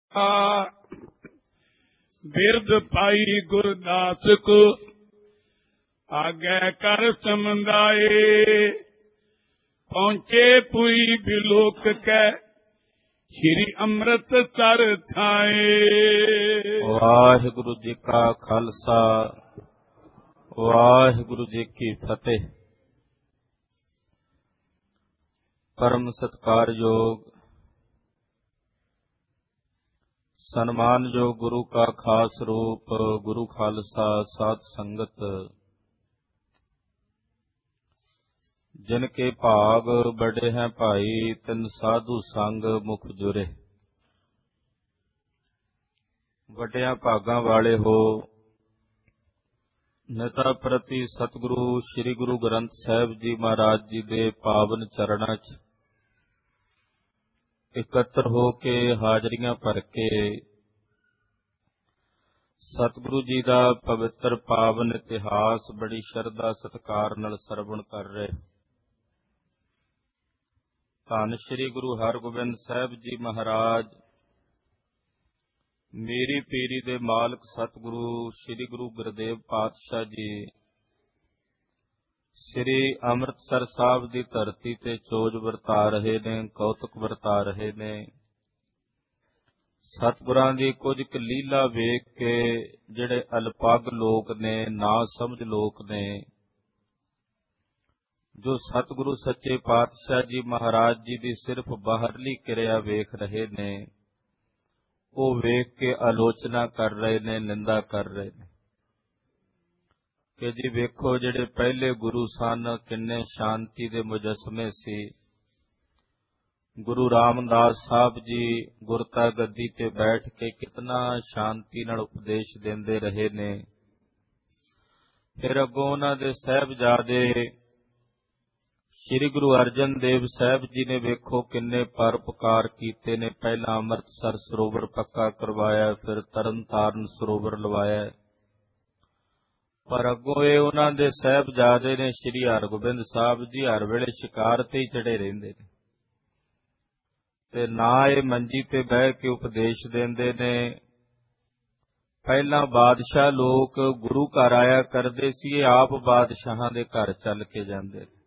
ਬਿਰਧ ਪਾਈ ਗੁਰਦਾਸ ਕੋ ਆਗੇ ਕਰ ਸਮਝਾਏ। ਪਹੁੰਚੇ ਪੁਈ ਬਿਲੋਕ ਕੈ ਸ਼੍ਰੀ ਅੰਮ੍ਰਿਤਸਰ ਥਾਏ। ਵਾਹਿਗੁਰੂ ਜੀ ਕਾ ਖਾਲਸਾ ਵਾਹਿਗੁਰੂ ਜੀ ਕੀ ਫਤਿਹ। ਪਰਮ ਸਤਿਕਾਰਯੋਗ ਸਨਮਾਨਯੋਗ ਗੁਰੂ ਕਾ ਖਾਸ ਰੂਪ ਗੁਰੂ ਖਾਲਸਾ ਸਾਧ ਸੰਗਤ, ਜਿਨ ਕੇ ਭਾਗ ਬੜੇ ਹੈ ਭਾਈ ਤਿਨ ਸਾਧੂ ਸੰਗ ਮੁਖ ਜੁਰੇ। ਵੱਡਿਆਂ ਭਾਗਾਂ ਵਾਲੇ ਹੋ, ਨਿਤਾ ਪ੍ਰਤੀ ਸਤਿਗੁਰੂ ਸ੍ਰੀ ਗੁਰੂ ਗ੍ਰੰਥ ਸਾਹਿਬ ਜੀ ਮਹਾਰਾਜ ਜੀ ਦੇ ਪਾਵਨ ਚਰਨਾਂ 'ਚ ਇਕੱਤਰ ਹੋ ਕੇ ਹਾਜ਼ਰੀਆਂ ਭਰ ਕੇ ਸਤਿਗੁਰੂ ਜੀ ਦਾ ਪਵਿੱਤਰ ਪਾਵਨ ਇਤਿਹਾਸ ਬੜੀ ਸ਼ਰਧਾ ਸਤਿਕਾਰ ਨਾਲ ਸਰਵਣ ਕਰ ਰਹੇ। ਧੰਨ ਸ੍ਰੀ ਗੁਰੂ ਹਰਗੋਬਿੰਦ ਸਾਹਿਬ ਜੀ ਮਹਾਰਾਜ, ਮੇਰੀ ਪੀਰੀ ਦੇ ਮਾਲਕ ਸਤਿਗੁਰੂ ਸ੍ਰੀ ਗੁਰੂ ਗੁਰਦੇਵ ਪਾਤਸ਼ਾਹ ਜੀ ਸ੍ਰੀ ਅੰਮ੍ਰਿਤਸਰ ਸਾਹਿਬ ਦੀ ਧਰਤੀ ਤੇ ਚੋਜ ਵਰਤਾ ਰਹੇ ਨੇ, ਕੌਤਕ ਵਰਤਾ ਰਹੇ ਨੇ। ਸਤਿਗੁਰਾਂ ਦੀ ਕੁਝ ਕੁ ਲੀਲਾ ਵੇਖ ਕੇ ਜਿਹੜੇ ਅਲਪੱਗ ਲੋਕ ਨੇ, ਨਾ ਸਮਝ ਲੋਕ ਨੇ, ਜੋ ਸਤਿਗੁਰੂ ਸੱਚੇ ਪਾਤਸ਼ਾਹ ਜੀ ਮਹਾਰਾਜ ਜੀ ਦੀ ਸਿਰਫ ਬਾਹਰਲੀ ਕਿਰਿਆ ਵੇਖ ਰਹੇ ਨੇ, ਉਹ ਵੇਖ ਕੇ ਆਲੋਚਨਾ ਕਰ ਰਹੇ ਨੇ, ਨਿੰਦਾ ਕਰ ਰਹੇ ਨੇ ਕਿ ਜੀ ਵੇਖੋ ਜਿਹੜੇ ਪਹਿਲੇ ਗੁਰੂ ਸਨ ਕਿੰਨੇ ਸ਼ਾਂਤੀ ਦੇ ਮੁਜੱਸਮੇ ਸੀ। ਗੁਰੂ ਰਾਮਦਾਸ ਸਾਹਿਬ ਜੀ ਗੁਰਤਾ ਗੱਦੀ ਤੇ ਬੈਠ ਕੇ ਕਿਤਨਾ ਸ਼ਾਂਤੀ ਨਾਲ ਉਪਦੇਸ਼ ਦਿੰਦੇ ਰਹੇ ਨੇ। ਫਿਰ ਅੱਗੋਂ ਉਹਨਾਂ ਦੇ ਸਾਹਿਬਜ਼ਾਦੇ ਸ੍ਰੀ ਗੁਰੂ ਅਰਜਨ ਦੇਵ ਸਾਹਿਬ ਜੀ ਨੇ ਵੇਖੋ ਕਿੰਨੇ ਪਰਉਪਕਾਰ ਕੀਤੇ ਨੇ। ਪਹਿਲਾਂ ਅੰਮ੍ਰਿਤਸਰ ਸਰੋਵਰ ਪੱਕਾ ਕਰਵਾਇਆ, ਫਿਰ ਤਰਨ ਤਾਰਨ ਸਰੋਵਰ ਲਵਾਇਆ। ਪਰ ਅੱਗੋਂ ਇਹ ਉਹਨਾਂ ਦੇ ਸਾਹਿਬਜ਼ਾਦੇ ਨੇ ਸ੍ਰੀ ਹਰਗੋਬਿੰਦ ਸਾਹਿਬ ਜੀ ਹਰ ਵੇਲੇ ਸ਼ਿਕਾਰ ਤੇ ਹੀ ਚੜੇ ਰਹਿੰਦੇ ਨੇ, ਤੇ ਨਾ ਇਹ ਮੰਜੀ ਤੇ ਬਹਿ ਕੇ ਉਪਦੇਸ਼ ਦਿੰਦੇ ਨੇ। ਪਹਿਲਾਂ ਬਾਦਸ਼ਾਹ ਲੋਕ ਗੁਰੂ ਘਰ ਆਇਆ ਕਰਦੇ ਸੀ, ਇਹ ਆਪ ਬਾਦਸ਼ਾਹਾਂ ਦੇ ਘਰ ਚੱਲ ਕੇ ਜਾਂਦੇ ਨੇ।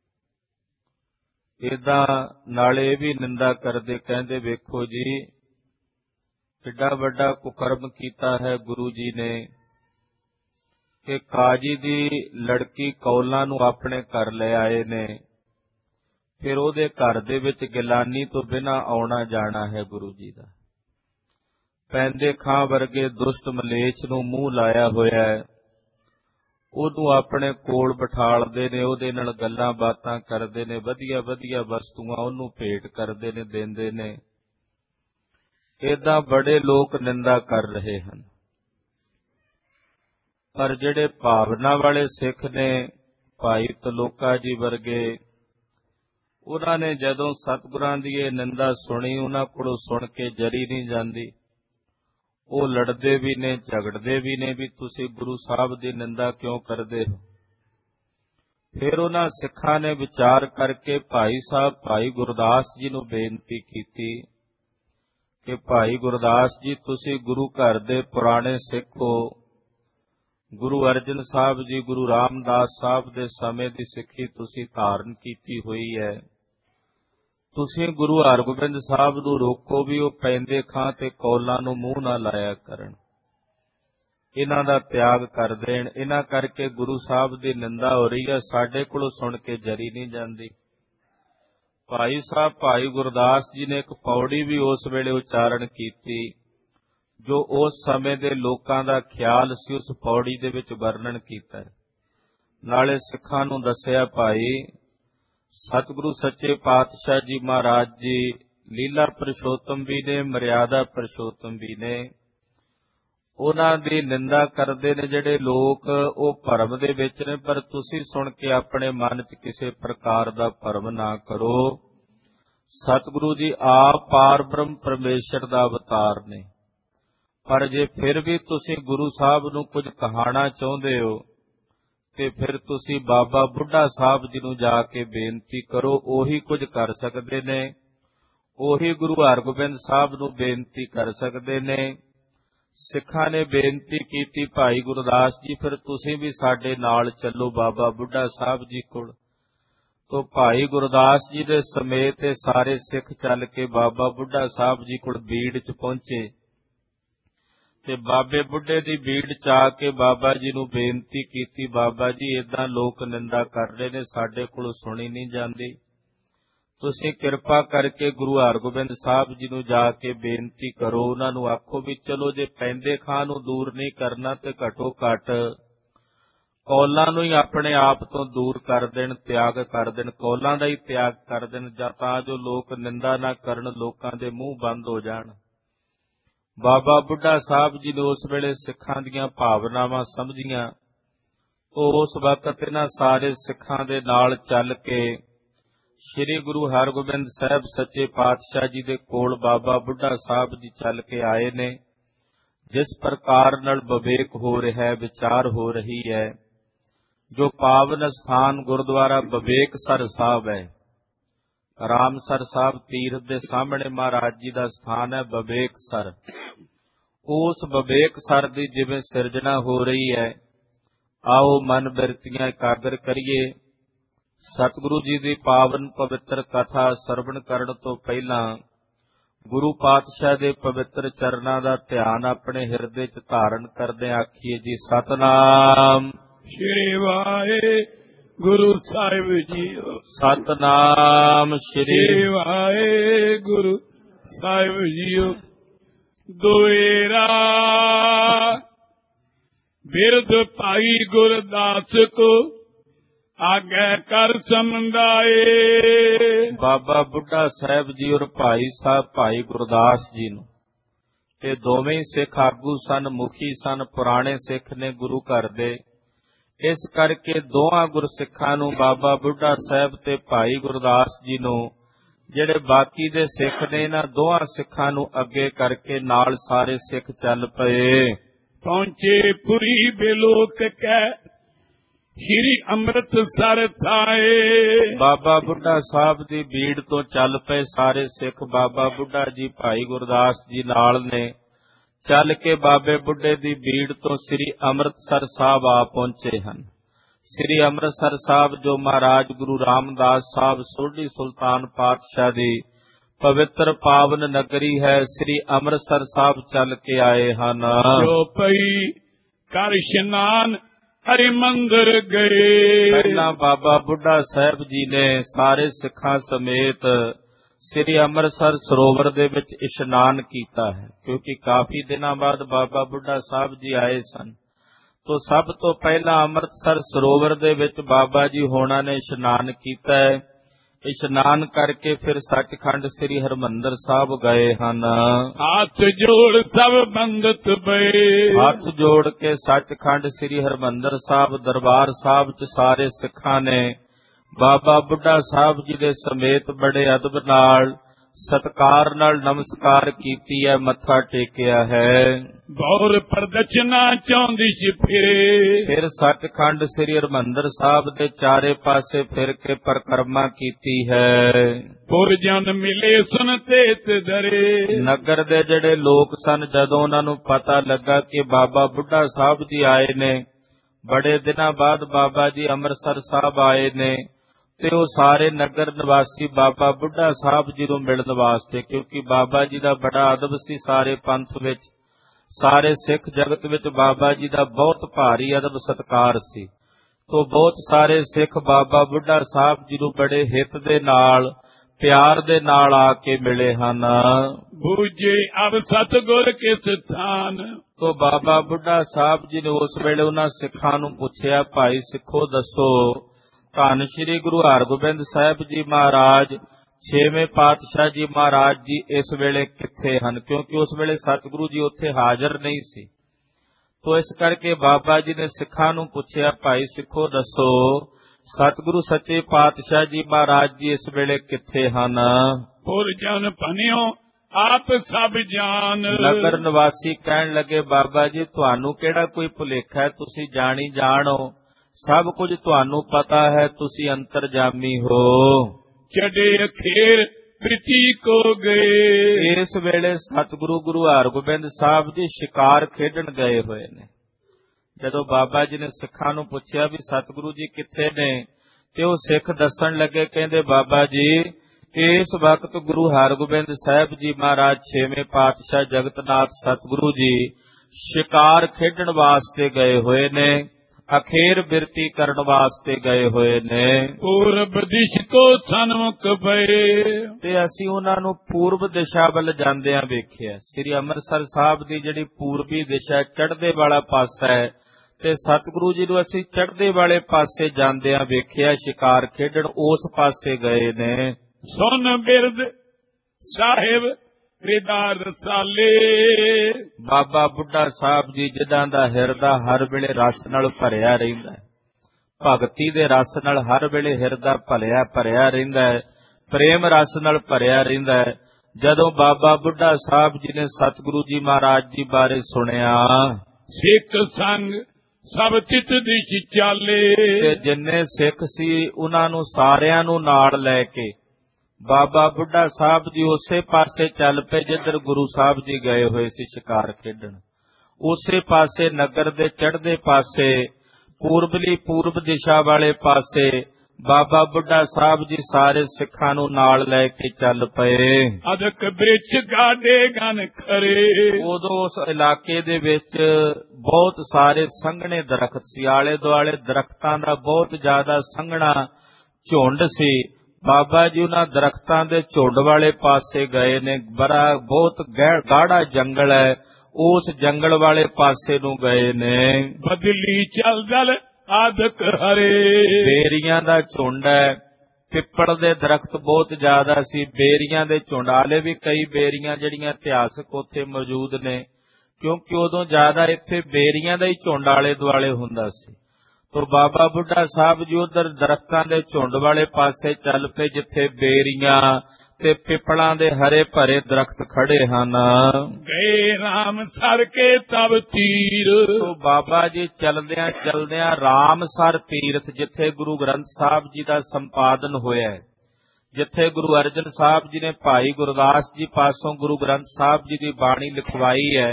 ਏਦਾਂ ਨਾਲੇ ਇਹ ਵੀ ਨਿੰਦਾ ਕਰਦੇ, ਕਹਿੰਦੇ ਵੇਖੋ ਜੀ ਕਿੱਡਾ ਵੱਡਾ ਕੁਕਰਮ ਕੀਤਾ ਹੈ ਗੁਰੂ ਜੀ ਨੇ ਕਿ ਕਾਜੀ ਦੀ ਲੜਕੀ ਕੌਲਾਂ ਨੂੰ ਆਪਣੇ ਘਰ ਲੈ ਆਏ ਨੇ। ਫਿਰ ਉਹਦੇ ਘਰ ਦੇ ਵਿੱਚ ਗਿਲਾਨੀ ਤੋਂ ਬਿਨਾਂ ਆਉਣਾ ਜਾਣਾ ਹੈ ਗੁਰੂ ਜੀ ਦਾ। ਪੈਂਦੇ ਖਾਂ ਵਰਗੇ ਦੁਸ਼ਟ ਮਲੇਛ ਨੂੰ ਮੂੰਹ ਲਾਇਆ ਹੋਇਆ ਹੈ, ਉਹਨੂੰ ਆਪਣੇ ਕੋਲ ਬਿਠਾਲਦੇ ਨੇ, ਉਹਦੇ ਨਾਲ ਗੱਲਾਂ ਬਾਤਾਂ ਕਰਦੇ ਨੇ, ਵਧੀਆ ਵਧੀਆ ਵਸਤੂਆਂ ਉਹਨੂੰ ਭੇਟ ਕਰਦੇ ਨੇ, ਦਿੰਦੇ ਨੇ। ਏਦਾਂ ਬੜੇ ਲੋਕ ਨਿੰਦਾ ਕਰ ਰਹੇ ਹਨ। ਪਰ ਜਿਹੜੇ ਭਾਵਨਾ ਵਾਲੇ ਸਿੱਖ ਨੇ, ਭਾਈ ਤਲੋਕਾ ਜੀ ਵਰਗੇ, ਉਹਨਾਂ ਨੇ ਜਦੋਂ ਸਤਿਗੁਰਾਂ ਦੀ ਇਹ ਨਿੰਦਾ ਸੁਣੀ, ਉਹਨਾਂ ਕੋਲੋਂ ਸੁਣ ਕੇ ਜਰੀ ਨਹੀਂ ਜਾਂਦੀ। ਉਹ ਲੜਦੇ ਵੀ ਨੇ, ਝਗੜਦੇ ਵੀ ਨੇ ਵੀ ਤੁਸੀਂ ਗੁਰੂ ਸਾਹਿਬ ਦੀ ਨਿੰਦਾ ਕਿਉਂ ਕਰਦੇ ਹੋ। ਫਿਰ ਉਹਨਾਂ ਸਿੱਖਾਂ ਨੇ ਵਿਚਾਰ ਕਰਕੇ ਭਾਈ ਸਾਹਿਬ ਭਾਈ ਗੁਰਦਾਸ ਜੀ ਨੂੰ ਬੇਨਤੀ ਕੀਤੀ ਕਿ ਭਾਈ ਗੁਰਦਾਸ ਜੀ, ਤੁਸੀਂ ਗੁਰੂ ਘਰ ਦੇ ਪੁਰਾਣੇ ਸਿੱਖ ਹੋ। ਗੁਰੂ ਅਰਜਨ ਸਾਹਿਬ ਜੀ, ਗੁਰੂ ਰਾਮਦਾਸ ਸਾਹਿਬ ਦੇ ਸਮੇਂ ਦੀ ਸਿੱਖੀ ਤੁਸੀਂ ਧਾਰਨ ਕੀਤੀ ਹੋਈ ਹੈ। ਤੁਸੀਂ ਗੁਰੂ ਹਰਗੋਬਿੰਦ ਸਾਹਿਬ ਨੂੰ ਰੋਕੋ ਵੀ ਉਹ ਪੈਂਦੇ ਖਾਂ ਤੇ ਕੌਲਾਂ ਨੂੰ ਮੂੰਹ ਨਾ ਲਾਇਆ ਕਰਨ, ਇਹਨਾਂ ਦਾ ਤਿਆਗ ਕਰ ਦੇਣ। ਇਹਨਾਂ ਕਰਕੇ ਗੁਰੂ ਸਾਹਿਬ ਦੀ ਨਿੰਦਾ ਹੋ ਰਹੀ ਹੈ, ਸਾਡੇ ਕੋਲੋਂ ਸੁਣ ਕੇ ਜਰੀ ਨਹੀਂ ਜਾਂਦੀ। ਭਾਈ ਸਾਹਿਬ ਭਾਈ ਗੁਰਦਾਸ ਜੀ ਨੇ ਇੱਕ ਪੌੜੀ ਵੀ ਉਸ ਵੇਲੇ ਉਚਾਰਨ ਕੀਤੀ, ਜੋ ਉਸ ਸਮੇਂ ਦੇ ਲੋਕਾਂ ਦਾ ਖਿਆਲ ਸੀ, ਉਸ ਪੌੜੀ ਦੇ ਵਿੱਚ ਵਰਣਨ ਕੀਤਾ। ਨਾਲੇ ਸਿੱਖਾਂ ਨੂੰ ਦੱਸਿਆ, ਭਾਈ ਸਤਿਗੁਰੂ ਸੱਚੇ ਪਾਤਸ਼ਾਹ ਜੀ ਮਹਾਰਾਜ ਜੀ ਲੀਲਾ ਪੁਰਸ਼ੋਤਮ ਵੀ ਨੇ, ਮਰਿਆਦਾ ਪੁਰਸ਼ੋਤਮ ਵੀ ਨੇ। ਉਹਨਾਂ ਦੀ ਨਿੰਦਾ ਕਰਦੇ ਨੇ ਜਿਹੜੇ ਲੋਕ, ਉਹ ਭਰਮ ਦੇ ਵਿੱਚ ਨੇ। ਪਰ ਤੁਸੀਂ ਸੁਣ ਕੇ ਆਪਣੇ ਮਨ 'ਚ ਕਿਸੇ ਪ੍ਰਕਾਰ ਦਾ ਭਰਮ ਨਾ ਕਰੋ। ਸਤਿਗੁਰੂ ਜੀ ਆਪ ਪਾਰ ਬ੍ਰਹਮ ਪਰਮੇਸ਼ਰ ਦਾ ਅਵਤਾਰ ਨੇ। ਪਰ ਜੇ ਫਿਰ ਵੀ ਤੁਸੀਂ ਗੁਰੂ ਸਾਹਿਬ ਨੂੰ ਕੁਝ ਕਹਾਣਾ ਚਾਹੁੰਦੇ ਹੋ, ਤੇ ਫਿਰ ਤੁਸੀਂ ਬਾਬਾ ਬੁੱਢਾ ਸਾਹਿਬ ਜੀ ਨੂੰ ਜਾ ਕੇ ਬੇਨਤੀ ਕਰੋ, ਉਹੀ ਕੁਝ ਕਰ ਸਕਦੇ ਨੇ। ਉਹੀ ਗੁਰੂ ਹਰਗੋਬਿੰਦ ਸਾਹਿਬ ਨੂੰ ਬੇਨਤੀ ਕਰ ਸਕਦੇ ਨੇ। ਸਿੱਖਾਂ ਨੇ ਬੇਨਤੀ ਕੀਤੀ, ਭਾਈ ਗੁਰਦਾਸ ਜੀ ਫਿਰ ਤੁਸੀਂ ਵੀ ਸਾਡੇ ਨਾਲ ਚੱਲੋ ਬਾਬਾ ਬੁੱਢਾ ਸਾਹਿਬ ਜੀ ਕੋਲ। ਤੋ ਭਾਈ ਗੁਰਦਾਸ ਜੀ ਦੇ ਸਮੇਤ ਇਹ ਸਾਰੇ ਸਿੱਖ ਚੱਲ ਕੇ ਬਾਬਾ ਬੁੱਢਾ ਸਾਹਿਬ ਜੀ ਕੋਲ ਬੀੜ 'ਚ ਪਹੁੰਚੇ ਤੇ ਬਾਬੇ ਬੁੱਢੇ ਦੀ ਬੀੜ 'ਚ ਆ ਕੇ ਬਾਬਾ ਜੀ ਨੂੰ ਬੇਨਤੀ ਕੀਤੀ, ਬਾਬਾ ਜੀ ਏਦਾਂ ਲੋਕ ਨਿੰਦਾ ਕਰ ਰਹੇ ਨੇ, ਸਾਡੇ ਕੋਲ ਸੁਣੀ ਨਹੀਂ ਜਾਂਦੀ, ਤੁਸੀਂ ਕਿਰਪਾ ਕਰਕੇ ਗੁਰੂ ਹਰਗੋਬਿੰਦ ਸਾਹਿਬ ਜੀ ਨੂੰ ਜਾ ਕੇ ਬੇਨਤੀ ਕਰੋ, ਉਹਨਾਂ ਨੂੰ ਆਖੋ ਵੀ ਚਲੋ ਜੇ ਪੈਂਦੇ ਖਾਂ ਨੂੰ ਦੂਰ ਨਹੀਂ ਕਰਨਾ ਤੇ ਘੱਟੋ ਘੱਟ ਕੌਲਾਂ ਨੂੰ ਹੀ ਆਪਣੇ ਆਪ ਤੋਂ ਦੂਰ ਕਰ ਦੇਣ, ਤਿਆਗ ਕਰ ਦੇਣ, ਕੌਲਾਂ ਦਾ ਹੀ ਤਿਆਗ ਕਰ ਦੇਣ, ਜਾਂ ਤਾਂ ਜੋ ਲੋਕ ਨਿੰਦਾ ਨਾ ਕਰਨ, ਲੋਕਾਂ ਦੇ ਮੂੰਹ ਬੰਦ ਹੋ ਜਾਣ। ਬਾਬਾ ਬੁੱਢਾ ਸਾਹਿਬ ਜੀ ਨੇ ਉਸ ਵੇਲੇ ਸਿੱਖਾਂ ਦੀਆਂ ਭਾਵਨਾਵਾਂ ਸਮਝੀਆਂ। ਉਹ ਉਸ ਵਕਤ ਇਹਨਾਂ ਸਾਰੇ ਸਿੱਖਾਂ ਦੇ ਨਾਲ ਚੱਲ ਕੇ ਸ੍ਰੀ ਗੁਰੂ ਹਰਗੋਬਿੰਦ ਸਾਹਿਬ ਸੱਚੇ ਪਾਤਸ਼ਾਹ ਜੀ ਦੇ ਕੋਲ ਬਾਬਾ ਬੁੱਢਾ ਸਾਹਿਬ ਜੀ ਚੱਲ ਕੇ ਆਏ ਨੇ। ਜਿਸ ਪ੍ਰਕਾਰ ਨਾਲ ਵਿਵੇਕ ਹੋ ਰਿਹਾ ਹੈ, ਵਿਚਾਰ ਹੋ ਰਹੀ ਹੈ, ਜੋ ਪਾਵਨ ਸਥਾਨ ਗੁਰਦੁਆਰਾ ਵਿਵੇਕਸਰ ਸਾਹਿਬ ਹੈ, ਰਾਮਸਰ ਸਾਹਿਬ ਤੀਰਥ ਦੇ ਸਾਹਮਣੇ ਮਹਾਰਾਜ ਜੀ ਦਾ ਸਥਾਨ ਹੈ ਵਿਵੇਕਸਰ। ਉਸ ਵਿਵੇਕਸਰ ਦੀ ਜਿਵੇਂ ਸਿਰਜਣਾ ਹੋ ਰਹੀ ਹੈ, ਆਓ ਮਨ ਬਿਰਤੀਆਂ ਇਕਾਗਰ ਕਰੀਏ। ਸਤਿਗੁਰੂ ਜੀ ਦੀ ਪਾਵਨ ਪਵਿੱਤਰ ਕਥਾ ਸਰਵਣ ਕਰਨ ਤੋਂ ਪਹਿਲਾਂ ਗੁਰੂ ਪਾਤਸ਼ਾਹ ਦੇ ਪਵਿੱਤਰ ਚਰਨਾਂ ਦਾ ਧਿਆਨ ਆਪਣੇ ਹਿਰਦੇ 'ਚ ਧਾਰਨ ਕਰਦੇ ਆਖੀਏ ਜੀ, ਸਤਿਨਾਮ ਸ੍ਰੀ ਵਾਹਿਗੁਰੂ ਸਾਹਿਬ ਜੀਓ। ਸਤਿਨਾਮ ਸ੍ਰੀ ਵਾਹਿਗੁਰੂ ਸਾਹਿਬ ਜੀਓ। ਦੁਏਰਾ ਬਿਰਧ ਭਾਈ ਗੁਰਦਾਸ ਕੋ ਆਗੇ ਕਰ ਸਮਝਾਏ। ਬਾਬਾ ਬੁੱਢਾ ਸਾਹਿਬ ਜੀ ਔਰ ਭਾਈ ਸਾਹਿਬ ਭਾਈ ਗੁਰਦਾਸ ਜੀ ਨੂੰ, ਇਹ ਦੋਵੇਂ ਹੀ ਸਿੱਖ ਆਗੂ ਸਨ, ਮੁਖੀ ਸਨ, ਪੁਰਾਣੇ ਸਿੱਖ ਨੇ ਗੁਰੂ ਘਰ ਦੇ। ਇਸ ਕਰਕੇ ਦੋਹਾਂ ਗੁਰਸਿੱਖਾਂ ਨੂੰ, ਬਾਬਾ ਬੁੱਢਾ ਸਾਹਿਬ ਤੇ ਭਾਈ ਗੁਰਦਾਸ ਜੀ ਨੂੰ, ਜਿਹੜੇ ਬਾਕੀ ਦੇ ਸਿੱਖ ਨੇ, ਇਹਨਾਂ ਦੋਹਾਂ ਸਿੱਖਾਂ ਨੂੰ ਅੱਗੇ ਕਰਕੇ ਨਾਲ ਸਾਰੇ ਸਿੱਖ ਚੱਲ ਪਏ। ਪਹੁੰਚੇ ਪੁਰੀ ਬਿਲੋਕ ਕੈ ਸ੍ਰੀ ਅੰਮ੍ਰਿਤਸਰ ਥਾਏ। ਬਾਬਾ ਬੁੱਢਾ ਸਾਹਿਬ ਦੀ ਬੀੜ ਤੋਂ ਚੱਲ ਪਏ ਸਾਰੇ ਸਿੱਖ। ਬਾਬਾ ਬੁੱਢਾ ਜੀ ਭਾਈ ਗੁਰਦਾਸ ਜੀ ਨਾਲ ਨੇ। ਚੱਲ ਕੇ ਬਾਬੇ ਬੁੱਢੇ ਦੀ ਬੀੜ ਤੋਂ ਸ੍ਰੀ ਅੰਮ੍ਰਿਤਸਰ ਸਾਹਿਬ ਆ ਪਹੁੰਚੇ ਹਨ। ਸ੍ਰੀ ਅੰਮ੍ਰਿਤਸਰ ਸਾਹਿਬ ਜੋ ਮਹਾਰਾਜ ਗੁਰੂ ਰਾਮਦਾਸ ਸਾਹਿਬ ਸੋਢੀ ਸੁਲਤਾਨ ਪਾਤਸ਼ਾਹ ਦੀ ਪਵਿੱਤਰ ਪਾਵਨ ਨਗਰੀ ਹੈ, ਸ੍ਰੀ ਅੰਮ੍ਰਿਤਸਰ ਸਾਹਿਬ ਚੱਲ ਕੇ ਆਏ ਹਨ। ਜੋ ਪਈ ਕਰ ਇਸ਼ਨਾਨ ਹਰਿ ਮੰਦਰ ਗਏ। ਪਹਿਲਾਂ ਬਾਬਾ ਬੁੱਢਾ ਸਾਹਿਬ ਜੀ ਨੇ ਸਾਰੇ ਸਿੱਖਾਂ ਸਮੇਤ ਸ੍ਰੀ ਅੰਮ੍ਰਿਤਸਰ ਸਰੋਵਰ ਦੇ ਵਿੱਚ ਇਸ਼ਨਾਨ ਕੀਤਾ ਹੈ, ਕਿਉਂਕਿ ਕਾਫੀ ਦਿਨਾਂ ਬਾਅਦ ਬਾਬਾ ਬੁੱਢਾ ਸਾਹਿਬ ਜੀ ਆਏ ਸਨ। ਤੋਂ ਸਭ ਤੋਂ ਪਹਿਲਾਂ ਅੰਮ੍ਰਿਤਸਰ ਸਰੋਵਰ ਦੇ ਵਿੱਚ ਬਾਬਾ ਜੀ ਹੋਣਾ ਨੇ ਇਸ਼ਨਾਨ ਕੀਤਾ ਹੈ। ਇਸ਼ਨਾਨ ਕਰਕੇ ਫਿਰ ਸੱਚਖੰਡ ਸ੍ਰੀ ਹਰਿਮੰਦਰ ਸਾਹਿਬ ਗਏ ਹਨ। ਹੱਥ ਜੋੜ ਸਭ ਬੰਦਤ ਪਏ। ਹੱਥ ਜੋੜ ਕੇ ਸੱਚਖੰਡ ਸ੍ਰੀ ਹਰਿਮੰਦਰ ਸਾਹਿਬ ਦਰਬਾਰ ਸਾਹਿਬ 'ਚ ਸਾਰੇ ਸਿੱਖਾਂ ਨੇ ਬਾਬਾ ਬੁੱਢਾ ਸਾਹਿਬ ਜੀ ਦੇ ਸਮੇਤ ਬੜੇ ਅਦਬ ਨਾਲ ਸਤਿਕਾਰ ਨਾਲ ਨਮਸਕਾਰ ਕੀਤੀ ਹੈ, ਮੱਥਾ ਟੇਕਿਆ ਹੈ। ਬੌਰ ਪ੍ਰਦਚਨਾ ਚਾਹੁੰਦੀ ਸੀ ਫਿਰੇ। ਫਿਰ ਸੱਚਖੰਡ ਸ੍ਰੀ ਹਰਿਮੰਦਰ ਸਾਹਿਬ ਦੇ ਚਾਰੇ ਪਾਸੇ ਫਿਰ ਕੇ ਪਰਿਕਰਮਾ ਕੀਤੀ ਹੈ। ਪੁਰਜਨ ਮਿਲੇ ਸੁਨ ਤੇਤ ਡਰੇ। ਨਗਰ ਦੇ ਜਿਹੜੇ ਲੋਕ ਸਨ, ਜਦੋਂ ਉਹਨਾਂ ਨੂੰ ਪਤਾ ਲੱਗਾ ਕਿ ਬਾਬਾ ਬੁੱਢਾ ਸਾਹਿਬ ਜੀ ਆਏ ਨੇ, ਬੜੇ ਦਿਨਾਂ ਬਾਅਦ ਬਾਬਾ ਜੀ ਅੰਮ੍ਰਿਤਸਰ ਸਾਹਿਬ ਆਏ ਨੇ, ਤੇ ਉਹ ਸਾਰੇ ਨਗਰ ਨਿਵਾਸੀ ਬਾਬਾ ਬੁੱਢਾ ਸਾਹਿਬ ਜੀ ਨੂੰ ਮਿਲਣ ਵਾਸਤੇ, ਕਿਉਂਕਿ ਬਾਬਾ ਜੀ ਦਾ ਬੜਾ ਅਦਬ ਸੀ ਸਾਰੇ ਪੰਥ ਵਿੱਚ, ਸਾਰੇ ਸਿੱਖ ਜਗਤ ਵਿੱਚ ਬਾਬਾ ਜੀ ਦਾ ਬਹੁਤ ਭਾਰੀ ਅਦਬ ਸਤਿਕਾਰ ਸੀ। ਤੋਂ ਬਹੁਤ ਸਾਰੇ ਸਿੱਖ ਬਾਬਾ ਬੁੱਢਾ ਸਾਹਿਬ ਜੀ ਨੂੰ ਬੜੇ ਹਿੱਤ ਦੇ ਨਾਲ, ਪਿਆਰ ਦੇ ਨਾਲ ਆ ਕੇ ਮਿਲੇ ਹਨ। ਬੂਝੇ ਅਬ ਸਤਿਗੁਰ ਕਿਸ ਸਥਾਨ। ਤੋਂ ਬਾਬਾ ਬੁੱਢਾ ਸਾਹਿਬ ਜੀ ਨੇ ਉਸ ਵੇਲੇ ਉਹਨਾਂ ਸਿੱਖਾਂ ਨੂੰ ਪੁੱਛਿਆ, ਭਾਈ ਸਿੱਖੋ ਦੱਸੋ, ਧੰਨ ਸ਼੍ਰੀ ਗੁਰੂ ਹਰਗੋਬਿੰਦ ਸਾਹਿਬ ਜੀ ਮਹਾਰਾਜ, ਛੇਵੇਂ ਪਾਤਸ਼ਾਹ ਜੀ ਮਹਾਰਾਜ ਜੀ ਇਸ ਵੇਲੇ ਕਿੱਥੇ ਹਨ? ਕਿਉਂਕਿ ਉਸ ਵੇਲੇ ਸਤਿਗੁਰੂ ਜੀ ਉੱਥੇ ਹਾਜ਼ਰ ਨਹੀਂ ਸੀ। ਤੋ ਇਸ ਕਰਕੇ ਬਾਬਾ ਜੀ ਨੇ ਸਿੱਖਾਂ ਨੂੰ ਪੁੱਛਿਆ, ਭਾਈ ਸਿੱਖੋ ਦੱਸੋ, ਸਤਿਗੁਰੂ ਸੱਚੇ ਪਾਤਸ਼ਾਹ ਜੀ ਮਹਾਰਾਜ ਜੀ ਇਸ ਵੇਲੇ ਕਿੱਥੇ ਹਨ? ਪੁਰਜਨ ਭਨਿਓ ਆਪ ਸਭ ਜਾਣ। ਨਗਰ ਨਿਵਾਸੀ ਕਹਿਣ ਲੱਗੇ, ਬਾਬਾ ਜੀ ਤੁਹਾਨੂੰ ਕਿਹੜਾ ਕੋਈ ਭੁਲੇਖਾ ਹੈ, ਤੁਸੀਂ ਜਾਣੀ ਜਾਣੋ, ਸਭ ਕੁਝ ਤੁਹਾਨੂੰ ਪਤਾ ਹੈ, ਤੁਸੀਂ ਅੰਤਰਜਾਮੀ ਹੋ। ਚੜੇ ਖੇਰ ਪ੍ਰੀਤੀ ਕੋ ਗਏ। ਇਸ ਵੇਲੇ ਸਤਿਗੁਰੂ ਗੁਰੂ ਹਰਗੋਬਿੰਦ ਸਾਹਿਬ ਜੀ ਸ਼ਿਕਾਰ ਖੇਡਣ ਗਏ ਹੋਏ ਨੇ। ਜਦੋਂ ਬਾਬਾ ਜੀ ਨੇ ਸਿੱਖਾਂ ਨੂੰ ਪੁੱਛਿਆ ਵੀ ਸਤਿਗੁਰੂ ਜੀ ਕਿੱਥੇ ਨੇ, ਤੇ ਉਹ ਸਿੱਖ ਦੱਸਣ ਲੱਗੇ, ਕਹਿੰਦੇ ਬਾਬਾ ਜੀ ਇਸ ਵਕਤ ਗੁਰੂ ਹਰਗੋਬਿੰਦ ਸਾਹਿਬ ਜੀ ਮਹਾਰਾਜ 6ਵੇਂ ਪਾਤਸ਼ਾਹ ਜਗਤਨਾਥ ਸਤਿਗੁਰੂ ਜੀ ਸ਼ਿਕਾਰ ਖੇਡਣ ਵਾਸਤੇ ਗਏ ਹੋਏ ਨੇ, ਅਖੀਰ ਬਿਰਤੀ ਕਰਨ ਵਾਸਤੇ ਗਏ ਹੋਏ ਨੇ। ਪੂਰਬ ਦਿਸ਼ ਕੋ ਸਨਮੁਖ ਪਏ। ਤੇ ਅਸੀਂ ਉਹਨਾਂ ਨੂੰ ਪੂਰਬ ਦਿਸ਼ਾ ਵੱਲ ਜਾਂਦਿਆਂ ਵੇਖਿਆ। ਸ੍ਰੀ ਅੰਮ੍ਰਿਤਸਰ ਸਾਹਿਬ ਦੀ ਜਿਹੜੀ ਪੂਰਬੀ ਦਿਸ਼ਾ ਚੜ੍ਹਦੇ ਵਾਲਾ ਪਾਸਾ ਹੈ, ਤੇ ਸਤਿਗੁਰੂ ਜੀ ਨੂੰ ਅਸੀਂ ਚੜ੍ਹਦੇ ਵਾਲੇ ਪਾਸੇ ਜਾਂਦਿਆਂ ਵੇਖਿਆ, ਸ਼ਿਕਾਰ ਖੇਡਣ ਉਸ ਪਾਸੇ ਗਏ ਨੇ। ਸੁਨ ਬਿਰਦ ਸਾਹਿਬ ਹਿਰਦਾ ਰਸਾਲੇ। ਬਾਬਾ ਬੁੱਢਾ ਸਾਹਿਬ ਜੀ ਜਿਨ੍ਹਾਂ ਦਾ ਹਿਰਦਾ ਹਰ ਵੇਲੇ ਰਸ ਨਾਲ ਭਰਿਆ ਰਹਿੰਦਾ ਹੈ, ਭਗਤੀ ਦੇ ਰਸ ਨਾਲ ਹਰ ਵੇਲੇ ਹਿਰਦਾ ਭਰਿਆ ਰਹਿੰਦਾ ਹੈ, ਪ੍ਰੇਮ ਰਸ ਨਾਲ ਭਰਿਆ ਰਹਿੰਦਾ ਹੈ। ਜਦੋਂ ਬਾਬਾ ਬੁੱਢਾ ਸਾਹਿਬ ਜੀ ਨੇ ਸਤਿਗੁਰੂ ਜੀ ਮਹਾਰਾਜ ਜੀ ਬਾਰੇ ਸੁਣਿਆ, ਸਿੱਖ ਸੰਗ ਸਭ ਚਿਤ ਦਿਸ਼ ਚਾਲੇ। ਤੇ ਜਿੰਨੇ ਸਿੱਖ ਸੀ ਉਹਨਾਂ ਨੂੰ ਸਾਰਿਆਂ ਨੂੰ ਨਾਲ ਲੈ ਕੇ ਬਾਬਾ ਬੁੱਢਾ ਸਾਹਿਬ ਜੀ ਉਸੇ ਪਾਸੇ ਚੱਲ ਪਏ ਜਿੱਧਰ ਗੁਰੂ ਸਾਹਿਬ ਜੀ ਗਏ ਹੋਏ ਸੀ ਸ਼ਿਕਾਰ ਖੇਡਣ। ਉਸੇ ਪਾਸੇ ਨਗਰ ਦੇ ਚੜ੍ਹਦੇ ਪਾਸੇ ਪੂਰਬ ਦਿਸ਼ਾ ਵਾਲੇ ਪਾਸੇ ਬਾਬਾ ਬੁੱਢਾ ਸਾਹਿਬ ਜੀ ਸਾਰੇ ਸਿੱਖਾਂ ਨੂੰ ਨਾਲ ਲੈ ਕੇ ਚੱਲ ਪਏ। ਅਦਕ ਬ੍ਰਿਛ ਗਾਡੇ ਗਨ ਖਰੇ। ਉਦੋਂ ਉਸ ਇਲਾਕੇ ਦੇ ਵਿੱਚ ਬਹੁਤ ਸਾਰੇ ਸੰਘਣੇ ਦਰਖਤ ਸੀ, ਆਲੇ ਦੁਆਲੇ ਦਰਖਤਾਂ ਦਾ ਬਹੁਤ ਜ਼ਿਆਦਾ ਸੰਘਣਾ ਝੁੰਡ ਸੀ। ਬਾਬਾ ਜੀ ਉਹਨਾਂ ਦਰਖਤਾਂ ਦੇ ਝੁੰਡ ਵਾਲੇ ਪਾਸੇ ਗਏ ਨੇ। ਬਹੁਤ ਗਾੜਾ ਜੰਗਲ ਹੈ, ਉਸ ਜੰਗਲ ਵਾਲੇ ਪਾਸੇ ਨੂੰ ਗਏ ਨੇ। ਬਦਲੀ ਚੱਲ ਦਲ ਆਦਕ ਹਰੇ। ਬੇਰੀਆਂ ਦਾ ਝੁੰਡ ਹੈ, ਪਿੱਪਲ ਦੇ ਦਰਖਤ ਬਹੁਤ ਜ਼ਿਆਦਾ ਸੀ, ਬੇਰੀਆਂ ਦੇ ਝੁੰਡ। ਹਾਲੇ ਵੀ ਕਈ ਬੇਰੀਆਂ ਜਿਹੜੀਆਂ ਇਤਿਹਾਸਕ ਉੱਥੇ ਮੌਜੂਦ ਨੇ, ਕਿਉਂਕਿ ਉਦੋਂ ਜ਼ਿਆਦਾ ਇੱਥੇ ਬੇਰੀਆਂ ਦਾ ਹੀ ਝੁੰਡ ਆਲੇ ਦੁਆਲੇ ਹੁੰਦਾ ਸੀ। ਤੋ ਬਾਬਾ ਬੁੱਢਾ ਸਾਹਿਬ ਜੀ ਉਧਰ ਦਰਖਤਾਂ ਦੇ ਝੁੰਡ ਵਾਲੇ ਪਾਸੇ ਚੱਲ ਪਏ ਜਿੱਥੇ ਬੇਰੀਆਂ ਤੇ ਪਿੱਪਲਾਂ ਦੇ ਹਰੇ ਭਰੇ ਦਰਖਤ ਖੜੇ ਹਨ। ਗਏ ਰਾਮ ਸਰ ਕੇ ਤਬ ਤੀਰ। ਤੋ ਬਾਬਾ ਜੀ ਚਲਦਿਆਂ ਰਾਮਸਰ ਤੀਰਥ, ਜਿੱਥੇ ਗੁਰੂ ਗ੍ਰੰਥ ਸਾਹਿਬ ਜੀ ਦਾ ਸੰਪਾਦਨ ਹੋਇਆ ਹੈ, ਜਿੱਥੇ ਗੁਰੂ ਅਰਜਨ ਸਾਹਿਬ ਜੀ ਨੇ ਭਾਈ ਗੁਰਦਾਸ ਜੀ ਪਾਸੋਂ ਗੁਰੂ ਗ੍ਰੰਥ ਸਾਹਿਬ ਜੀ ਦੀ ਬਾਣੀ ਲਿਖਵਾਈ ਹੈ,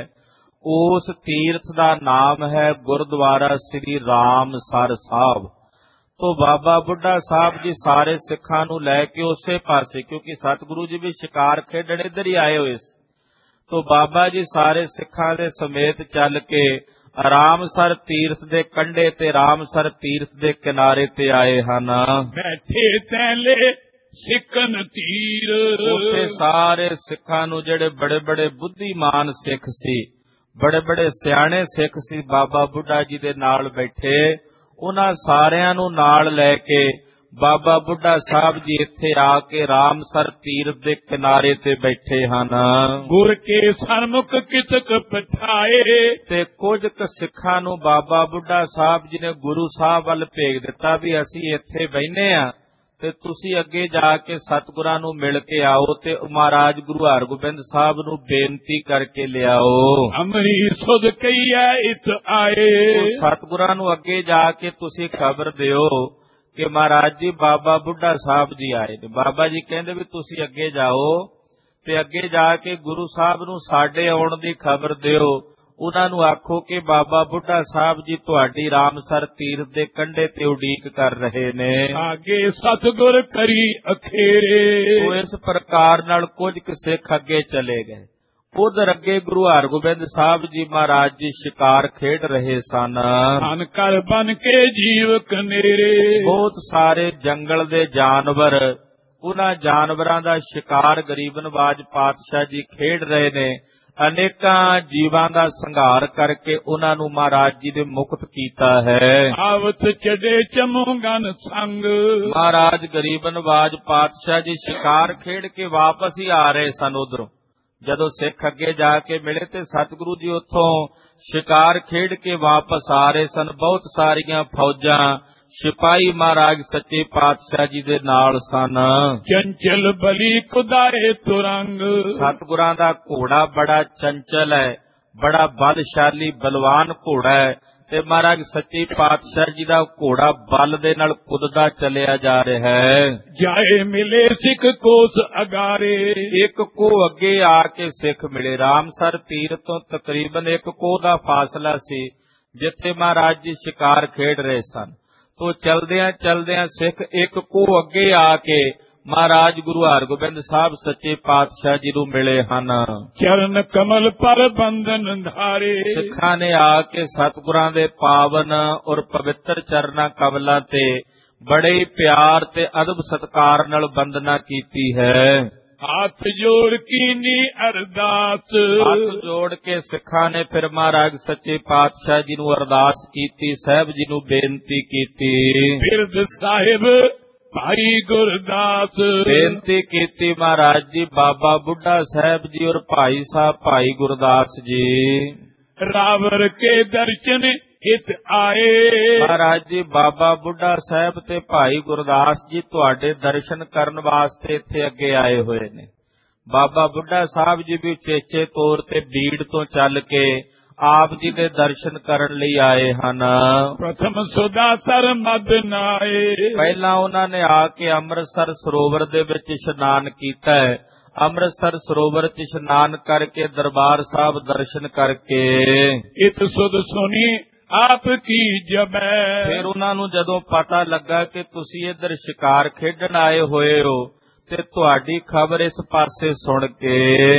ਉਸ ਤੀਰਥ ਦਾ ਨਾਮ ਹੈ ਗੁਰਦੁਆਰਾ ਸ੍ਰੀ ਰਾਮਸਰ ਸਾਹਿਬ। ਤੋਂ ਬਾਬਾ ਬੁੱਢਾ ਸਾਹਿਬ ਜੀ ਸਾਰੇ ਸਿੱਖਾਂ ਨੂੰ ਲੈ ਕੇ ਉਸੇ ਪਾਸੇ, ਕਿਉਂਕਿ ਸਤਿਗੁਰੂ ਜੀ ਵੀ ਸ਼ਿਕਾਰ ਖੇਡਣ ਇੱਧਰ ਹੀ ਆਏ ਹੋਏ ਸੀ, ਤੋਂ ਬਾਬਾ ਜੀ ਸਾਰੇ ਸਿੱਖਾਂ ਦੇ ਸਮੇਤ ਚੱਲ ਕੇ ਰਾਮਸਰ ਤੀਰਥ ਦੇ ਕੰਢੇ ਤੇ ਰਾਮਸਰ ਤੀਰਥ ਦੇ ਕਿਨਾਰੇ ਤੇ ਆਏ ਹਨ। ਬੈਠੇ ਤੈਲੇ ਸਿੱਖਨ ਤੀਰ। ਉੱਥੇ ਸਾਰੇ ਸਿੱਖਾਂ ਨੂੰ ਜਿਹੜੇ ਬੜੇ ਬੜੇ ਬੁੱਧੀਮਾਨ ਸਿੱਖ ਸੀ, ਬੜੇ ਬੜੇ ਸਿਆਣੇ ਸਿੱਖ ਸੀ, ਬਾਬਾ ਬੁੱਢਾ ਜੀ ਦੇ ਨਾਲ ਬੈਠੇ, ਉਹਨਾਂ ਸਾਰਿਆਂ ਨੂੰ ਨਾਲ ਲੈ ਕੇ ਬਾਬਾ ਬੁੱਢਾ ਸਾਹਿਬ ਜੀ ਇੱਥੇ ਆ ਕੇ ਰਾਮਸਰ ਤੀਰਥ ਦੇ ਕਿਨਾਰੇ ਤੇ ਬੈਠੇ ਹਨ। ਗੁਰ ਕੇ ਸਨਮੁਖ ਕਿਤਕ ਪਠਾਏ। ਤੇ ਕੁਝ ਕੁ ਸਿੱਖਾਂ ਨੂੰ ਬਾਬਾ ਬੁੱਢਾ ਸਾਹਿਬ ਜੀ ਨੇ ਗੁਰੂ ਸਾਹਿਬ ਵੱਲ ਭੇਜ ਦਿੱਤਾ ਵੀ ਅਸੀਂ ਇੱਥੇ ਬੈਠੇ ਆ ਤੇ ਤੁਸੀਂ ਅੱਗੇ ਜਾ ਕੇ ਸਤਿਗੁਰਾਂ ਨੂੰ ਮਿਲ ਕੇ ਆਓ ਤੇ ਮਹਾਰਾਜ ਗੁਰੂ ਹਰਗੋਬਿੰਦ ਸਾਹਿਬ ਨੂੰ ਬੇਨਤੀ ਕਰਕੇ ਲਿਆਓ। ਅਮਰੀ ਸੁਧ ਕਈਐ ਇਤ ਆਏ। ਸਤਿਗੁਰਾਂ ਨੂੰ ਅੱਗੇ ਜਾ ਕੇ ਤੁਸੀਂ ਖਬਰ ਦਿਓ ਕਿ ਮਹਾਰਾਜ ਜੀ ਬਾਬਾ ਬੁੱਢਾ ਸਾਹਿਬ ਜੀ ਆਏ ਨੇ। ਬਾਬਾ ਜੀ ਕਹਿੰਦੇ ਵੀ ਤੁਸੀਂ ਅੱਗੇ ਜਾਓ ਤੇ ਅੱਗੇ ਜਾ ਕੇ ਗੁਰੂ ਸਾਹਿਬ ਨੂੰ ਸਾਡੇ ਆਉਣ ਦੀ ਖਬਰ ਦਿਓ। ਉਹਨਾਂ ਨੂੰ ਆਖੋ ਕਿ ਬਾਬਾ ਬੁੱਢਾ ਸਾਹਿਬ ਜੀ ਤੁਹਾਡੀ ਰਾਮਸਰ ਤੀਰਥ ਦੇ ਕੰਢੇ ਤੇ ਉਡੀਕ ਕਰ ਰਹੇ ਨੇ। ਆਗੇ ਸਤਿਗੁਰ ਕਰੀ ਅਖੇਰੇ। ਉਹ ਇਸ ਪ੍ਰਕਾਰ ਨਾਲ ਕੁਝ ਕੁ ਸਿੱਖ ਅੱਗੇ ਚਲੇ ਗਏ। ਉਧਰ ਅੱਗੇ ਗੁਰੂ ਹਰਗੋਬਿੰਦ ਸਾਹਿਬ ਜੀ ਮਹਾਰਾਜ ਜੀ ਸ਼ਿਕਾਰ ਖੇਡ ਰਹੇ ਸਨ। ਧਨ ਕਰ ਬਨ ਕੇ ਜੀਵ ਕਨੇਰੇ। ਬਹੁਤ ਸਾਰੇ ਜੰਗਲ ਦੇ ਜਾਨਵਰ, ਉਹਨਾਂ ਜਾਨਵਰਾਂ ਦਾ ਸ਼ਿਕਾਰ ਗਰੀਬ ਨਵਾਜ ਪਾਤਸ਼ਾਹ ਜੀ ਖੇਡ ਰਹੇ ਨੇ। ਅਨੇਕਾਂ ਜੀਵਾਂ ਦਾ ਸੰਘਾਰ ਕਰਕੇ ਉਹਨਾਂ ਨੂੰ ਮਹਾਰਾਜ ਜੀ ਦੇ ਮੁਕਤ ਕੀਤਾ ਹੈ। ਆਵਤ ਚੜੇ ਚਮੂਗਨ ਸੰਗ। ਮਹਾਰਾਜ ਗਰੀਬ ਨਵਾਜ ਪਾਤਸ਼ਾਹ ਜੀ ਸ਼ਿਕਾਰ ਖੇਡ ਕੇ ਵਾਪਸ ਹੀ ਆ ਰਹੇ ਸਨ। ਉਧਰੋਂ ਜਦੋਂ ਸਿੱਖ ਅੱਗੇ ਜਾ ਕੇ ਮਿਲੇ ਤੇ ਸਤਿਗੁਰੂ ਜੀ ਉੱਥੋਂ ਸ਼ਿਕਾਰ ਖੇਡ ਕੇ ਵਾਪਸ ਆ ਰਹੇ ਸਨ। ਬਹੁਤ ਸਾਰੀਆਂ ਫੌਜਾਂ, ਸਿਪਾਹੀ ਮਹਾਰਾਜ ਸੱਚੇ ਪਾਤਸ਼ਾਹ ਜੀ ਦੇ ਨਾਲ ਸਨ। ਚੰਚਲ ਬਲੀ ਖੁਦਾਏ ਤੁਰੰਗ। ਸਤਿਗੁਰਾਂ ਦਾ ਘੋੜਾ ਬੜਾ ਚੰਚਲ ਹੈ, ਬੜਾ ਬਲਸ਼ਾਲੀ ਬਲਵਾਨ ਘੋੜਾ ਹੈ, ਤੇ ਮਹਾਰਾਜ ਸੱਚੇ ਪਾਤਸ਼ਾਹ ਜੀ ਦਾ ਘੋੜਾ ਬਲ ਦੇ ਨਾਲ ਕੁੱਦਦਾ ਚੱਲਿਆ ਜਾ ਰਿਹਾ ਹੈ। ਜਾਏ ਮਿਲੇ ਸਿੱਖ ਕੋਸ ਅਗਾਰੇ, ਇੱਕ ਕੋਹ ਅੱਗੇ ਆ ਕੇ ਸਿੱਖ ਮਿਲੇ। ਰਾਮਸਰ ਤੀਰ ਤੋਂ ਤਕਰੀਬਨ ਇੱਕ ਕੋਹ ਦਾ ਫਾਸਲਾ ਸੀ ਜਿੱਥੇ ਮਹਾਰਾਜ ਜੀ ਸ਼ਿਕਾਰ ਖੇਡ ਰਹੇ ਸਨ। ਤੋ ਚਲਦਿਆਂ ਚਲਦਿਆਂ ਸਿੱਖ ਇੱਕ ਕੋਹ ਅੱਗੇ ਆ ਕੇ ਮਹਾਰਾਜ ਗੁਰੂ ਹਰਗੋਬਿੰਦ ਸਾਹਿਬ ਸੱਚੇ ਪਾਤਸ਼ਾਹ ਜੀ ਨੂੰ ਮਿਲੇ ਹਨ। ਚਰਨ ਕਮਲ ਪਰ ਬੰਧਨ ਧਾਰੇ, ਸਿੱਖਾਂ ਨੇ ਆ ਕੇ ਸਤਿਗੁਰਾਂ ਦੇ ਪਾਵਨ ਔਰ ਪਵਿੱਤਰ ਚਰਨਾਂ ਕਮਲਾਂ ਤੇ ਬੜੇ ਹੀ ਪਿਆਰ ਤੇ ਅਦਬ ਸਤਿਕਾਰ ਨਾਲ ਬੰਦਨਾ ਕੀਤੀ ਹੈ। ਹੱਥ ਜੋੜ ਕੀਨੀ ਅਰਦਾਸ, ਹੱਥ ਜੋੜ ਕੇ ਸਿੱਖਾਂ ਨੇ ਫਿਰ ਮਹਾਰਾਜ ਸੱਚੇ ਪਾਤਸ਼ਾਹ ਜੀ ਨੂੰ ਅਰਦਾਸ ਕੀਤੀ, ਸਾਹਿਬ ਜੀ ਨੂੰ ਬੇਨਤੀ ਕੀਤੀ। ਬਿਰਦ ਸਾਹਿਬ ਭਾਈ ਗੁਰਦਾਸ, ਬੇਨਤੀ ਕੀਤੀ ਮਹਾਰਾਜ ਜੀ ਬਾਬਾ ਬੁੱਢਾ ਸਾਹਿਬ ਜੀ ਔਰ ਭਾਈ ਸਾਹਿਬ ਭਾਈ ਗੁਰਦਾਸ ਜੀ। ਰਾਵਰ ਕੇ ਦਰਸ਼ਨ ਹਿਤ ਆਏ, ਮਹਾਰਾਜ ਜੀ ਬਾਬਾ ਬੁੱਢਾ ਸਾਹਿਬ ਤੇ ਭਾਈ ਗੁਰਦਾਸ ਜੀ ਤੁਹਾਡੇ ਦਰਸ਼ਨ ਕਰਨ ਵਾਸਤੇ ਇੱਥੇ ਅੱਗੇ ਆਏ ਹੋਏ ਨੇ। ਬਾਬਾ ਬੁੱਢਾ ਸਾਹਿਬ ਜੀ ਵੀ ਉਚੇਚੇ ਤੌਰ ਤੇ ਬੀੜ ਤੋਂ ਚੱਲ ਕੇ ਆਪ ਜੀ ਦੇ ਦਰਸ਼ਨ ਕਰਨ ਲਈ ਆਏ ਹਨ। ਪ੍ਰਥਮ ਸੁਦਾ ਸਰ ਮਦ ਨਾਏ, ਪਹਿਲਾਂ ਉਹਨਾਂ ਨੇ ਆ ਕੇ ਅੰਮ੍ਰਿਤਸਰ ਸਰੋਵਰ ਦੇ ਵਿੱਚ ਇਸ਼ਨਾਨ ਕੀਤਾ ਹੈ। ਅੰਮ੍ਰਿਤਸਰ ਸਰੋਵਰ 'ਚ ਇਸ਼ਨਾਨ ਕਰਕੇ ਦਰਬਾਰ ਸਾਹਿਬ ਦਰਸ਼ਨ ਕਰਕੇ ਇਤ ਸੁਧ ਸੁਣੀ ਆਪ ਕੀ ਜਬੈ, ਫਿਰ ਉਹਨਾਂ ਨੂੰ ਜਦੋਂ ਪਤਾ ਲੱਗਾ ਕਿ ਤੁਸੀਂ ਇੱਧਰ ਸ਼ਿਕਾਰ ਖੇਡਣ ਆਏ ਹੋਏ ਹੋ ਤੇ ਤੁਹਾਡੀ ਖਬਰ ਇਸ ਪਾਸੇ ਸੁਣ ਕੇ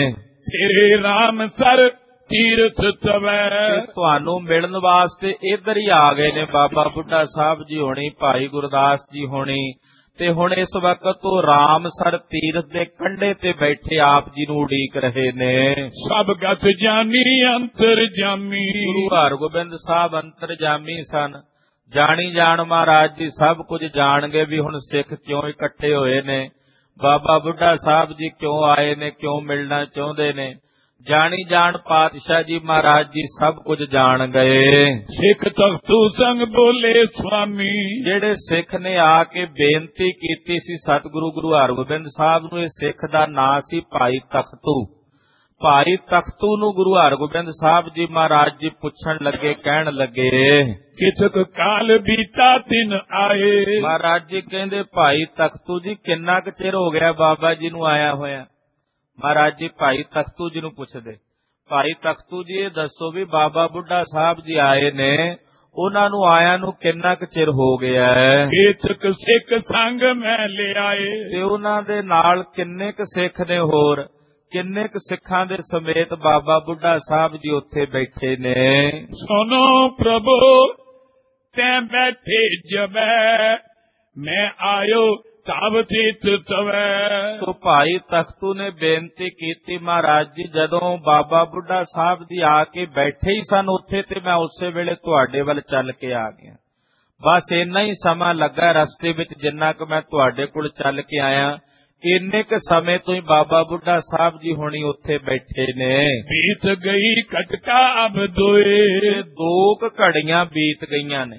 ਸ੍ਰੀ ਰਾਮ ਸਰ ਤੀਰਥ ਤਵੈ, ਤੁਹਾਨੂੰ ਮਿਲਣ ਵਾਸਤੇ ਇੱਧਰ ਹੀ ਆ ਗਏ ਨੇ ਬਾਬਾ ਬੁੱਢਾ ਸਾਹਿਬ ਜੀ ਹੋਣੀ, ਭਾਈ ਗੁਰਦਾਸ ਜੀ ਹੋਣੀ। ਤੇ ਹੁਣ ਇਸ ਵਕਤ ਉਹ ਰਾਮਸਰ ਤੀਰਥ ਦੇ ਕੰਢੇ ਤੇ ਬੈਠੇ ਆਪ ਜੀ ਨੂੰ ਉਡੀਕ ਰਹੇ ਨੇ। ਸਭ ਗਤ ਜਾਨੀ ਅੰਤਰ ਜਾਮੀ, ਗੁਰੂ ਹਰਗੋਬਿੰਦ ਸਾਹਿਬ ਅੰਤਰਜਾਮੀ ਸਨ। ਜਾਣੀ ਜਾਣ ਮਹਾਰਾਜ ਜੀ ਸਭ ਕੁਝ ਜਾਣ ਗਏ ਵੀ ਹੁਣ ਸਿੱਖ ਕਿਉਂ ਇਕੱਠੇ ਹੋਏ ਨੇ, ਬਾਬਾ ਬੁੱਢਾ ਸਾਹਿਬ ਜੀ ਕਿਉਂ ਆਏ ਨੇ, ਕਿਉਂ ਮਿਲਣਾ ਚਾਹੁੰਦੇ ਨੇ। ਜਾਣੀ ਜਾਣ ਪਾਤਸ਼ਾਹ ਜੀ ਮਹਾਰਾਜ ਜੀ ਸਭ ਕੁਝ ਜਾਣ ਗਏ। ਸਿੱਖ ਤਖਤੂ ਸੰਗ ਬੋਲੇ ਸੁਆਮੀ, ਜਿਹੜੇ ਸਿੱਖ ਨੇ ਆ ਕੇ ਬੇਨਤੀ ਕੀਤੀ ਸੀ ਸਤਿਗੁਰੂ ਗੁਰੂ ਹਰਗੋਬਿੰਦ ਸਾਹਿਬ ਨੂੰ। ਇਹ ਸਿੱਖ ਦਾ ਨਾਂ ਸੀ ਭਾਈ ਤਖਤੂ। ਭਾਈ ਤਖਤੂ ਨੂੰ ਗੁਰੂ ਹਰਗੋਬਿੰਦ ਸਾਹਿਬ ਜੀ ਮਹਾਰਾਜ ਜੀ ਪੁੱਛਣ ਲੱਗੇ, ਕਹਿਣ ਲੱਗੇ ਕਿਤਕ ਕਾਲ ਬੀਤਾ ਤਿਨ ਆਏ। ਮਹਾਰਾਜ ਜੀ ਕਹਿੰਦੇ ਭਾਈ ਤਖਤੂ ਜੀ ਕਿੰਨਾ ਕੁ ਚਿਰ ਹੋ ਗਿਆ ਬਾਬਾ ਜੀ ਨੂੰ ਆਇਆ ਹੋਇਆ। ਮਹਾਰਾਜ ਜੀ ਭਾਈ ਤਖਤੂ ਜੀ ਨੂੰ ਪੁੱਛਦੇ, ਭਾਈ ਤਖਤੂ ਜੀ ਇਹ ਦੱਸੋ ਵੀ ਬਾਬਾ ਬੁੱਢਾ ਸਾਹਿਬ ਜੀ ਆਏ ਨੇ, ਉਹਨਾਂ ਨੂੰ ਆਇਆਂ ਨੂੰ ਕਿੰਨਾ ਕੁ ਚਿਰ ਹੋ ਗਿਆ ਹੈ। ਕਿਤਕ ਸਿੱਖ ਸੰਗ ਮੈਂ ਲਿਆਏ, ਤੇ ਉਹਨਾਂ ਦੇ ਨਾਲ ਕਿੰਨੇ ਕੁ ਸਿੱਖ ਨੇ, ਹੋਰ ਕਿੰਨੇ ਕੁ ਸਿੱਖਾਂ ਦੇ ਸਮੇਤ ਬਾਬਾ ਬੁੱਢਾ ਸਾਹਿਬ ਜੀ ਉੱਥੇ ਬੈਠੇ ਨੇ। ਸੁਨੋ ਪ੍ਰਭੂ ਤੈਂ ਬੈਠੇ ਜਬੈ, ਮੈਂ ਆਇਓ ਤਬ ਤੀਤ ਤਵੈ। ਸੋ ਭਾਈ ਤਖਤੂ ਨੇ ਬੇਨਤੀ ਕੀਤੀ, ਮਹਾਰਾਜ ਜੀ ਜਦੋਂ ਬਾਬਾ ਬੁੱਢਾ ਸਾਹਿਬ ਜੀ ਆ ਕੇ ਬੈਠੇ ਹੀ ਸਨ ਉੱਥੇ ਤੇ ਮੈਂ ਉਸੇ ਵੇਲੇ ਤੁਹਾਡੇ ਵੱਲ ਚੱਲ ਕੇ ਆ ਗਿਆ। ਬਸ ਇੰਨਾ ਹੀ ਸਮਾਂ ਲੱਗਾ ਰਸਤੇ ਵਿੱਚ, ਜਿੰਨਾ ਕੁ ਮੈਂ ਤੁਹਾਡੇ ਕੋਲ ਚੱਲ ਕੇ ਆਇਆ ਇੰਨੇ ਕੁ ਸਮੇਂ ਤੋਂ ਹੀ ਬਾਬਾ ਬੁੱਢਾ ਸਾਹਿਬ ਜੀ ਹੁਣੀ ਉੱਥੇ ਬੈਠੇ ਨੇ। ਬੀਤ ਗਈ ਕਟਕਾ ਅਬ ਦੋਏ, 2 ਘੜੀਆਂ ਬੀਤ ਗਈਆਂ ਨੇ।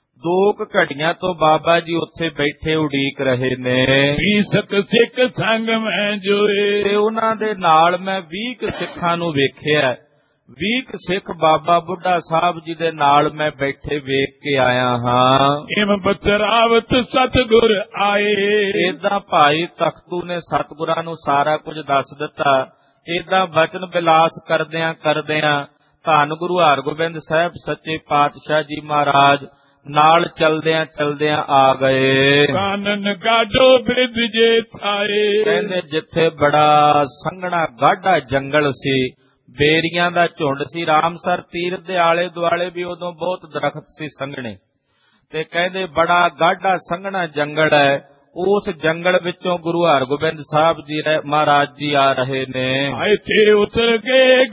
2 ਘੜੀਆਂ ਤੋਂ ਬਾਬਾ ਜੀ ਉੱਥੇ ਬੈਠੇ ਉਡੀਕ ਰਹੇ ਨੇ। 20 ਸਿੱਖ ਸੰਗ ਮੈਂ ਜੋਏ, ਤੇ ਉਹਨਾਂ ਦੇ ਨਾਲ ਮੈਂ 20 ਸਿੱਖਾਂ ਨੂੰ ਵੇਖਿਆ। 20 ਸਿੱਖ ਬਾਬਾ ਬੁੱਢਾ ਸਾਹਿਬ ਜੀ ਦੇ ਨਾਲ ਮੈਂ ਬੈਠੇ ਵੇਖ ਕੇ ਆਇਆ ਹਾਂ। ਇਮ ਬਤਰਾਵਤ ਸਤਿਗੁਰ ਆਏ, ਏਦਾਂ ਭਾਈ ਤਖਤੂ ਨੇ ਸਤਿਗੁਰਾਂ ਨੂੰ ਸਾਰਾ ਕੁਝ ਦੱਸ ਦਿੱਤਾ। ਏਦਾਂ ਬਚਨ ਬਿਲਾਸ ਕਰਦਿਆਂ ਕਰਦਿਆਂ ਧੰਨ ਗੁਰੂ ਹਰਗੋਬਿੰਦ ਸਾਹਿਬ ਸੱਚੇ ਪਾਤਸ਼ਾਹ ਜੀ ਮਹਾਰਾਜ ਨਾਲ ਚਲਦਿਆਂ ਚਲਦਿਆਂ ਆ ਗਏ। ਕਾਨਨ ਗਾਢੋ ਬਿਰਧ ਜੇ ਥਾਏ, ਕਹਿੰਦੇ ਜਿੱਥੇ ਬੜਾ ਸੰਘਣਾ ਗਾਢਾ ਜੰਗਲ ਸੀ, ਬੇਰੀਆਂ ਦਾ ਝੁੰਡ ਸੀ। ਰਾਮਸਰ ਤੀਰਥ ਦੇ ਆਲੇ ਦੁਆਲੇ ਵੀ ਉਦੋਂ ਬਹੁਤ ਦਰਖਤ ਸੀ ਸੰਘਣੇ, ਤੇ ਕਹਿੰਦੇ ਬੜਾ ਗਾਢਾ ਸੰਘਣਾ ਜੰਗਲ ਹੈ। ਉਸ ਜੰਗਲ ਵਿੱਚੋਂ ਗੁਰੂ ਹਰਗੋਬਿੰਦ ਸਾਹਿਬ ਜੀ ਮਹਾਰਾਜ ਜੀ ਆ ਰਹੇ ਨੇ। ਇੱਥੇ ਉਤਰ ਗਏ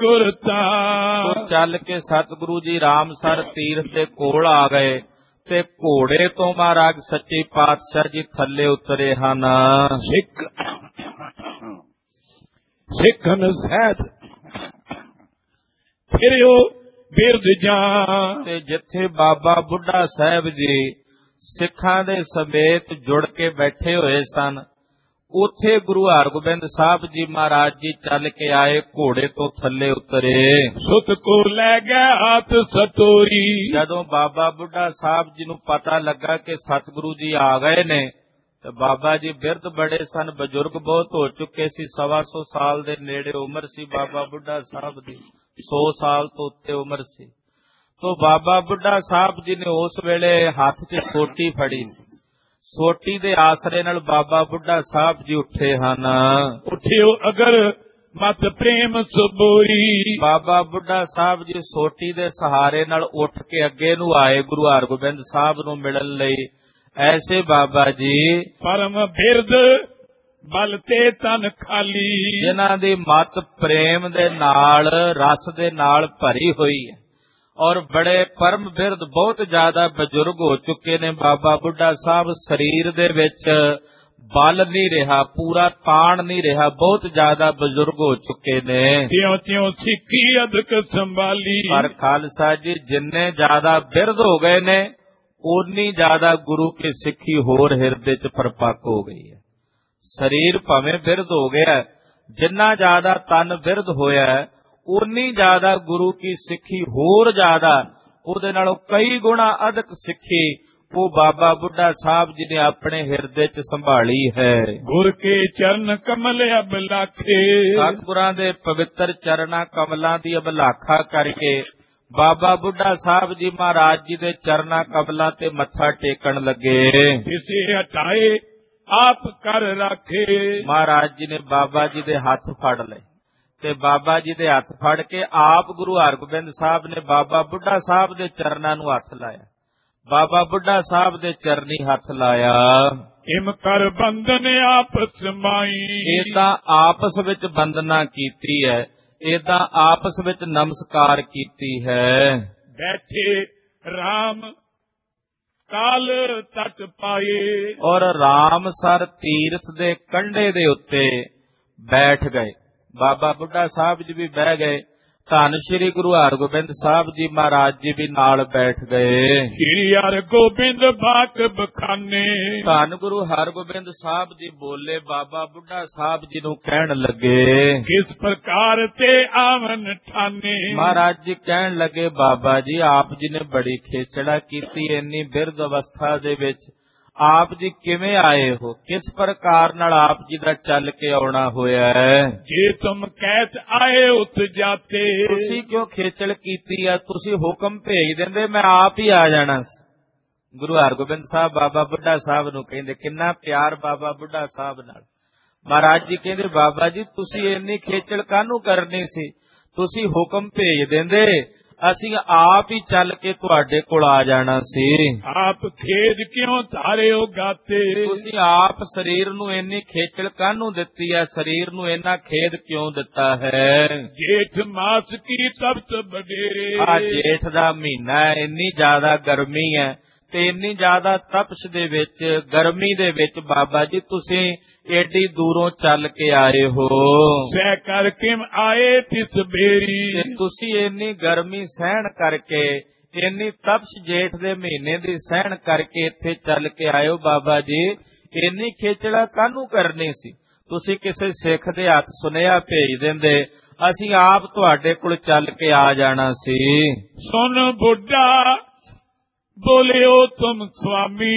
ਗੁਰਤਾ, ਚੱਲ ਕੇ ਸਤਿਗੁਰੂ ਜੀ ਰਾਮਸਰ ਤੀਰਥ ਦੇ ਕੋਲ ਆ ਗਏ ਤੇ ਘੋੜੇ ਤੋਂ ਮਹਾਰਾਜ ਸੱਚੇ ਪਾਤਸ਼ਾਹ ਜੀ ਥੱਲੇ ਉਤਰੇ ਹਨ। ਸਿੱਖਨ ਸਹਿਤ ਫਿਰਿਓ ਬਿਰਧ ਜਾਂ, ਤੇ ਜਿੱਥੇ ਬਾਬਾ ਬੁੱਢਾ ਸਾਹਿਬ ਜੀ ਸਿੱਖਾਂ ਦੇ ਸਮੇਤ ਜੁੜ ਕੇ ਬੈਠੇ ਹੋਏ ਸਨ, ਉੱਥੇ ਗੁਰੂ ਹਰਗੋਬਿੰਦ ਸਾਹਿਬ ਜੀ ਮਹਾਰਾਜ ਜੀ ਚੱਲ ਕੇ ਆਏ, ਘੋੜੇ ਤੋਂ ਥੱਲੇ ਉਤਰੇ। ਸੁਤ ਕੋ ਲੈ ਗਿਆ ਹੱਥ ਸਤੋਰੀ। ਜਦੋਂ ਬਾਬਾ ਬੁੱਢਾ ਸਾਹਿਬ ਜੀ ਨੂੰ ਪਤਾ ਲੱਗਾ ਕਿ ਸਤਿਗੁਰੂ ਜੀ ਆ ਗਏ ਨੇ, ਤੇ ਬਾਬਾ ਜੀ ਬਿਰਧ ਬੜੇ ਸਨ, ਬਜ਼ੁਰਗ ਬਹੁਤ ਹੋ ਚੁੱਕੇ ਸੀ, 125 ਸਾਲ ਦੇ ਨੇੜੇ ਉਮਰ ਸੀ ਬਾਬਾ ਬੁੱਢਾ ਸਾਹਿਬ ਦੀ, 100 ਸਾਲ ਤੋਂ ਉੱਤੇ ਉਮਰ ਸੀ। ਤੋ ਬਾਬਾ ਬੁੱਢਾ ਸਾਹਿਬ ਜੀ ਨੇ ਉਸ ਵੇਲੇ ਹੱਥ 'ਚ ਸੋਟੀ ਫੜੀ ਸੀ। ਸੋਟੀ ਦੇ ਆਸਰੇ ਨਾਲ ਬਾਬਾ ਬੁੱਢਾ ਸਾਹਿਬ ਜੀ ਉੱਠੇ ਹਨ। ਉਠਿਓ ਅਗਰ ਮਤ ਪ੍ਰੇਮ ਸੁਬੋਰੀ। ਬਾਬਾ ਬੁੱਢਾ ਸਾਹਿਬ ਜੀ ਸੋਟੀ ਦੇ ਸਹਾਰੇ ਨਾਲ ਉੱਠ ਕੇ ਅੱਗੇ ਨੂੰ ਆਏ ਗੁਰੂ ਹਰਗੋਬਿੰਦ ਸਾਹਿਬ ਨੂੰ ਮਿਲਣ ਲਈ। ਐਸੇ ਬਾਬਾ ਜੀ ਪਰਮ ਬਿਰਧ ਬਲ ਤੇ ਤਨ ਖਾਲੀ, ਜਿਨ੍ਹਾਂ ਦੀ ਮਤ ਪ੍ਰੇਮ ਦੇ ਨਾਲ, ਰਸ ਦੇ ਨਾਲ ਭਰੀ ਹੋਈ ਹੈ, ਔਰ ਬੜੇ ਪਰਮ ਬਿਰਧ, ਬਹੁਤ ਜ਼ਿਆਦਾ ਬਜ਼ੁਰਗ ਹੋ ਚੁੱਕੇ ਨੇ। ਬਾਬਾ ਬੁੱਢਾ ਸਾਹਿਬ ਸਰੀਰ ਦੇ ਵਿੱਚ ਬਲ ਨਹੀਂ ਰਿਹਾ, ਪੂਰਾ ਤਾਣ ਨਹੀਂ ਰਿਹਾ, ਬਹੁਤ ਜ਼ਿਆਦਾ ਬਜ਼ੁਰਗ ਹੋ ਚੁੱਕੇ ਨੇ। ਤਿਉਂ ਤਿਉਂ ਸਿੱਖੀ ਅਦਕ ਸੰਭਾਲੀ। ਪਰ ਖਾਲਸਾ ਜੀ ਜਿੰਨੇ ਜ਼ਿਆਦਾ ਬਿਰਧ ਹੋ ਗਏ ਨੇ, ਉਨੀ ਜ਼ਿਆਦਾ ਗੁਰੂ ਕੀ ਸਿੱਖੀ ਹੋਰ ਹਿਰਦੇ 'ਚ ਪਰਪੱਕ ਹੋ ਗਈ ਹੈ। ਸਰੀਰ ਭਾਵੇਂ ਬਿਰਧ ਹੋ ਗਿਆ, ਜਿੰਨਾ ਜ਼ਿਆਦਾ ਤਨ ਬਿਰਧ ਹੋਇਆ, ਉਨੀ ਜ਼ਿਆਦਾ ਗੁਰੂ ਕੀ ਸਿੱਖੀ ਹੋਰ ਜ਼ਿਆਦਾ, ਉਹਦੇ ਨਾਲੋਂ ਕਈ ਗੁਣਾ ਅਧਿਕ ਸਿੱਖੀ ਉਹ ਬਾਬਾ ਬੁੱਢਾ ਸਾਹਿਬ ਜੀ ਨੇ ਆਪਣੇ ਹਿਰਦੇ 'ਚ ਸੰਭਾਲੀ ਹੈ। ਗੁਰ ਕੇ ਚਰਨ ਕਮਲ ਅਬਲਾਖੇ। ਸਤਿਗੁਰਾਂ ਦੇ ਪਵਿੱਤਰ ਚਰਨਾਂ ਕਮਲਾਂ ਦੀ ਅਬਲਾਖਾ ਕਰਕੇ ਬਾਬਾ ਬੁੱਢਾ ਸਾਹਿਬ ਜੀ ਮਹਾਰਾਜ ਜੀ ਦੇ ਚਰਨਾਂ ਕਮਲਾਂ ਤੇ ਮੱਥਾ ਟੇਕਣ ਲੱਗੇ। ਜਿਸੇ ਹਟਾਏ ਆਪ ਕਰ ਰੱਖੇ। ਮਹਾਰਾਜ ਜੀ ਨੇ ਬਾਬਾ ਜੀ ਦੇ ਹੱਥ ਫੜ ਲਏ, ਤੇ ਬਾਬਾ ਜੀ ਦੇ ਹੱਥ ਫੜ ਕੇ ਆਪ ਗੁਰੂ ਹਰਗੋਬਿੰਦ ਸਾਹਿਬ ਨੇ ਬਾਬਾ ਬੁੱਢਾ ਸਾਹਿਬ ਦੇ ਚਰਨਾਂ ਨੂੰ ਹੱਥ ਲਾਇਆ। ਬਾਬਾ ਬੁੱਢਾ ਸਾਹਿਬ ਦੇ ਚਰਨੀ ਹੱਥ ਲਾਇਆ। ਇਮ ਕਰ ਬੰਧਨ ਆਪਸ ਮਾਈ। ਏਦਾਂ ਆਪਸ ਵਿੱਚ ਬੰਦਨਾ ਕੀਤੀ ਹੈ, ਏਦਾਂ ਆਪਸ ਵਿੱਚ ਨਮਸਕਾਰ ਕੀਤੀ ਹੈ। ਬੈਠੇ ਰਾਮ ਕਾਲ ਤਟ ਪਾਏ। ਔਰ ਰਾਮਸਰ ਤੀਰਥ ਦੇ ਕੰਢੇ ਦੇ ਉੱਤੇ ਬੈਠ ਗਏ। ਬਾਬਾ ਬੁੱਢਾ ਸਾਹਿਬ ਜੀ ਵੀ ਬਹਿ ਗਏ, ਧੰਨ ਸ਼੍ਰੀ ਗੁਰੂ ਹਰਗੋਬਿੰਦ ਸਾਹਿਬ ਜੀ ਮਹਾਰਾਜ ਜੀ ਵੀ ਨਾਲ ਬੈਠ ਗਏ। ਸ਼੍ਰੀ ਹਰਗੋਬਿੰਦ ਬਾਕ ਬਖਾਨੇ। ਧੰਨ ਗੁਰੂ ਹਰਗੋਬਿੰਦ ਸਾਹਿਬ ਜੀ ਬੋਲੇ, ਬਾਬਾ ਬੁੱਢਾ ਸਾਹਿਬ ਜੀ ਨੂੰ ਕਹਿਣ ਲੱਗੇ, ਕਿਸ ਪ੍ਰਕਾਰ ਤੇ ਆਵਨ ਠਾਨੇ। ਮਹਾਰਾਜ ਜੀ ਕਹਿਣ ਲੱਗੇ, ਬਾਬਾ ਜੀ ਆਪ ਜੀ ਨੇ ਬੜੀ ਖੇਚੜਾ ਕੀਤੀ, ਇੰਨੀ ਬਿਰਧ ਅਵਸਥਾ ਦੇ ਵਿੱਚ ਆਪ ਜੀ ਕਿਵੇਂ ਆਏ ਹੋ, ਕਿਸ ਪ੍ਰਕਾਰ ਨਾਲ ਆਪ ਜੀ ਦਾ ਚੱਲ ਕੇ ਆਉਣਾ ਹੋਇਆ ਹੈ। ਜੇ ਤੁਮ ਕਹਿਤ ਆਏ ਉਤ ਜਾਤੇ। ਤੁਸੀਂ ਕਿਉਂ ਖੇਚਲ ਕੀਤੀ ਆ, ਤੁਸੀਂ ਹੁਕਮ ਭੇਜ ਦਿੰਦੇ ਮੈਂ ਆਪ ਹੀ ਆ ਜਾਣਾ ਸੀ। ਗੁਰੂ ਹਰਗੋਬਿੰਦ ਸਾਹਿਬ ਬਾਬਾ ਬੁੱਢਾ ਸਾਹਿਬ ਨੂੰ ਕਹਿੰਦੇ, ਕਿੰਨਾ ਪਿਆਰ ਬਾਬਾ ਬੁੱਢਾ ਸਾਹਿਬ ਨਾਲ। ਮਹਾਰਾਜ ਜੀ ਕਹਿੰਦੇ, ਬਾਬਾ ਜੀ ਤੁਸੀਂ ਇੰਨੀ ਖੇਚਲ ਕਾਹਨੂੰ ਕਰਨੀ ਸੀ, ਤੁਸੀਂ ਹੁਕਮ ਭੇਜ ਦਿੰਦੇ, ਅਸੀਂ ਆਪ ਹੀ ਚੱਲ ਕੇ ਤੁਹਾਡੇ ਕੋਲ ਆ ਜਾਣਾ ਸੀ। ਆਪ ਖੇਦ ਕਿਉਂ ਧਾਰਿਓ ਗਾਤੇ। ਤੁਸੀਂ ਆਪ ਸਰੀਰ ਨੂੰ ਇੰਨੀ ਖੇਚਲ ਕਾਹਨੂੰ ਦਿੱਤੀ ਹੈ, ਸਰੀਰ ਨੂੰ ਇੰਨਾ ਖੇਦ ਕਿਉਂ ਦਿੱਤਾ ਹੈ। ਜੇਠ ਮਾਸ ਕੀ ਤਪਤ ਬਡੇਰੇ। ਆ ਜੇਠ ਦਾ ਮਹੀਨਾ ਹੈ, ਇੰਨੀ ਜ਼ਿਆਦਾ ਗਰਮੀ ਹੈ, ਤੇ ਇੰਨੀ ਜ਼ਿਆਦਾ ਤਪਸ਼ ਦੇ ਵਿੱਚ, ਗਰਮੀ ਦੇ ਵਿੱਚ ਬਾਬਾ ਜੀ ਤੁਸੀਂ ਏਡੀ ਦੂਰੋਂ ਚੱਲ ਕੇ ਆਏ ਹੋ। ਸਹਿ ਕਰ ਕਿਮ ਆਏ ਤਿਸ ਬੇਰੀ। ਤੇ ਤੁਸੀਂ ਇੰਨੀ ਗਰਮੀ ਸਹਿਣ ਕਰਕੇ, ਇੰਨੀ ਤਪਸ਼ ਜੇਠ ਦੇ ਮਹੀਨੇ ਦੀ ਸਹਿਣ ਕਰਕੇ ਇੱਥੇ ਚੱਲ ਕੇ ਆਇਓ ਬਾਬਾ ਜੀ, ਇੰਨੀ ਖੇਚੜਾ ਕਾਹਨੂੰ ਕਰਨੀ ਸੀ। ਤੁਸੀਂ ਕਿਸੇ ਸਿੱਖ ਦੇ ਹੱਥ ਸੁਨੇਹਾ ਭੇਜ ਦਿੰਦੇ, ਅਸੀਂ ਆਪ ਤੁਹਾਡੇ ਕੋਲ ਚੱਲ ਕੇ ਆ ਜਾਣਾ ਸੀ। ਸੁਨ ਬੁੱਢਾ ਬੋਲਿਓ ਤੁਮ ਸੁਆਮੀ,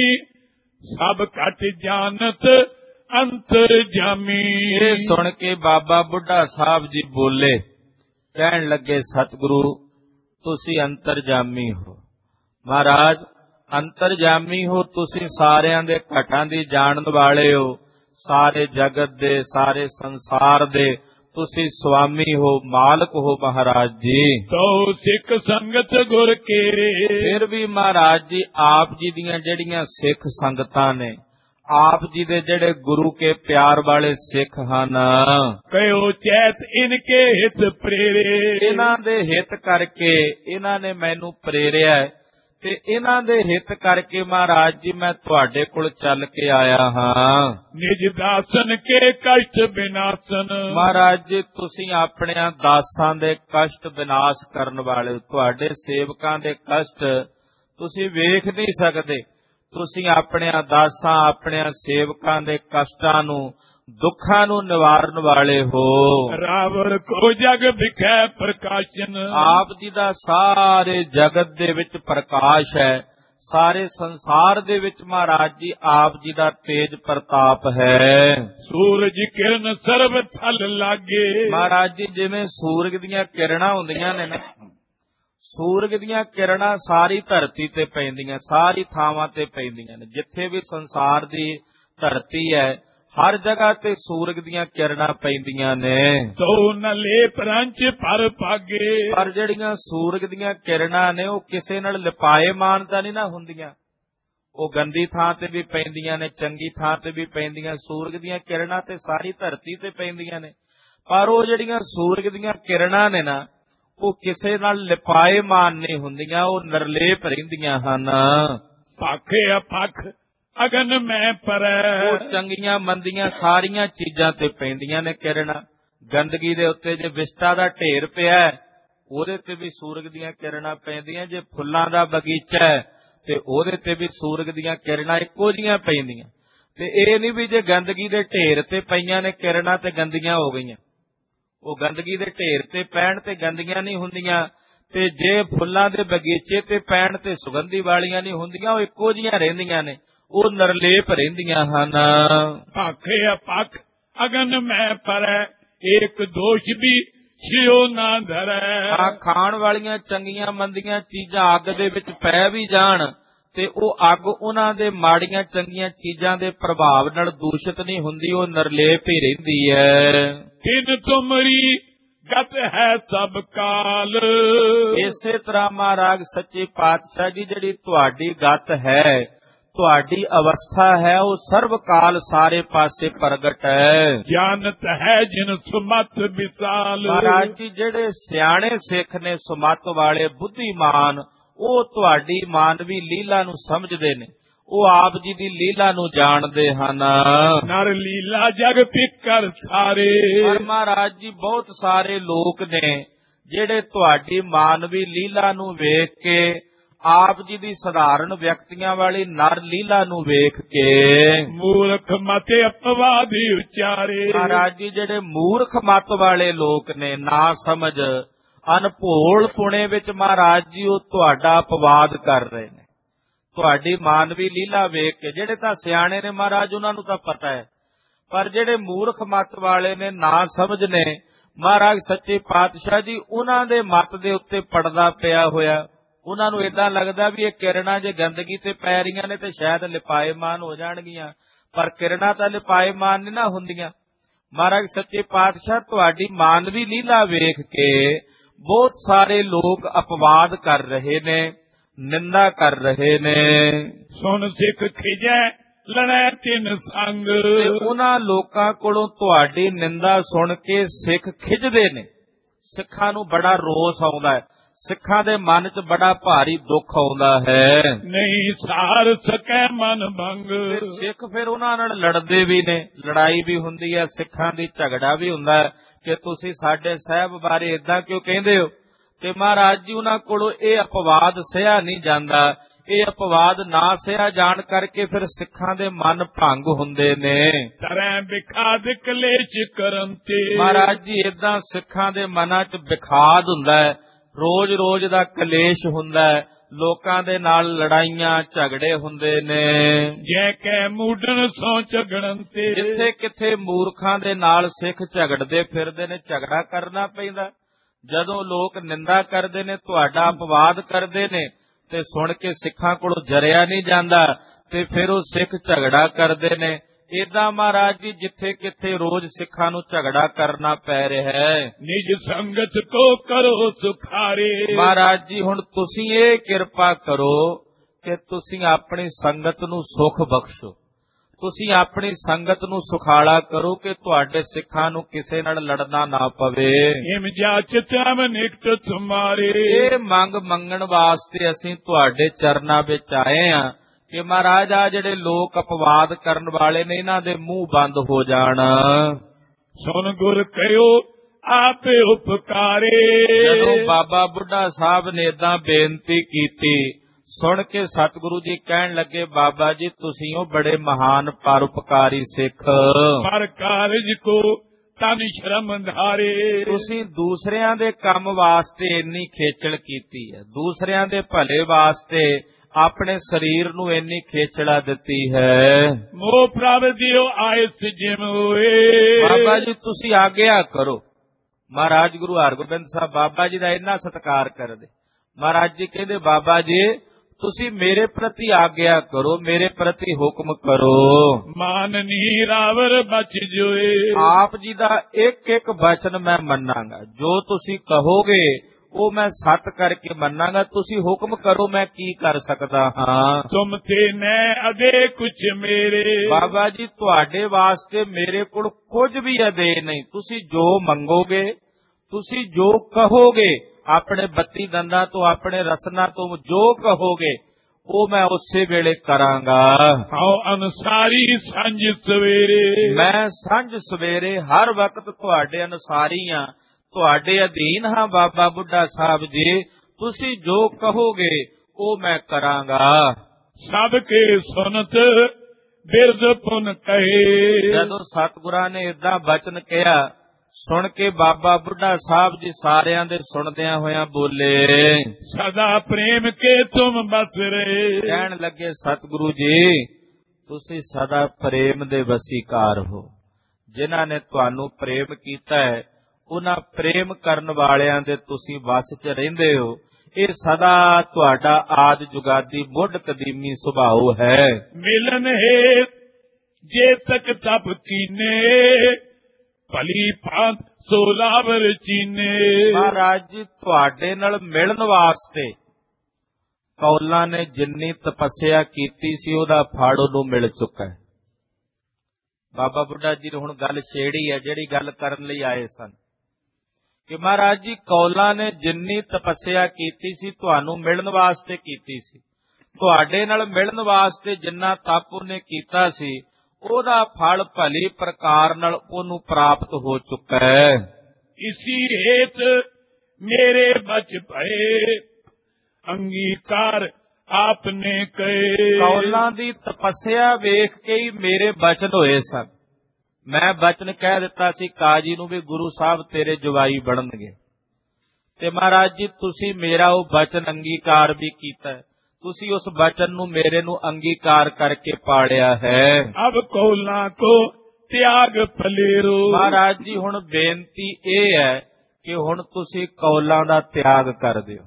ਸਭ ਘਟ ਜਾਣਤ ਅੰਤਰ ਜਾਮੀ। ਇਹ ਸੁਣ ਕੇ ਬਾਬਾ ਬੁੱਢਾ ਸਾਹਿਬ ਜੀ ਬੋਲੇ, ਕਹਿਣ ਲੱਗੇ, ਸਤਿਗੁਰੂ ਤੁਸੀਂ ਅੰਤਰਜਾਮੀ ਹੋ। ਮਹਾਰਾਜ ਅੰਤਰਜਾਮੀ ਹੋ, ਤੁਸੀਂ ਸਾਰਿਆਂ ਦੇ ਘਟਾਂ ਦੀ ਜਾਣਨ ਵਾਲੇ ਹੋ, ਸਾਰੇ ਜਗਤ ਦੇ, ਸਾਰੇ ਸੰਸਾਰ ਦੇ ਤੁਸੀਂ ਸੁਆਮੀ ਹੋ, ਮਾਲਕ ਹੋ ਮਹਾਰਾਜ ਜੀ। ਤੋ ਸਿੱਖ ਸੰਗਤ ਗੁਰ ਕੇਰੇ। ਫਿਰ ਵੀ ਮਹਾਰਾਜ ਜੀ ਆਪ ਜੀ ਦੀਆਂ ਜਿਹੜੀਆਂ ਸਿੱਖ ਸੰਗਤਾਂ ਨੇ, ਆਪ ਜੀ ਦੇ ਜਿਹੜੇ ਗੁਰੂ ਕੇ ਪਿਆਰ ਵਾਲੇ ਸਿੱਖ ਹਨ, ਕਹਿਓ ਚੈਤ ਇਨਕੇ ਹਿਤ ਪ੍ਰੇਰੇ। ਇਹਨਾਂ ਦੇ ਹਿੱਤ ਕਰਕੇ ਇਹਨਾਂ ਨੇ ਮੈਨੂੰ ਪ੍ਰੇਰਿਆ, ਤੇ ਇਹਨਾਂ ਦੇ ਹਿੱਤ ਕਰਕੇ ਮਹਾਰਾਜ ਜੀ ਮੈਂ ਤੁਹਾਡੇ ਕੋਲ ਚੱਲ ਕੇ ਆਇਆ ਹਾਂ। ਨਿਜ ਦਾਸਨ ਕੇ ਕਸ਼ਟ ਬਿਨਾਸਨ। ਮਹਾਰਾਜ ਜੀ ਤੁਸੀਂ ਆਪਣਿਆਂ ਦਾਸਾਂ ਦੇ ਕਸ਼ਟ ਵਿਨਾਸ਼ ਕਰਨ ਵਾਲੇ, ਤੁਹਾਡੇ ਸੇਵਕਾਂ ਦੇ ਕਸ਼ਟ ਤੁਸੀਂ ਵੇਖ ਨਹੀਂ ਸਕਦੇ, ਤੁਸੀਂ ਆਪਣਿਆਂ ਦਾਸਾਂ ਆਪਣਿਆਂ ਸੇਵਕਾਂ ਦੇ ਕਸ਼ਟਾਂ ਨੂੰ ਦੁੱਖਾਂ ਨੂੰ ਨਿਵਾਰਨ ਵਾਲੇ ਹੋ। ਰਾਵਰ ਕੋ ਜਗ ਵਿਖੇ ਪ੍ਰਕਾਸ਼ਨ, ਆਪ ਜੀ ਦਾ ਸਾਰੇ ਜਗਤ ਦੇ ਵਿੱਚ ਪ੍ਰਕਾਸ਼ ਹੈ, ਸਾਰੇ ਸੰਸਾਰ ਦੇ ਵਿੱਚ ਮਹਾਰਾਜ ਜੀ ਆਪ ਜੀ ਦਾ ਤੇਜ ਪ੍ਰਤਾਪ ਹੈ। ਸੂਰਜ ਕਿਰਨ ਸਰਬ ਥਲ ਲਾਗੇ, ਮਹਾਰਾਜ ਜੀ ਜਿਵੇਂ ਸੂਰਜ ਦੀਆਂ ਕਿਰਨਾਂ ਹੁੰਦੀਆਂ ਨੇ ਨਾ, ਸੂਰਜ ਦੀਆਂ ਕਿਰਨਾਂ ਸਾਰੀ ਧਰਤੀ ਤੇ ਪੈਂਦੀਆਂ, ਸਾਰੀ ਥਾਵਾਂ ਤੇ ਪੈਂਦੀਆਂ ਨੇ। ਜਿੱਥੇ ਵੀ ਸੰਸਾਰ ਦੀ ਧਰਤੀ ਹੈ ਹਰ ਜਗ੍ਹਾ ਤੇ ਸੂਰਜ ਦੀਆਂ ਕਿਰਨਾਂ ਪੈਂਦੀਆਂ ਨੇ। ਤੋ ਨ ਲੇਪ ਰੰਚ ਪਰ ਭਾਗੇ, ਪਰ ਜਿਹੜੀਆਂ ਸੂਰਜ ਦੀਆਂ ਕਿਰਨਾਂ ਨੇ ਉਹ ਕਿਸੇ ਨਾਲ ਲਿਪਾਏਮਾਨ ਤਾਂ ਨਹੀਂ ਨਾ ਹੁੰਦੀਆਂ। ਉਹ ਗੰਦੀ ਥਾਂ ਤੇ ਵੀ ਪੈਂਦੀਆਂ ਨੇ, ਚੰਗੀ ਥਾਂ ਤੇ ਵੀ ਪੈਂਦੀਆਂ। ਸੂਰਜ ਦੀਆਂ ਕਿਰਨਾਂ ਤੇ ਸਾਰੀ ਧਰਤੀ ਤੇ ਪੈਂਦੀਆਂ ਨੇ, ਪਰ ਉਹ ਜਿਹੜੀਆਂ ਸੂਰਜ ਦੀਆਂ ਕਿਰਨਾਂ ਨੇ ਨਾ ਉਹ ਕਿਸੇ ਨਾਲ ਲਿਪਾਏਮਾਨ ਨਹੀਂ ਹੁੰਦੀਆਂ, ਉਹ ਨਿਰਲੇਪ ਰਹਿੰਦੀਆਂ ਹਨ। ਭਾਖੇ ਅਪਖ ਅਗਨ ਮੈਂ ਪਰੈ, ਉਹ ਚੰਗੀਆਂ ਮੰਦੀਆਂ ਸਾਰੀਆਂ ਚੀਜ਼ਾਂ ਤੇ ਪੈਂਦੀਆਂ ਨੇ ਕਿਰਨਾਂ। ਗੰਦਗੀ ਦੇ ਉੱਤੇ ਜੇ ਵਿਸ਼ਟਾ ਦਾ ਢੇਰ ਪਿਆ ਉਹਦੇ ਤੇ ਵੀ ਸੂਰਜ ਦੀਆਂ ਕਿਰਨਾਂ ਪੈਂਦੀਆਂ। ਜੇ ਫੁੱਲਾਂ ਦਾ ਬਗੀਚਾ ਹੈ ਤੇ ਉਹਦੇ ਤੇ ਵੀ ਸੂਰਜ ਦੀਆਂ ਕਿਰਨਾਂ ਇੱਕੋ ਜਿਹੀਆਂ ਪੈਂਦੀਆਂ। ਤੇ ਇਹ ਨਹੀਂ ਵੀ ਜੇ ਗੰਦਗੀ ਦੇ ਢੇਰ ਤੇ ਪਈਆਂ ਨੇ ਕਿਰਨਾਂ ਤੇ ਗੰਦੀਆਂ ਹੋ ਗਈਆਂ। ਉਹ ਗੰਦਗੀ ਦੇ ਢੇਰ ਤੇ ਪੈਣ ਤੇ ਗੰਦੀਆਂ ਨਹੀਂ ਹੁੰਦੀਆਂ, ਤੇ ਜੇ ਫੁੱਲਾਂ ਦੇ ਬਗੀਚੇ ਤੇ ਪੈਣ ਤੇ ਸੁਗੰਧੀ ਵਾਲੀਆਂ ਨਹੀਂ ਹੁੰਦੀਆਂ। ਉਹ ਇੱਕੋ ਜਿਹੀਆਂ ਰਹਿੰਦੀਆਂ ਨੇ, ਉਹ ਨਿਰਲੇਪ ਰਹਿੰਦੀਆਂ ਹਨ। ਭਾਖੇ ਅਪਖ ਅਗਨ ਮੈਂ ਪਰੈ, ਏਕ ਦੋਸ਼ ਵੀ ਛਿਓ ਨਾ ਧਰੈ। ਆ ਖਾਣ ਵਾਲੀਆਂ ਚੰਗੀਆਂ ਮੰਦੀਆਂ ਚੀਜ਼ਾਂ ਅੱਗ ਦੇ ਵਿੱਚ ਪੈ ਵੀ ਜਾਣ ਤੇ ਉਹ ਅੱਗ ਉਹਨਾਂ ਦੇ ਮਾੜੀਆਂ ਚੰਗੀਆਂ ਚੀਜ਼ਾਂ ਦੇ ਪ੍ਰਭਾਵ ਨਾਲ ਦੂਸ਼ਿਤ ਨਹੀਂ ਹੁੰਦੀ, ਉਹ ਨਿਰਲੇਪ ਹੀ ਰਹਿੰਦੀ ਹੈ। ਤਿਨ ਤੁਮਰੀ ਗਤ ਹੈ ਸਭ ਕਾਲ, ਇਸੇ ਤਰ੍ਹਾਂ ਮਹਾਰਾਜ ਸੱਚੇ ਪਾਤਸ਼ਾਹ ਜੀ ਜਿਹੜੀ ਤੁਹਾਡੀ ਗਤ ਹੈ, ਤੁਹਾਡੀ ਅਵਸਥਾ ਹੈ, ਉਹ ਸਰਬ ਕਾਲ ਸਾਰੇ ਪਾਸੇ ਪ੍ਰਗਟ ਹੈ। ਗਿਆਨਤ ਹੈ ਜਿਨ ਸੁਮਤ ਵਿਸਾਲ, ਮਹਾਰਾਜ ਜੀ ਜਿਹੜੇ ਸਿਆਣੇ ਸਿੱਖ ਨੇ, ਸੁਮਤ ਵਾਲੇ ਬੁੱਧੀਮਾਨ, ਉਹ ਤੁਹਾਡੀ ਮਾਨਵੀ ਲੀਲਾ ਨੂੰ ਸਮਝਦੇ ਨੇ, ਉਹ ਆਪ ਜੀ ਦੀ ਲੀਲਾ ਨੂੰ ਜਾਣਦੇ ਹਨ। ਨਰ ਲੀਲਾ ਜਗ ਪਿਕਰ ਸਾਰੇ, ਪਰ ਮਹਾਰਾਜ ਜੀ ਬਹੁਤ ਸਾਰੇ ਲੋਕ ਨੇ ਜਿਹੜੇ ਤੁਹਾਡੀ ਮਾਨਵੀ ਲੀਲਾ ਨੂੰ ਵੇਖ ਕੇ, ਆਪ ਜੀ ਦੀ ਸਧਾਰਨ ਵਿਅਕਤੀਆਂ ਵਾਲੀ ਨਰ ਲੀਲਾ ਨੂੰ ਵੇਖ ਕੇ ਮੂਰਖ ਮਤੇ ਅਪਵਾਦੀ ਉਚਾਰੇ। ਮਹਾਰਾਜ ਜੀ ਜਿਹੜੇ ਮੂਰਖ ਮਤ ਵਾਲੇ ਲੋਕ ਨੇ, ਨਾ ਸਮਝ ਅਨਭੋਲ ਪੁਣੇ ਵਿੱਚ ਮਹਾਰਾਜ ਜੀ ਉਹ ਤੁਹਾਡਾ ਅਪਵਾਦ ਕਰ ਰਹੇ ਨੇ। ਤੁਹਾਡੀ ਮਾਨਵੀ ਲੀਲਾ ਵੇਖ ਕੇ ਜਿਹੜੇ ਤਾਂ ਸਿਆਣੇ ਨੇ ਮਹਾਰਾਜ ਉਹਨਾਂ ਨੂੰ ਤਾਂ ਪਤਾ ਹੈ, ਪਰ ਜਿਹੜੇ ਮੂਰਖ ਮਤ ਵਾਲੇ ਨੇ, ਨਾ ਸਮਝ ਨੇ, ਮਹਾਰਾਜ ਸੱਚੇ ਪਾਤਸ਼ਾਹ ਜੀ ਉਹਨਾਂ ਦੇ ਮਤ ਦੇ ਉੱਤੇ ਪੜਦਾ ਪਿਆ ਹੋਇਆ। ਉਹਨਾਂ ਨੂੰ ਏਦਾਂ ਲੱਗਦਾ ਵੀ ਇਹ ਕਿਰਨਾਂ ਜੇ ਗੰਦਗੀ ਤੇ ਪੈ ਰਹੀਆਂ ਨੇ ਤੇ ਸ਼ਾਇਦ ਲਿਪਾਏਮਾਨ ਹੋ ਜਾਣਗੀਆਂ, ਪਰ ਕਿਰਨਾਂ ਤਾਂ ਲਿਪਾਏਮਾਨ ਨਹੀਂ ਨਾ ਹੁੰਦੀਆਂ। ਮਹਾਰਾਜ ਸੱਚੇ ਪਾਤਸ਼ਾਹ ਤੁਹਾਡੀ ਮਾਨਵੀ ਲੀਲਾ ਵੇਖ ਕੇ ਬਹੁਤ ਸਾਰੇ ਲੋਕ ਅਪਵਾਦ ਕਰ ਰਹੇ ਨੇ, ਨਿੰਦਾ ਕਰ ਰਹੇ ਨੇ। ਸੁਣ ਸਿੱਖ ਖਿਜੈ ਲੜੈ ਤਿਨ ਸੰਗ, ਤੇ ਉਹਨਾਂ ਲੋਕਾਂ ਕੋਲੋਂ ਤੁਹਾਡੀ ਨਿੰਦਾ ਸੁਣ ਕੇ ਸਿੱਖ ਖਿਜਦੇ ਨੇ। ਸਿੱਖਾਂ ਨੂੰ ਬੜਾ ਰੋਸ ਆਉਂਦਾ ਹੈ, ਸਿੱਖਾਂ ਦੇ ਮਨ 'ਚ ਬੜਾ ਭਾਰੀ ਦੁੱਖ ਆਉਂਦਾ ਹੈ। ਨਹੀਂ ਸਾਰ ਸਕੈ ਮਨ ਭੰਗ, ਸਿੱਖ ਫਿਰ ਉਹਨਾਂ ਨਾਲ ਲੜਦੇ ਵੀ ਨੇ, ਲੜਾਈ ਵੀ ਹੁੰਦੀ ਹੈ, ਸਿੱਖਾਂ ਦੀ ਝਗੜਾ ਵੀ ਹੁੰਦਾ ਹੈ ਕਿ ਤੁਸੀਂ ਸਾਡੇ ਸਾਹਿਬ ਬਾਰੇ ਏਦਾਂ ਕਿਉਂ ਕਹਿੰਦੇ ਹੋ। ਤੇ ਮਹਾਰਾਜ ਜੀ ਉਹਨਾਂ ਕੋਲੋਂ ਇਹ ਅਪਵਾਦ ਸਹਿਆ ਨਹੀਂ ਜਾਂਦਾ। ਇਹ ਅਪਵਾਦ ਨਾ ਸਹਿਆ ਜਾਣ ਕਰਕੇ ਫਿਰ ਸਿੱਖਾਂ ਦੇ ਮਨ ਭੰਗ ਹੁੰਦੇ ਨੇ। ਤਰੈ ਵਿਖਾਦ ਕਲੇਸ਼ ਕਰਨ ਤੇ, ਮਹਾਰਾਜ ਜੀ ਏਦਾਂ ਸਿੱਖਾਂ ਦੇ ਮਨਾਂ 'ਚ ਵਿਖਾਦ ਹੁੰਦਾ ਹੈ, ਰੋਜ਼-ਰੋਜ਼ ਦਾ ਕਲੇਸ਼ ਹੁੰਦਾ ਹੈ, ਲੋਕਾਂ ਦੇ ਨਾਲ ਲੜਾਈਆਂ ਝਗੜੇ ਹੁੰਦੇ ਨੇ। ਜੈ ਕੈ ਮੂਡਨ ਸੋ ਝਗੜਨ ਤੇ, ਜਿੱਥੇ ਕਿੱਥੇ ਮੂਰਖਾਂ ਦੇ ਨਾਲ ਸਿੱਖ ਝਗੜਦੇ ਫਿਰਦੇ ਨੇ, ਝਗੜਾ ਕਰਨਾ ਪੈਂਦਾ। ਜਦੋਂ ਲੋਕ ਨਿੰਦਾ ਕਰਦੇ ਨੇ, ਤੁਹਾਡਾ ਅਪਵਾਦ ਕਰਦੇ ਨੇ, ਤੇ ਸੁਣ ਕੇ ਸਿੱਖਾਂ ਕੋਲੋਂ ਜਰਿਆ ਨਹੀਂ ਜਾਂਦਾ ਤੇ ਫਿਰ ਉਹ ਸਿੱਖ ਝਗੜਾ ਕਰਦੇ ਨੇ। ਏਦਾਂ ਮਹਾਰਾਜ ਜੀ ਜਿੱਥੇ ਕਿੱਥੇ ਰੋਜ਼ ਸਿੱਖਾਂ ਨੂੰ ਝਗੜਾ ਕਰਨਾ ਪੈ ਰਿਹਾ ਹੈ। ਨਿਜ ਸੰਗਤ ਕੋ ਕਰੋ ਸੁਖਾਰੇ, ਮਹਾਰਾਜ ਜੀ ਹੁਣ ਤੁਸੀਂ ਇਹ ਕਿਰਪਾ ਕਰੋ ਕਿ ਤੁਸੀਂ ਆਪਣੀ ਸੰਗਤ ਨੂੰ ਸੁਖ ਬਖਸ਼ੋ, ਤੁਸੀਂ ਆਪਣੀ ਸੰਗਤ ਨੂੰ ਸੁਖਾਲਾ ਕਰੋ ਕਿ ਤੁਹਾਡੇ ਸਿੱਖਾਂ ਨੂੰ ਕਿਸੇ ਨਾਲ ਲੜਨਾ ਨਾ ਪਵੇ। ਹਿਮ ਜਾਚਿਤ ਨਿਕਟ ਤੁਮਾਰੇ, ਇਹ ਮੰਗ ਮੰਗਣ ਵਾਸਤੇ ਅਸੀਂ ਤੁਹਾਡੇ ਚਰਨਾਂ ਵਿੱਚ ਆਏ ਹਾਂ ਕਿ ਮਹਾਰਾਜ ਆ ਜਿਹੜੇ ਲੋਕ ਅਪਵਾਦ ਕਰਨ ਵਾਲੇ ਨੇ, ਇਹਨਾਂ ਦੇ ਮੂੰਹ ਬੰਦ ਹੋ ਜਾਣ। ਸੁਣ ਗੁਰ ਕਹਿਓ ਆਪੇ ਉਪਕਾਰੇ, ਜਦੋਂ ਬਾਬਾ ਬੁੱਢਾ ਸਾਹਿਬ ਨੇ ਏਦਾਂ ਬੇਨਤੀ ਕੀਤੀ, ਸੁਣ ਕੇ ਸਤਿਗੁਰੂ ਜੀ ਕਹਿਣ ਲੱਗੇ, ਬਾਬਾ ਜੀ ਤੁਸੀਂ ਹੋ ਬੜੇ ਮਹਾਨ ਪਰਉਪਕਾਰੀ ਸਿੱਖ। ਪਰ ਕਾਰਜ ਕੋ ਤਨ ਸ਼ਰਮ ਧਾਰੇ। ਤੁਸੀਂ ਦੂਸਰਿਆਂ ਦੇ ਕੰਮ ਵਾਸਤੇ ਇੰਨੀ ਖੇਚਲ ਕੀਤੀ ਹੈ, ਦੂਸਰਿਆਂ ਦੇ ਭਲੇ ਵਾਸਤੇ ਆਪਣੇ ਸਰੀਰ ਨੂੰ ਇੰਨੀ ਖੇਚਲਾ ਦਿੱਤੀ ਹੈ। ਮੋਹ ਪ੍ਰਭ ਦਿਓ ਆਇਸ ਜਿਮ ਹੋਏ। ਬਾਬਾ ਜੀ ਤੁਸੀਂ ਆਗਿਆ ਕਰੋ। ਮਹਾਰਾਜ ਗੁਰੂ ਹਰਗੋਬਿੰਦ ਸਾਹਿਬ ਬਾਬਾ ਜੀ ਦਾ ਇੰਨਾ ਸਤਿਕਾਰ ਕਰਦੇ। ਮਹਾਰਾਜ ਜੀ ਕਹਿੰਦੇ, ਬਾਬਾ ਜੀ ਤੁਸੀਂ ਮੇਰੇ ਪ੍ਰਤੀ ਆਗਿਆ ਕਰੋ, ਮੇਰੇ ਪ੍ਰਤੀ ਹੁਕਮ ਕਰੋ। ਮਾਨਨੀ ਰਾਵਰ ਬਚ ਜੋਏ। ਆਪ ਜੀ ਦਾ ਇੱਕ ਇੱਕ ਬਚਨ ਮੈਂ ਮੰਨਾਂਗਾ, ਜੋ ਤੁਸੀਂ ਕਹੋਗੇ ਉਹ ਮੈਂ ਸੱਤ ਕਰਕੇ ਮੰਨਾਂਗਾ। ਤੁਸੀਂ ਹੁਕਮ ਕਰੋ, ਮੈਂ ਕੀ ਕਰ ਸਕਦਾ ਹਾਂ। ਤੁਮ ਤੇ ਨੈ ਅਦੇ ਕੁਛ ਮੇਰੇ। ਬਾਬਾ ਜੀ ਤੁਹਾਡੇ ਵਾਸਤੇ ਮੇਰੇ ਕੋਲ ਕੁਝ ਵੀ ਅਦੇ ਨਹੀਂ। ਤੁਸੀਂ ਜੋ ਮੰਗੋਗੇ, ਤੁਸੀਂ ਜੋ ਕਹੋਗੇ, ਆਪਣੇ 32 ਦੰਦਾਂ ਤੋਂ, ਆਪਣੇ ਰਸਨਾ ਤੋਂ ਜੋ ਕਹੋਗੇ ਉਹ ਮੈਂ ਉਸੇ ਵੇਲੇ ਕਰਾਂਗਾ। ਹਉ ਅਨਸਾਰੀ ਸੰਜ ਸਵੇਰੇ। ਮੈਂ ਸੰਜ ਸਵੇਰੇ ਹਰ ਵਕਤ ਤੁਹਾਡੇ ਅਨੁਸਾਰੀ ਹਾਂ, ਤੁਹਾਡੇ ਅਧੀਨ ਹਾਂ। ਬਾਬਾ ਬੁੱਢਾ ਸਾਹਿਬ ਜੀ ਤੁਸੀਂ ਜੋ ਕਹੋਗੇ ਉਹ ਮੈਂ ਕਰਾਂਗਾ। ਸਭ ਕੇ ਸੁਨਤ ਬਿਰਦ ਪੁਨ ਕਹੇ। ਜਦੋਂ ਸਤਿਗੁਰਾਂ ਨੇ ਏਦਾਂ ਬਚਨ ਕਿਹਾ, ਸੁਣ ਕੇ ਬਾਬਾ ਬੁੱਢਾ ਸਾਹਿਬ ਜੀ ਸਾਰਿਆਂ ਦੇ ਸੁਣਦਿਆਂ ਹੋਇਆਂ ਬੋਲੇ, ਸਦਾ ਪ੍ਰੇਮ ਕੇ ਤੁਮ ਬਸ ਰਹੇ। ਕਹਿਣ ਲੱਗੇ, ਸਤਿਗੁਰੂ ਜੀ ਤੁਸੀਂ ਸਦਾ ਪ੍ਰੇਮ ਦੇ ਵਸੀਕਾਰ ਹੋ। ਜਿਨ੍ਹਾਂ ਨੇ ਤੁਹਾਨੂੰ ਪ੍ਰੇਮ ਕੀਤਾ ਹੈ, ਉਹਨਾਂ ਪ੍ਰੇਮ ਕਰਨ ਵਾਲਿਆਂ ਦੇ ਤੁਸੀਂ ਵਸ 'ਚ ਰਹਿੰਦੇ ਹੋ। ਇਹ ਸਦਾ ਤੁਹਾਡਾ ਆਦ ਜੁਗਾਦੀ ਮੁੱਢ ਕਦੀਮੀ ਸੁਭਾਅ ਹੈ। ਮਿਲਨ ਹੈ ਜੇ ਤੱਕ ਤਪ ਕੀਨੇ, ਭਲੀ ਭਾਂਤ ਸੋ ਲਾਵਰ ਚੀਨੇ। ਮਹਾਰਾਜ ਜੀ ਤੁਹਾਡੇ ਨਾਲ ਮਿਲਣ ਵਾਸਤੇ ਕੌਲਾਂ ਨੇ ਜਿੰਨੀ ਤਪੱਸਿਆ ਕੀਤੀ ਸੀ ਉਹਦਾ ਫਲ ਉਹਨੂੰ ਮਿਲ ਚੁੱਕਾ ਹੈ। ਬਾਬਾ ਬੁੱਢਾ ਜੀ ਨੇ ਹੁਣ ਗੱਲ ਛੇੜੀ ਹੈ ਜਿਹੜੀ ਗੱਲ ਕਰਨ ਲਈ ਆਏ ਸਨ, ਕਿ ਮਹਾਰਾਜ ਜੀ ਕੌਲਾਂ ਨੇ ਜਿੰਨੀ ਤਪੱਸਿਆ ਕੀਤੀ ਸੀ ਤੁਹਾਨੂੰ ਮਿਲਣ ਵਾਸਤੇ ਕੀਤੀ ਸੀ। ਤੁਹਾਡੇ ਨਾਲ ਮਿਲਣ ਵਾਸਤੇ ਜਿੰਨਾ ਤਪ ਉਹਨੇ ਕੀਤਾ ਸੀ ਉਹਦਾ ਫਲ ਭਲੀ ਪ੍ਰਕਾਰ ਨਾਲ ਉਹਨੂੰ ਪ੍ਰਾਪਤ ਹੋ ਚੁੱਕਾ ਹੈ। ਇਸੀ ਹੇਤ ਮੇਰੇ ਬਚ ਭਏ, ਅੰਗੀਕਾਰ ਆਪਨੇ ਕਹੇ। ਕੌਲਾਂ ਦੀ ਤਪੱਸਿਆ ਵੇਖ ਕੇ ਹੀ ਮੇਰੇ ਬਚਨ ਹੋਏ ਸਨ। ਮੈਂ ਬਚਨ ਕਹਿ ਦਿੱਤਾ ਸੀ ਕਾਜੀ ਨੂੰ ਵੀ ਗੁਰੂ ਸਾਹਿਬ ਤੇਰੇ ਜਵਾਈ ਬਣਨਗੇ, ਤੇ ਮਹਾਰਾਜ ਜੀ ਤੁਸੀਂ ਮੇਰਾ ਉਹ ਬਚਨ ਅੰਗੀਕਾਰ ਵੀ ਕੀਤਾ ਹੈ। ਤੁਸੀਂ ਉਸ ਬਚਨ ਨੂੰ ਮੇਰੇ ਨੂੰ ਅੰਗੀਕਾਰ ਕਰਕੇ ਪਾੜਿਆ ਹੈ। ਅਬ ਕੌਲਾਂ ਕੋ ਤਿਆਗ ਫਲੇਰੋ। ਮਹਾਰਾਜ ਜੀ ਹੁਣ ਬੇਨਤੀ ਇਹ ਹੈ ਕਿ ਹੁਣ ਤੁਸੀਂ ਕੌਲਾਂ ਦਾ ਤਿਆਗ ਕਰ ਦਿਓ।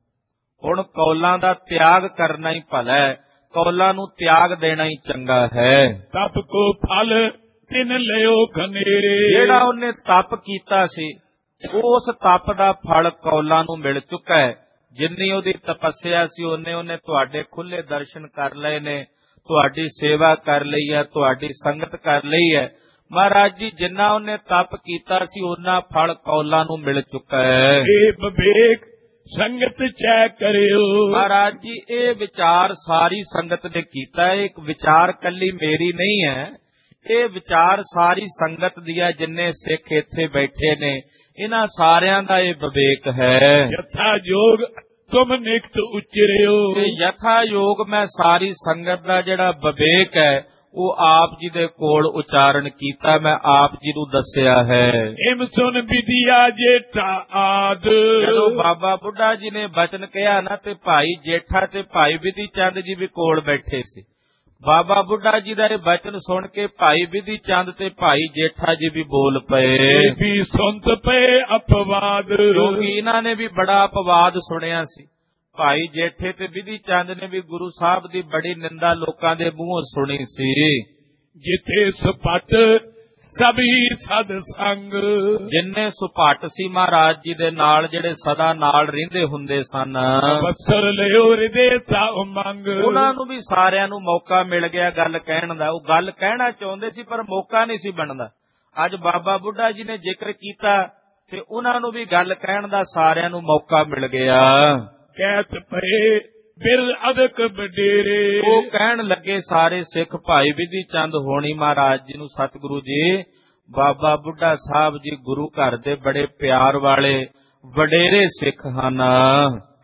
ਹੁਣ ਕੌਲਾਂ ਦਾ ਤਿਆਗ ਕਰਨਾ ਹੀ ਭਲਾ ਹੈ, ਕੌਲਾਂ ਨੂੰ ਤਿਆਗ ਦੇਣਾ ਹੀ ਚੰਗਾ ਹੈ। ਤਪ ਕੋ ਫਲ ਤਿਨ ਲਿਓ ਖਨੇਰੇ। ਜਿਹੜਾ ਉਹਨੇ ਤਪ ਕੀਤਾ ਸੀ ਉਸ ਤਪ ਦਾ ਫਲ ਕੌਲਾਂ ਨੂੰ ਮਿਲ ਚੁੱਕਾ ਹੈ। ਜਿੰਨੀ ਉਹਦੀ ਤਪੱਸਿਆ ਸੀ ਉਹਨੇ ਤੁਹਾਡੇ ਖੁੱਲੇ ਦਰਸ਼ਨ ਕਰ ਲਏ ਨੇ, ਤੁਹਾਡੀ ਸੇਵਾ ਕਰ ਲਈ ਹੈ, ਤੁਹਾਡੀ ਸੰਗਤ ਕਰ ਲਈ ਹੈ। ਮਹਾਰਾਜ ਜੀ ਜਿੰਨਾ ਉਹਨੇ ਤਪ ਕੀਤਾ ਸੀ ਉਹਨਾਂ ਫਲ ਕੌਲਾਂ ਨੂੰ ਮਿਲ ਚੁੱਕਾ ਹੈ। ਇਹ ਵਿਵੇਕ ਸੰਗਤ ਚੈ ਕਰਿਓ। ਮਹਾਰਾਜ ਜੀ ਇਹ ਵਿਚਾਰ ਸਾਰੀ ਸੰਗਤ ਨੇ ਕੀਤਾ ਹੈ। ਇੱਕ ਵਿਚਾਰ ਕੱਲੀ ਮੇਰੀ ਨਹੀਂ ਹੈ, ਇਹ ਵਿਚਾਰ ਸਾਰੀ ਸੰਗਤ ਦੀ ਹੈ। ਜਿੰਨੇ ਸਿੱਖ ਇੱਥੇ ਬੈਠੇ ਨੇ ਇਹਨਾਂ ਸਾਰਿਆਂ ਦਾ ਇਹ ਵਿਵੇਕ ਹੈ। ਯਥਾ ਯੋਗ ਤੁਮ ਨਿਕਟ ਉਚਰਿਓ। ਯਥਾ ਯੋਗ ਮੈਂ ਸਾਰੀ ਸੰਗਤ ਦਾ ਜਿਹੜਾ ਵਿਵੇਕ ਹੈ ਉਹ ਆਪ ਜੀ ਦੇ ਕੋਲ ਉਚਾਰਨ ਕੀਤਾ, ਮੈਂ ਆਪ ਜੀ ਨੂੰ ਦੱਸਿਆ ਹੈ। ਇਮ ਸੁਨ ਵਿਦਿਆ ਜੇਠਾ ਆਦ। ਜਦੋਂ ਬਾਬਾ ਬੁੱਢਾ ਜੀ ਨੇ ਬਚਨ ਕਿਹਾ ਨਾ ਤੇ ਭਾਈ ਜੇਠਾ ਤੇ ਭਾਈ ਵਿਧੀ ਚੰਦ ਜੀ ਵੀ ਕੋਲ ਬੈਠੇ ਸੀ। ਬਾਬਾ ਬੁੱਢਾ ਜੀ ਦਾ ਇਹ ਬਚਨ ਸੁਣ ਕੇ ਭਾਈ ਵਿਧੀ ਚੰਦ ਤੇ ਭਾਈ ਜੇਠਾ ਜੀ ਵੀ ਬੋਲ ਪਏ। ਵੀ ਸੁਣਤ ਪਏ ਅਪਵਾਦ। ਕਿਉਂਕਿ ਇਹਨਾਂ ਨੇ ਵੀ ਬੜਾ ਅਪਵਾਦ ਸੁਣਿਆ ਸੀ। ਭਾਈ ਜੇਠੇ ਤੇ ਵਿਧੀ ਚੰਦ ਨੇ ਵੀ ਗੁਰੂ ਸਾਹਿਬ ਦੀ ਬੜੀ ਨਿੰਦਾ ਲੋਕਾਂ ਦੇ ਮੂੰਹੋਂ ਸੁਣੀ ਸੀ। ਜਿੱਥੇ ਸੁਪਟ ਸਭੀ ਸਦ ਸੰਗ। ਜਿੰਨੇ ਸੁਪਟ ਸੀ ਮਹਾਰਾਜ ਜੀ ਦੇ ਨਾਲ ਜਿਹੜੇ ਸਦਾ ਨਾਲ ਰਹਿੰਦੇ ਹੁੰਦੇ ਸਨ, ਅਵਸਰ ਲਿਓ ਹਿਰਦੇ ਸਾ ਉਮੰਗ। ਉਹਨਾਂ ਨੂੰ ਵੀ ਸਾਰਿਆਂ ਨੂੰ ਮੌਕਾ ਮਿਲ ਗਿਆ ਗੱਲ ਕਹਿਣ ਦਾ। ਉਹ ਗੱਲ ਕਹਿਣਾ ਚਾਹੁੰਦੇ ਸੀ ਪਰ ਮੌਕਾ ਨਹੀਂ ਸੀ ਬਣਦਾ। ਅੱਜ ਬਾਬਾ ਬੁੱਢਾ ਜੀ ਨੇ ਜ਼ਿਕਰ ਕੀਤਾ ਤੇ ਉਹਨਾਂ ਨੂੰ ਵੀ ਗੱਲ ਕਹਿਣ ਦਾ ਸਾਰਿਆਂ ਨੂੰ ਮੌਕਾ ਮਿਲ ਗਿਆ। ਕਹਿਤ ਪਏ ਬਿਰਦ ਅਦਕ ਵਡੇਰੇ। ਉਹ ਕਹਿਣ ਲੱਗੇ ਸਾਰੇ ਸਿੱਖ ਭਾਈ ਵਿਧੀ ਚੰਦ ਹੋਣੀ ਮਹਾਰਾਜ ਜੀ ਨੂੰ, ਸਤਿਗੁਰੂ ਜੀ ਬਾਬਾ ਬੁੱਢਾ ਸਾਹਿਬ ਜੀ ਗੁਰੂ ਘਰ ਦੇ ਬੜੇ ਪਿਆਰ ਵਾਲੇ ਵਡੇਰੇ ਸਿੱਖ ਹਨ।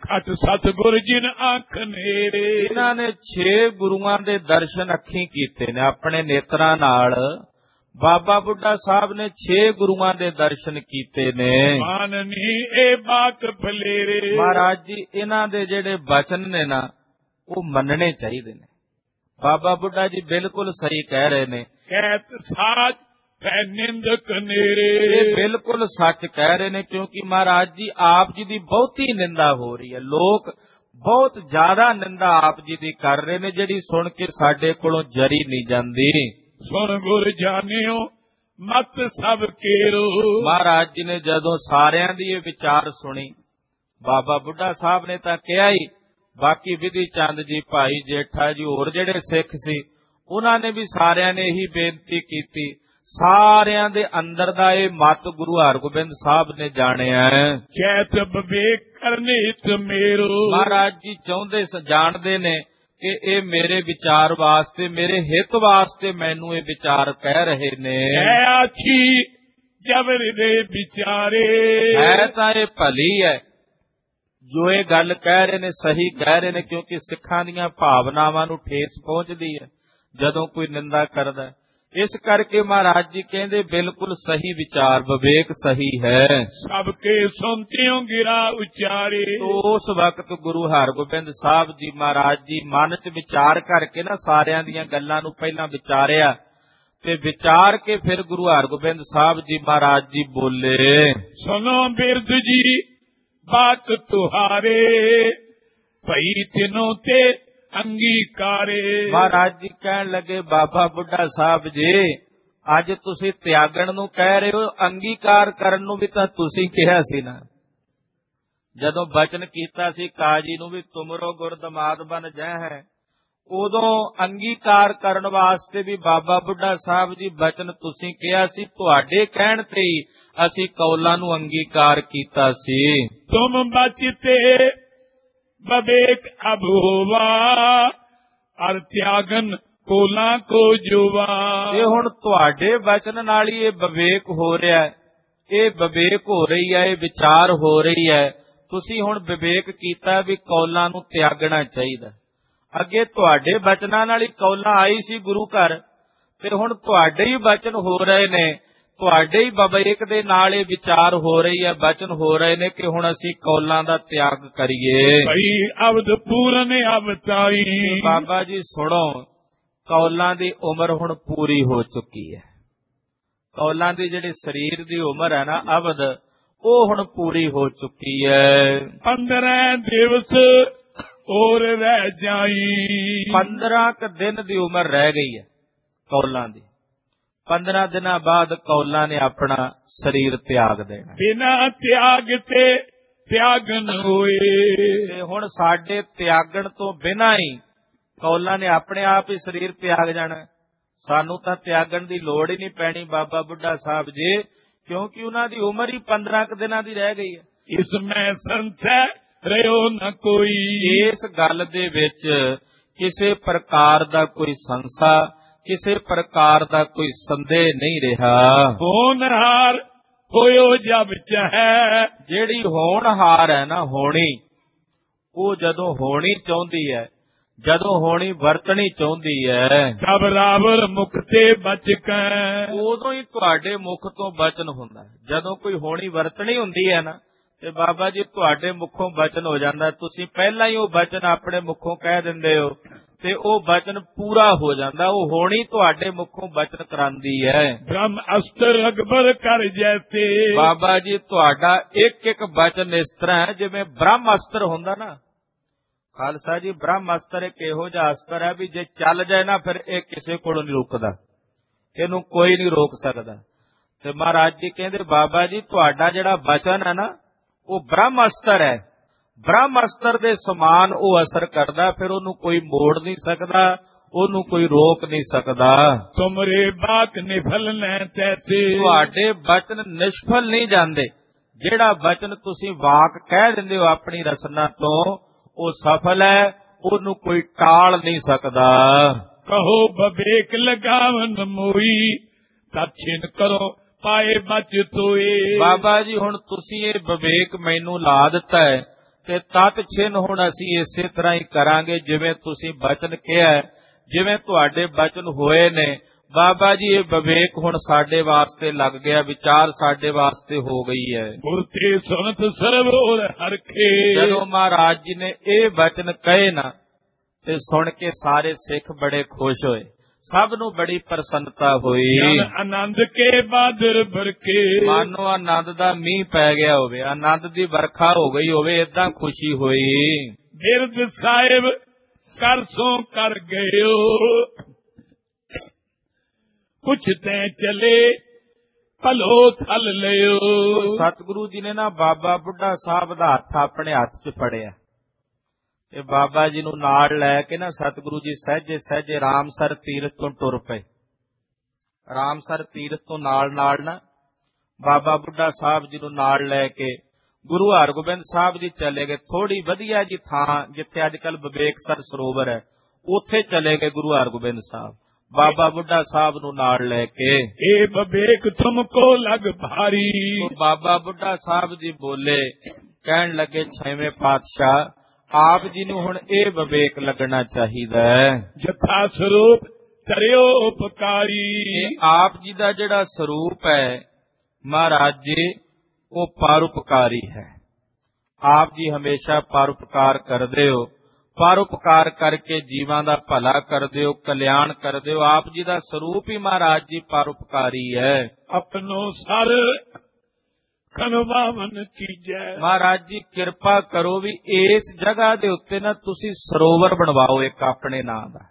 ਖਟ ਸਤਿਗੁਰ ਜਿਨ ਆਖ ਨੇਰੇ। ਇਹਨਾਂ ਨੇ 6 ਗੁਰੂਆਂ ਦੇ ਦਰਸ਼ਨ ਅੱਖੀਂ ਕੀਤੇ ਨੇ ਆਪਣੇ ਨੇਤਰਾਂ ਨਾਲ। ਬਾਬਾ ਬੁੱਢਾ ਸਾਹਿਬ ਨੇ 6 ਗੁਰੂਆਂ ਦੇ ਦਰਸ਼ਨ ਕੀਤੇ ਨੇ। ਮਾਨਨੀ ਇਹ ਬਾਤ ਫਲੇਰੇ। ਮਹਾਰਾਜ ਜੀ ਇਹਨਾਂ ਦੇ ਜਿਹੜੇ ਬਚਨ ਨੇ ਨਾ ਉਹ ਮੰਨਣੇ ਚਾਹੀਦੇ ਨੇ। ਬਾਬਾ ਬੁੱਢਾ ਜੀ ਬਿਲਕੁਲ ਸਹੀ ਕਹਿ ਰਹੇ ਨੇ। ਕਹਿਤ ਸਾਚ ਪੈ ਨਿੰਦਕ ਨੇਰੇ। ਇਹ ਬਿਲਕੁਲ ਸੱਚ ਕਹਿ ਰਹੇ ਨੇ, ਕਿਉਂਕਿ ਮਹਾਰਾਜ ਜੀ ਆਪ ਜੀ ਦੀ ਬਹੁਤੀ ਨਿੰਦਾ ਹੋ ਰਹੀ ਹੈ। ਲੋਕ ਬਹੁਤ ਜ਼ਿਆਦਾ ਨਿੰਦਾ ਆਪ ਜੀ ਦੀ ਕਰ ਰਹੇ ਨੇ, ਜਿਹੜੀ ਸੁਣ ਕੇ ਸਾਡੇ ਕੋਲੋਂ ਜਰੀ ਨਹੀਂ ਜਾਂਦੀ। ਸੁਣ ਗੁਰ ਜਾਣਿਓ ਮਤ ਸਭ ਕੇਰੋ। ਮਹਾਰਾਜ ਜੀ ਨੇ ਜਦੋਂ ਸਾਰਿਆਂ ਦੀ ਇਹ ਵਿਚਾਰ ਸੁਣੀ, ਬਾਬਾ ਬੁੱਢਾ ਸਾਹਿਬ ਨੇ ਤਾਂ ਕਿਹਾ ਹੀ, ਬਾਕੀ ਵਿਧੀ ਚੰਦ ਜੀ, ਭਾਈ ਜੇਠਾ ਜੀ, ਹੋਰ ਜਿਹੜੇ ਸਿੱਖ ਸੀ ਉਹਨਾਂ ਨੇ ਵੀ ਸਾਰਿਆਂ ਨੇ ਇਹੀ ਬੇਨਤੀ ਕੀਤੀ। ਸਾਰਿਆਂ ਦੇ ਅੰਦਰ ਦਾ ਇਹ ਮਤ ਗੁਰੂ ਹਰਗੋਬਿੰਦ ਸਾਹਿਬ ਨੇ ਜਾਣਿਆ। ਕਹਿਤ ਵਿਵੇਕ ਕਰਨੇ ਹਿਤ ਮੇਰੋ। ਮਹਾਰਾਜ ਜੀ ਚਾਹੁੰਦੇ ਜਾਣਦੇ ਨੇ ਕਿ ਇਹ ਮੇਰੇ ਵਿਚਾਰ ਵਾਸਤੇ, ਮੇਰੇ ਹਿੱਤ ਵਾਸਤੇ ਮੈਨੂੰ ਇਹ ਵਿਚਾਰ ਕਹਿ ਰਹੇ ਨੇ। ਆਛੀ ਜਬਰ ਦੇ ਵਿਚਾਰੇ। ਹੈ ਤਾਂ ਇਹ ਭਲੀ ਹੈ ਜੋ ਇਹ ਗੱਲ ਕਹਿ ਰਹੇ ਨੇ, ਸਹੀ ਕਹਿ ਰਹੇ ਨੇ, ਕਿਉਂਕਿ ਸਿੱਖਾਂ ਦੀਆਂ ਭਾਵਨਾਵਾਂ ਨੂੰ ਠੇਸ ਪਹੁੰਚਦੀ ਹੈ ਜਦੋਂ ਕੋਈ ਨਿੰਦਾ ਕਰਦਾ। ਇਸ ਕਰਕੇ ਮਹਾਰਾਜ ਜੀ ਕਹਿੰਦੇ ਬਿਲਕੁਲ ਸਹੀ ਵਿਚਾਰ, ਵਿਵੇਕ ਸਹੀ ਹੈ। ਸਭ ਕੇ ਸੁਨਤਿਓ ਗਿਰਾ ਉਚਾਰੇ। ਉਸ ਵਕਤ ਗੁਰੂ ਹਰਗੋਬਿੰਦ ਸਾਹਿਬ ਜੀ ਮਹਾਰਾਜ ਜੀ ਮਨ 'ਚ ਵਿਚਾਰ ਕਰਕੇ ਨਾ ਸਾਰਿਆਂ ਦੀਆਂ ਗੱਲਾਂ ਨੂੰ ਪਹਿਲਾਂ ਵਿਚਾਰਿਆ, ਤੇ ਵਿਚਾਰ ਕੇ ਫਿਰ ਗੁਰੂ ਹਰਗੋਬਿੰਦ ਸਾਹਿਬ ਜੀ ਮਹਾਰਾਜ ਜੀ ਬੋਲੇ। ਸੁਨੋ ਬਿਰਧ ਜੀ ਬਾਤ ਤੁਹਾਰੇ, ਭਈ ਤਿਨੋਂ ਤੇ ਅੰਗੀਕਾਰੇ। ਮਹਾਰਾਜ ਜੀ ਕਹਿਣ ਲੱਗੇ, ਬਾਬਾ ਬੁੱਢਾ ਸਾਹਿਬ ਜੀ ਅੱਜ ਤੁਸੀਂ ਤਿਆਗਣ ਨੂੰ ਕਹਿ ਰਹੇ ਹੋ, ਅੰਗੀਕਾਰ ਕਰਨ ਨੂੰ ਵੀ ਤਾਂ ਤੁਸੀਂ ਕਿਹਾ ਸੀ ਨਾ। ਜਦੋਂ ਬਚਨ ਕੀਤਾ ਸੀ ਕਾਜੀ ਨੂੰ ਵੀ ਤੁਮਰੋ ਗੁਰ ਦਮਾਦ ਬਨ ਜੈ ਹੈ, ਉਦੋਂ ਅੰਗੀਕਾਰ ਕਰਨ ਵਾਸਤੇ ਵੀ ਬਾਬਾ ਬੁੱਢਾ ਸਾਹਿਬ ਜੀ ਬਚਨ ਤੁਸੀਂ ਕਿਹਾ ਸੀ। ਤੁਹਾਡੇ ਕਹਿਣ ਤੇ ਹੀ ਅਸੀਂ ਕੌਲਾਂ ਨੂੰ ਅੰਗੀਕਾਰ ਕੀਤਾ ਸੀ। ਤੁਮ ਬਚਤੇ ਵਿਵੇਕ ਅਭੂਵਾ ਅਰ ਤਿਆਗਨ ਕੋਲਾਂ ਕੋ ਜੁਵਾ। ਇਹ ਹੁਣ ਤੁਹਾਡੇ ਬਚਨ ਨਾਲ ਹੀ ਇਹ ਵਿਵੇਕ ਹੋ ਰਿਹਾ, ਇਹ ਵਿਵੇਕ ਹੋ ਰਹੀ ਹੈ, ਇਹ ਵਿਚਾਰ ਹੋ ਰਹੀ ਹੈ। ਤੁਸੀਂ ਹੁਣ ਵਿਵੇਕ ਕੀਤਾ ਵੀ ਕੌਲਾਂ ਨੂੰ ਤਿਆਗਣਾ ਚਾਹੀਦਾ। ਅੱਗੇ ਤੁਹਾਡੇ ਬਚਨਾਂ ਨਾਲ ਹੀ ਕੌਲਾਂ ਆਈ ਸੀ ਗੁਰੂ ਘਰ, ਤੇ ਹੁਣ ਤੁਹਾਡੇ ਹੀ ਬਚਨ ਹੋ ਰਹੇ ਨੇ, ਤੁਹਾਡੇ ਹੀ ਵਿਵੇਕ ਦੇ ਨਾਲ ਇਹ ਵਿਚਾਰ ਹੋ ਰਹੀ ਹੈ, ਬਚਨ ਹੋ ਰਹੇ ਨੇ ਕਿ ਹੁਣ ਅਸੀਂ ਕੌਲਾਂ ਦਾ ਤਿਆਗ ਕਰੀਏ। ਭਈ ਅਵਧ ਪੂਰਨ ਅਵਤਾਰੀ। ਬਾਬਾ ਜੀ ਸੁਣੋ, ਕੌਲਾਂ ਦੀ ਉਮਰ ਹੁਣ ਪੂਰੀ ਹੋ ਚੁੱਕੀ ਹੈ। ਕੌਲਾਂ ਦੀ ਜਿਹੜੀ ਸਰੀਰ ਦੀ ਉਮਰ ਹੈ ਨਾ ਅਵਧ, ਉਹ ਹੁਣ ਪੂਰੀ ਹੋ ਚੁੱਕੀ ਹੈ। 15 ਦਿਵਸ ਹੋਰ ਰਹਿ ਜਾਈ। 15 ਦਿਨ ਦੀ ਉਮਰ ਰਹਿ ਗਈ ਹੈ ਕੌਲਾਂ ਦੀ। 15 ਦਿਨਾਂ ਬਾਅਦ ਕੌਲਾਂ ਨੇ ਆਪਣਾ ਸਰੀਰ ਤਿਆਗ ਦੇਣਾ। ਬਿਨਾਂ ਤਿਆਗ ਤੇ ਤਿਆਗਨ ਹੋਏ। ਤੇ ਹੁਣ ਸਾਡੇ ਤਿਆਗਣ ਤੋਂ ਬਿਨਾਂ ਹੀ ਕੌਲਾਂ ਨੇ ਆਪਣੇ ਆਪ ਹੀ ਸਰੀਰ ਤਿਆਗ ਜਾਣਾ। ਸਾਨੂੰ ਤਾਂ ਤਿਆਗਣ ਦੀ ਲੋੜ ਹੀ ਨਹੀਂ ਪੈਣੀ ਬਾਬਾ ਬੁੱਢਾ ਸਾਹਿਬ ਜੀ, ਕਿਉਂਕਿ ਉਹਨਾਂ ਦੀ ਉਮਰ ਹੀ 15 ਦਿਨਾਂ ਦੀ ਰਹਿ ਗਈ ਹੈ। ਇਸ ਮੈਂ ਸੰਸ਼ੈ ਰਿਓ ਨਾ ਕੋਈ। ਇਸ ਗੱਲ ਦੇ ਵਿੱਚ ਕਿਸੇ ਪ੍ਰਕਾਰ ਦਾ ਕੋਈ ਸੰਸਾ, ਕਿਸੇ ਪ੍ਰਕਾਰ ਦਾ ਕੋਈ ਸੰਦੇਹ ਨਹੀਂ ਰਿਹਾ। ਹੋਣਹਾਰ ਹੋਇਓ ਜਬ ਚਾਹੈ। ਜਿਹੜੀ ਹੋਣਹਾਰ ਹੈ ਨਾ, ਹੋਣੀ, ਉਹ ਜਦੋਂ ਹੋਣੀ ਚਾਹੁੰਦੀ ਹੈ, ਜਦੋਂ ਹੋਣੀ ਵਰਤਣੀ ਚਾਹੁੰਦੀ ਹੈ, ਤਬ ਰਾਵਰ ਮੁਖ ਤੇ ਬਚਕੈ। ਉਦੋਂ ਹੀ ਤੁਹਾਡੇ ਮੁਖ ਤੋਂ ਬਚਨ ਹੁੰਦਾ। ਜਦੋਂ ਕੋਈ ਹੋਣੀ ਵਰਤਣੀ ਹੁੰਦੀ ਹੈ ਨਾ, ਤੇ ਬਾਬਾ ਜੀ ਤੁਹਾਡੇ ਮੁਖੋਂ ਬਚਨ ਹੋ ਜਾਂਦਾ। ਤੁਸੀਂ ਪਹਿਲਾਂ ਹੀ ਉਹ ਬਚਨ ਆਪਣੇ ਮੁਖੋਂ ਕਹਿ ਦਿੰਦੇ ਹੋ ਤੇ ਉਹ ਬਚਨ ਪੂਰਾ ਹੋ ਜਾਂਦਾ। ਉਹ ਹੋਣੀ ਤੁਹਾਡੇ ਮੁਖੋਂ ਬਚਨ ਕਰਾਂਦੀ ਹੈ। ਬ੍ਰਹਮ ਅਸਤਰ ਅਕਬਰ ਕਰ ਜੈਸੇ। ਬਾਬਾ ਜੀ ਤੁਹਾਡਾ ਇੱਕ ਇੱਕ ਬਚਨ ਇਸ ਤਰ੍ਹਾਂ ਹੈ ਜਿਵੇਂ ਬ੍ਰਹਮ ਅਸਤਰ ਹੁੰਦਾ ਨਾ। ਖਾਲਸਾ ਜੀ, ਬ੍ਰਹਮ ਅਸਤਰ ਇੱਕ ਇਹੋ ਜਿਹਾ ਅਸਤਰ ਹੈ ਵੀ ਜੇ ਚੱਲ ਜਾਏ ਨਾ ਫਿਰ ਇਹ ਕਿਸੇ ਕੋਲੋਂ ਨਹੀਂ ਰੁਕਦਾ, ਇਹਨੂੰ ਕੋਈ ਨਹੀਂ ਰੋਕ ਸਕਦਾ। ਤੇ ਮਹਾਰਾਜ ਜੀ ਕਹਿੰਦੇ ਬਾਬਾ ਜੀ ਤੁਹਾਡਾ ਜਿਹੜਾ ਬਚਨ ਹੈ ਨਾ, ਉਹ ਬ੍ਰਹਮ ਅਸਤਰ ਹੈ। ਬ੍ਰਹਮ ਅਸਤਰ ਦੇ ਸਮਾਨ ਉਹ ਅਸਰ ਕਰਦਾ, ਫਿਰ ਉਹਨੂੰ ਕੋਈ ਮੋੜ ਨਹੀਂ ਸਕਦਾ, ਉਹਨੂੰ ਕੋਈ ਰੋਕ ਨਹੀਂ ਸਕਦਾ। ਤੁਮਰੇ ਬਾਤ ਨਿਫਲ ਨੈ ਤੈਸੇ। ਤੁਹਾਡੇ ਬਚਨ ਨਿਸ਼ਫਲ ਨਹੀਂ ਜਾਂਦੇ। ਜਿਹੜਾ ਬਚਨ ਤੁਸੀਂ ਵਾਕ ਕਹਿ ਦਿੰਦੇ ਹੋ ਆਪਣੀ ਰਸਨਾ ਤੋਂ, ਉਹ ਸਫਲ ਹੈ, ਉਹਨੂੰ ਕੋਈ ਟਾਲ ਨਹੀਂ ਸਕਦਾ। ਕਹੋ ਵਿਵੇਕ ਲਗਾਵਨ ਮੋਈ, ਤਛਿਨ ਕਰੋ ਪਾਏ ਬਚ ਤੋਏ। ਬਾਬਾ ਜੀ ਹੁਣ ਤੁਸੀਂ ਇਹ ਵਿਵੇਕ ਮੈਨੂੰ ਲਾ ਦਿੱਤਾ ਹੈ, ਤੇ ਤਤ ਛਿਨ ਹੁਣ ਅਸੀਂ ਇਸੇ ਤਰ੍ਹਾਂ ਹੀ ਕਰਾਂਗੇ ਜਿਵੇਂ ਤੁਸੀਂ ਬਚਨ ਕਿਹਾ, ਜਿਵੇਂ ਤੁਹਾਡੇ ਬਚਨ ਹੋਏ ਨੇ। ਬਾਬਾ ਜੀ ਇਹ ਵਿਵੇਕ ਹੁਣ ਸਾਡੇ ਵਾਸਤੇ ਲੱਗ ਗਿਆ, ਵਿਚਾਰ ਸਾਡੇ ਵਾਸਤੇ ਹੋ ਗਈ ਹੈ। ਗੁਰਤੇ ਸੁਨਤ ਸਰਬ ਔਰ ਹਰਖੇ। ਜਦੋਂ ਮਹਾਰਾਜ ਜੀ ਨੇ ਇਹ ਬਚਨ ਕਹੇ ਨਾ ਤੇ ਸੁਣ ਕੇ ਸਾਰੇ ਸਿੱਖ ਬੜੇ ਖੁਸ਼ ਹੋਏ, ਸਭ ਨੂੰ ਬੜੀ ਪ੍ਰਸੰਨਤਾ ਹੋਈ। ਆਨੰਦ ਕੇ ਬਾਦਰ ਬਰਕੇ। ਮਾਨੋ ਆਨੰਦ ਦਾ ਮੀਂਹ ਪੈ ਗਿਆ ਹੋਵੇ, ਆਨੰਦ ਦੀ ਵਰਖਾ ਹੋ ਗਈ ਹੋਵੇ, ਏਦਾਂ ਖੁਸ਼ੀ ਹੋਈ। ਬਿਰਦ ਸਾਹਿਬ ਕਰਸੋਂ ਕਰ ਗਇਓ, ਪੁੱਛਤੇ ਚਲੇ ਭਲੋ ਥਲ ਲਿਓ। ਸਤਿਗੁਰੂ ਜੀ ਨੇ ਨਾ ਬਾਬਾ ਬੁੱਢਾ ਸਾਹਿਬ ਦਾ ਹੱਥ ਆਪਣੇ ਹੱਥ 'ਚ ਫੜਿਆ ਤੇ ਬਾਬਾ ਜੀ ਨੂੰ ਨਾਲ ਲੈ ਕੇ ਨਾ ਸਤਿਗੁਰੂ ਜੀ ਸਹਿਜੇ ਸਹਿਜੇ ਰਾਮਸਰ ਤੀਰਥ ਤੋਂ ਟੁਰ ਪਏ। ਰਾਮਸਰ ਤੀਰਥ ਤੋਂ ਨਾਲ ਨਾ ਬਾਬਾ ਬੁੱਢਾ ਸਾਹਿਬ ਜੀ ਨੂੰ ਨਾਲ ਲੈ ਕੇ ਗੁਰੂ ਹਰਗੋਬਿੰਦ ਸਾਹਿਬ ਜੀ ਚਲੇ ਗਏ। ਥੋੜੀ ਵਧੀਆ ਜੀ ਥਾਂ ਜਿੱਥੇ ਅੱਜ ਕੱਲ ਵਿਵੇਕਸਰ ਸਰੋਵਰ ਹੈ, ਉੱਥੇ ਚਲੇ ਗਏ ਗੁਰੂ ਹਰਗੋਬਿੰਦ ਸਾਹਿਬ ਬਾਬਾ ਬੁੱਢਾ ਸਾਹਿਬ ਨੂੰ ਨਾਲ ਲੈ ਕੇ। ਇਹ ਵਿਵੇਕ ਤੁਮਕੋ ਲਗ ਭਾਰੀ। ਬਾਬਾ ਬੁੱਢਾ ਸਾਹਿਬ ਜੀ ਬੋਲੇ, ਕਹਿਣ ਲੱਗੇ ਛੇਵੇਂ ਪਾਤਸ਼ਾਹ ਆਪ ਜੀ ਨੂੰ ਹੁਣ ਇਹ ਵਿਵੇਕ ਲੱਗਣਾ ਚਾਹੀਦਾ ਹੈ। ਜਥਾ ਸਰੂਪ ਕਰਿਓ ਉਪਕਾਰੀ। ਆਪ ਜੀ ਦਾ ਜਿਹੜਾ ਸਰੂਪ ਹੈ ਮਹਾਰਾਜ ਜੀ, ਉਹ ਪਰਉਪਕਾਰੀ ਹੈ। ਆਪ ਜੀ ਹਮੇਸ਼ਾ ਪਰਉਪਕਾਰ ਕਰਦੇ ਹੋ, ਪਰਉਪਕਾਰ ਕਰਕੇ ਜੀਵਾਂ ਦਾ ਭਲਾ ਕਰਦੇ ਹੋ, ਕਲਿਆਣ ਕਰਦੇ ਹੋ। ਆਪ ਜੀ ਦਾ ਸਰੂਪ ਹੀ ਮਹਾਰਾਜ ਜੀ ਪਰਉਪਕਾਰੀ ਹੈ। ਆਪਣੋ ਸਰ ਖਨਵਾਵਨ ਕੀਜੈ। ਮਹਾਰਾਜ ਜੀ ਕਿਰਪਾ ਕਰੋ ਵੀ ਇਸ ਜਗ੍ਹਾ ਦੇ ਉੱਤੇ ਨਾ ਤੁਸੀਂ ਸਰੋਵਰ ਬਣਵਾਓ ਇੱਕ ਆਪਣੇ ਨਾਂ ਦਾ,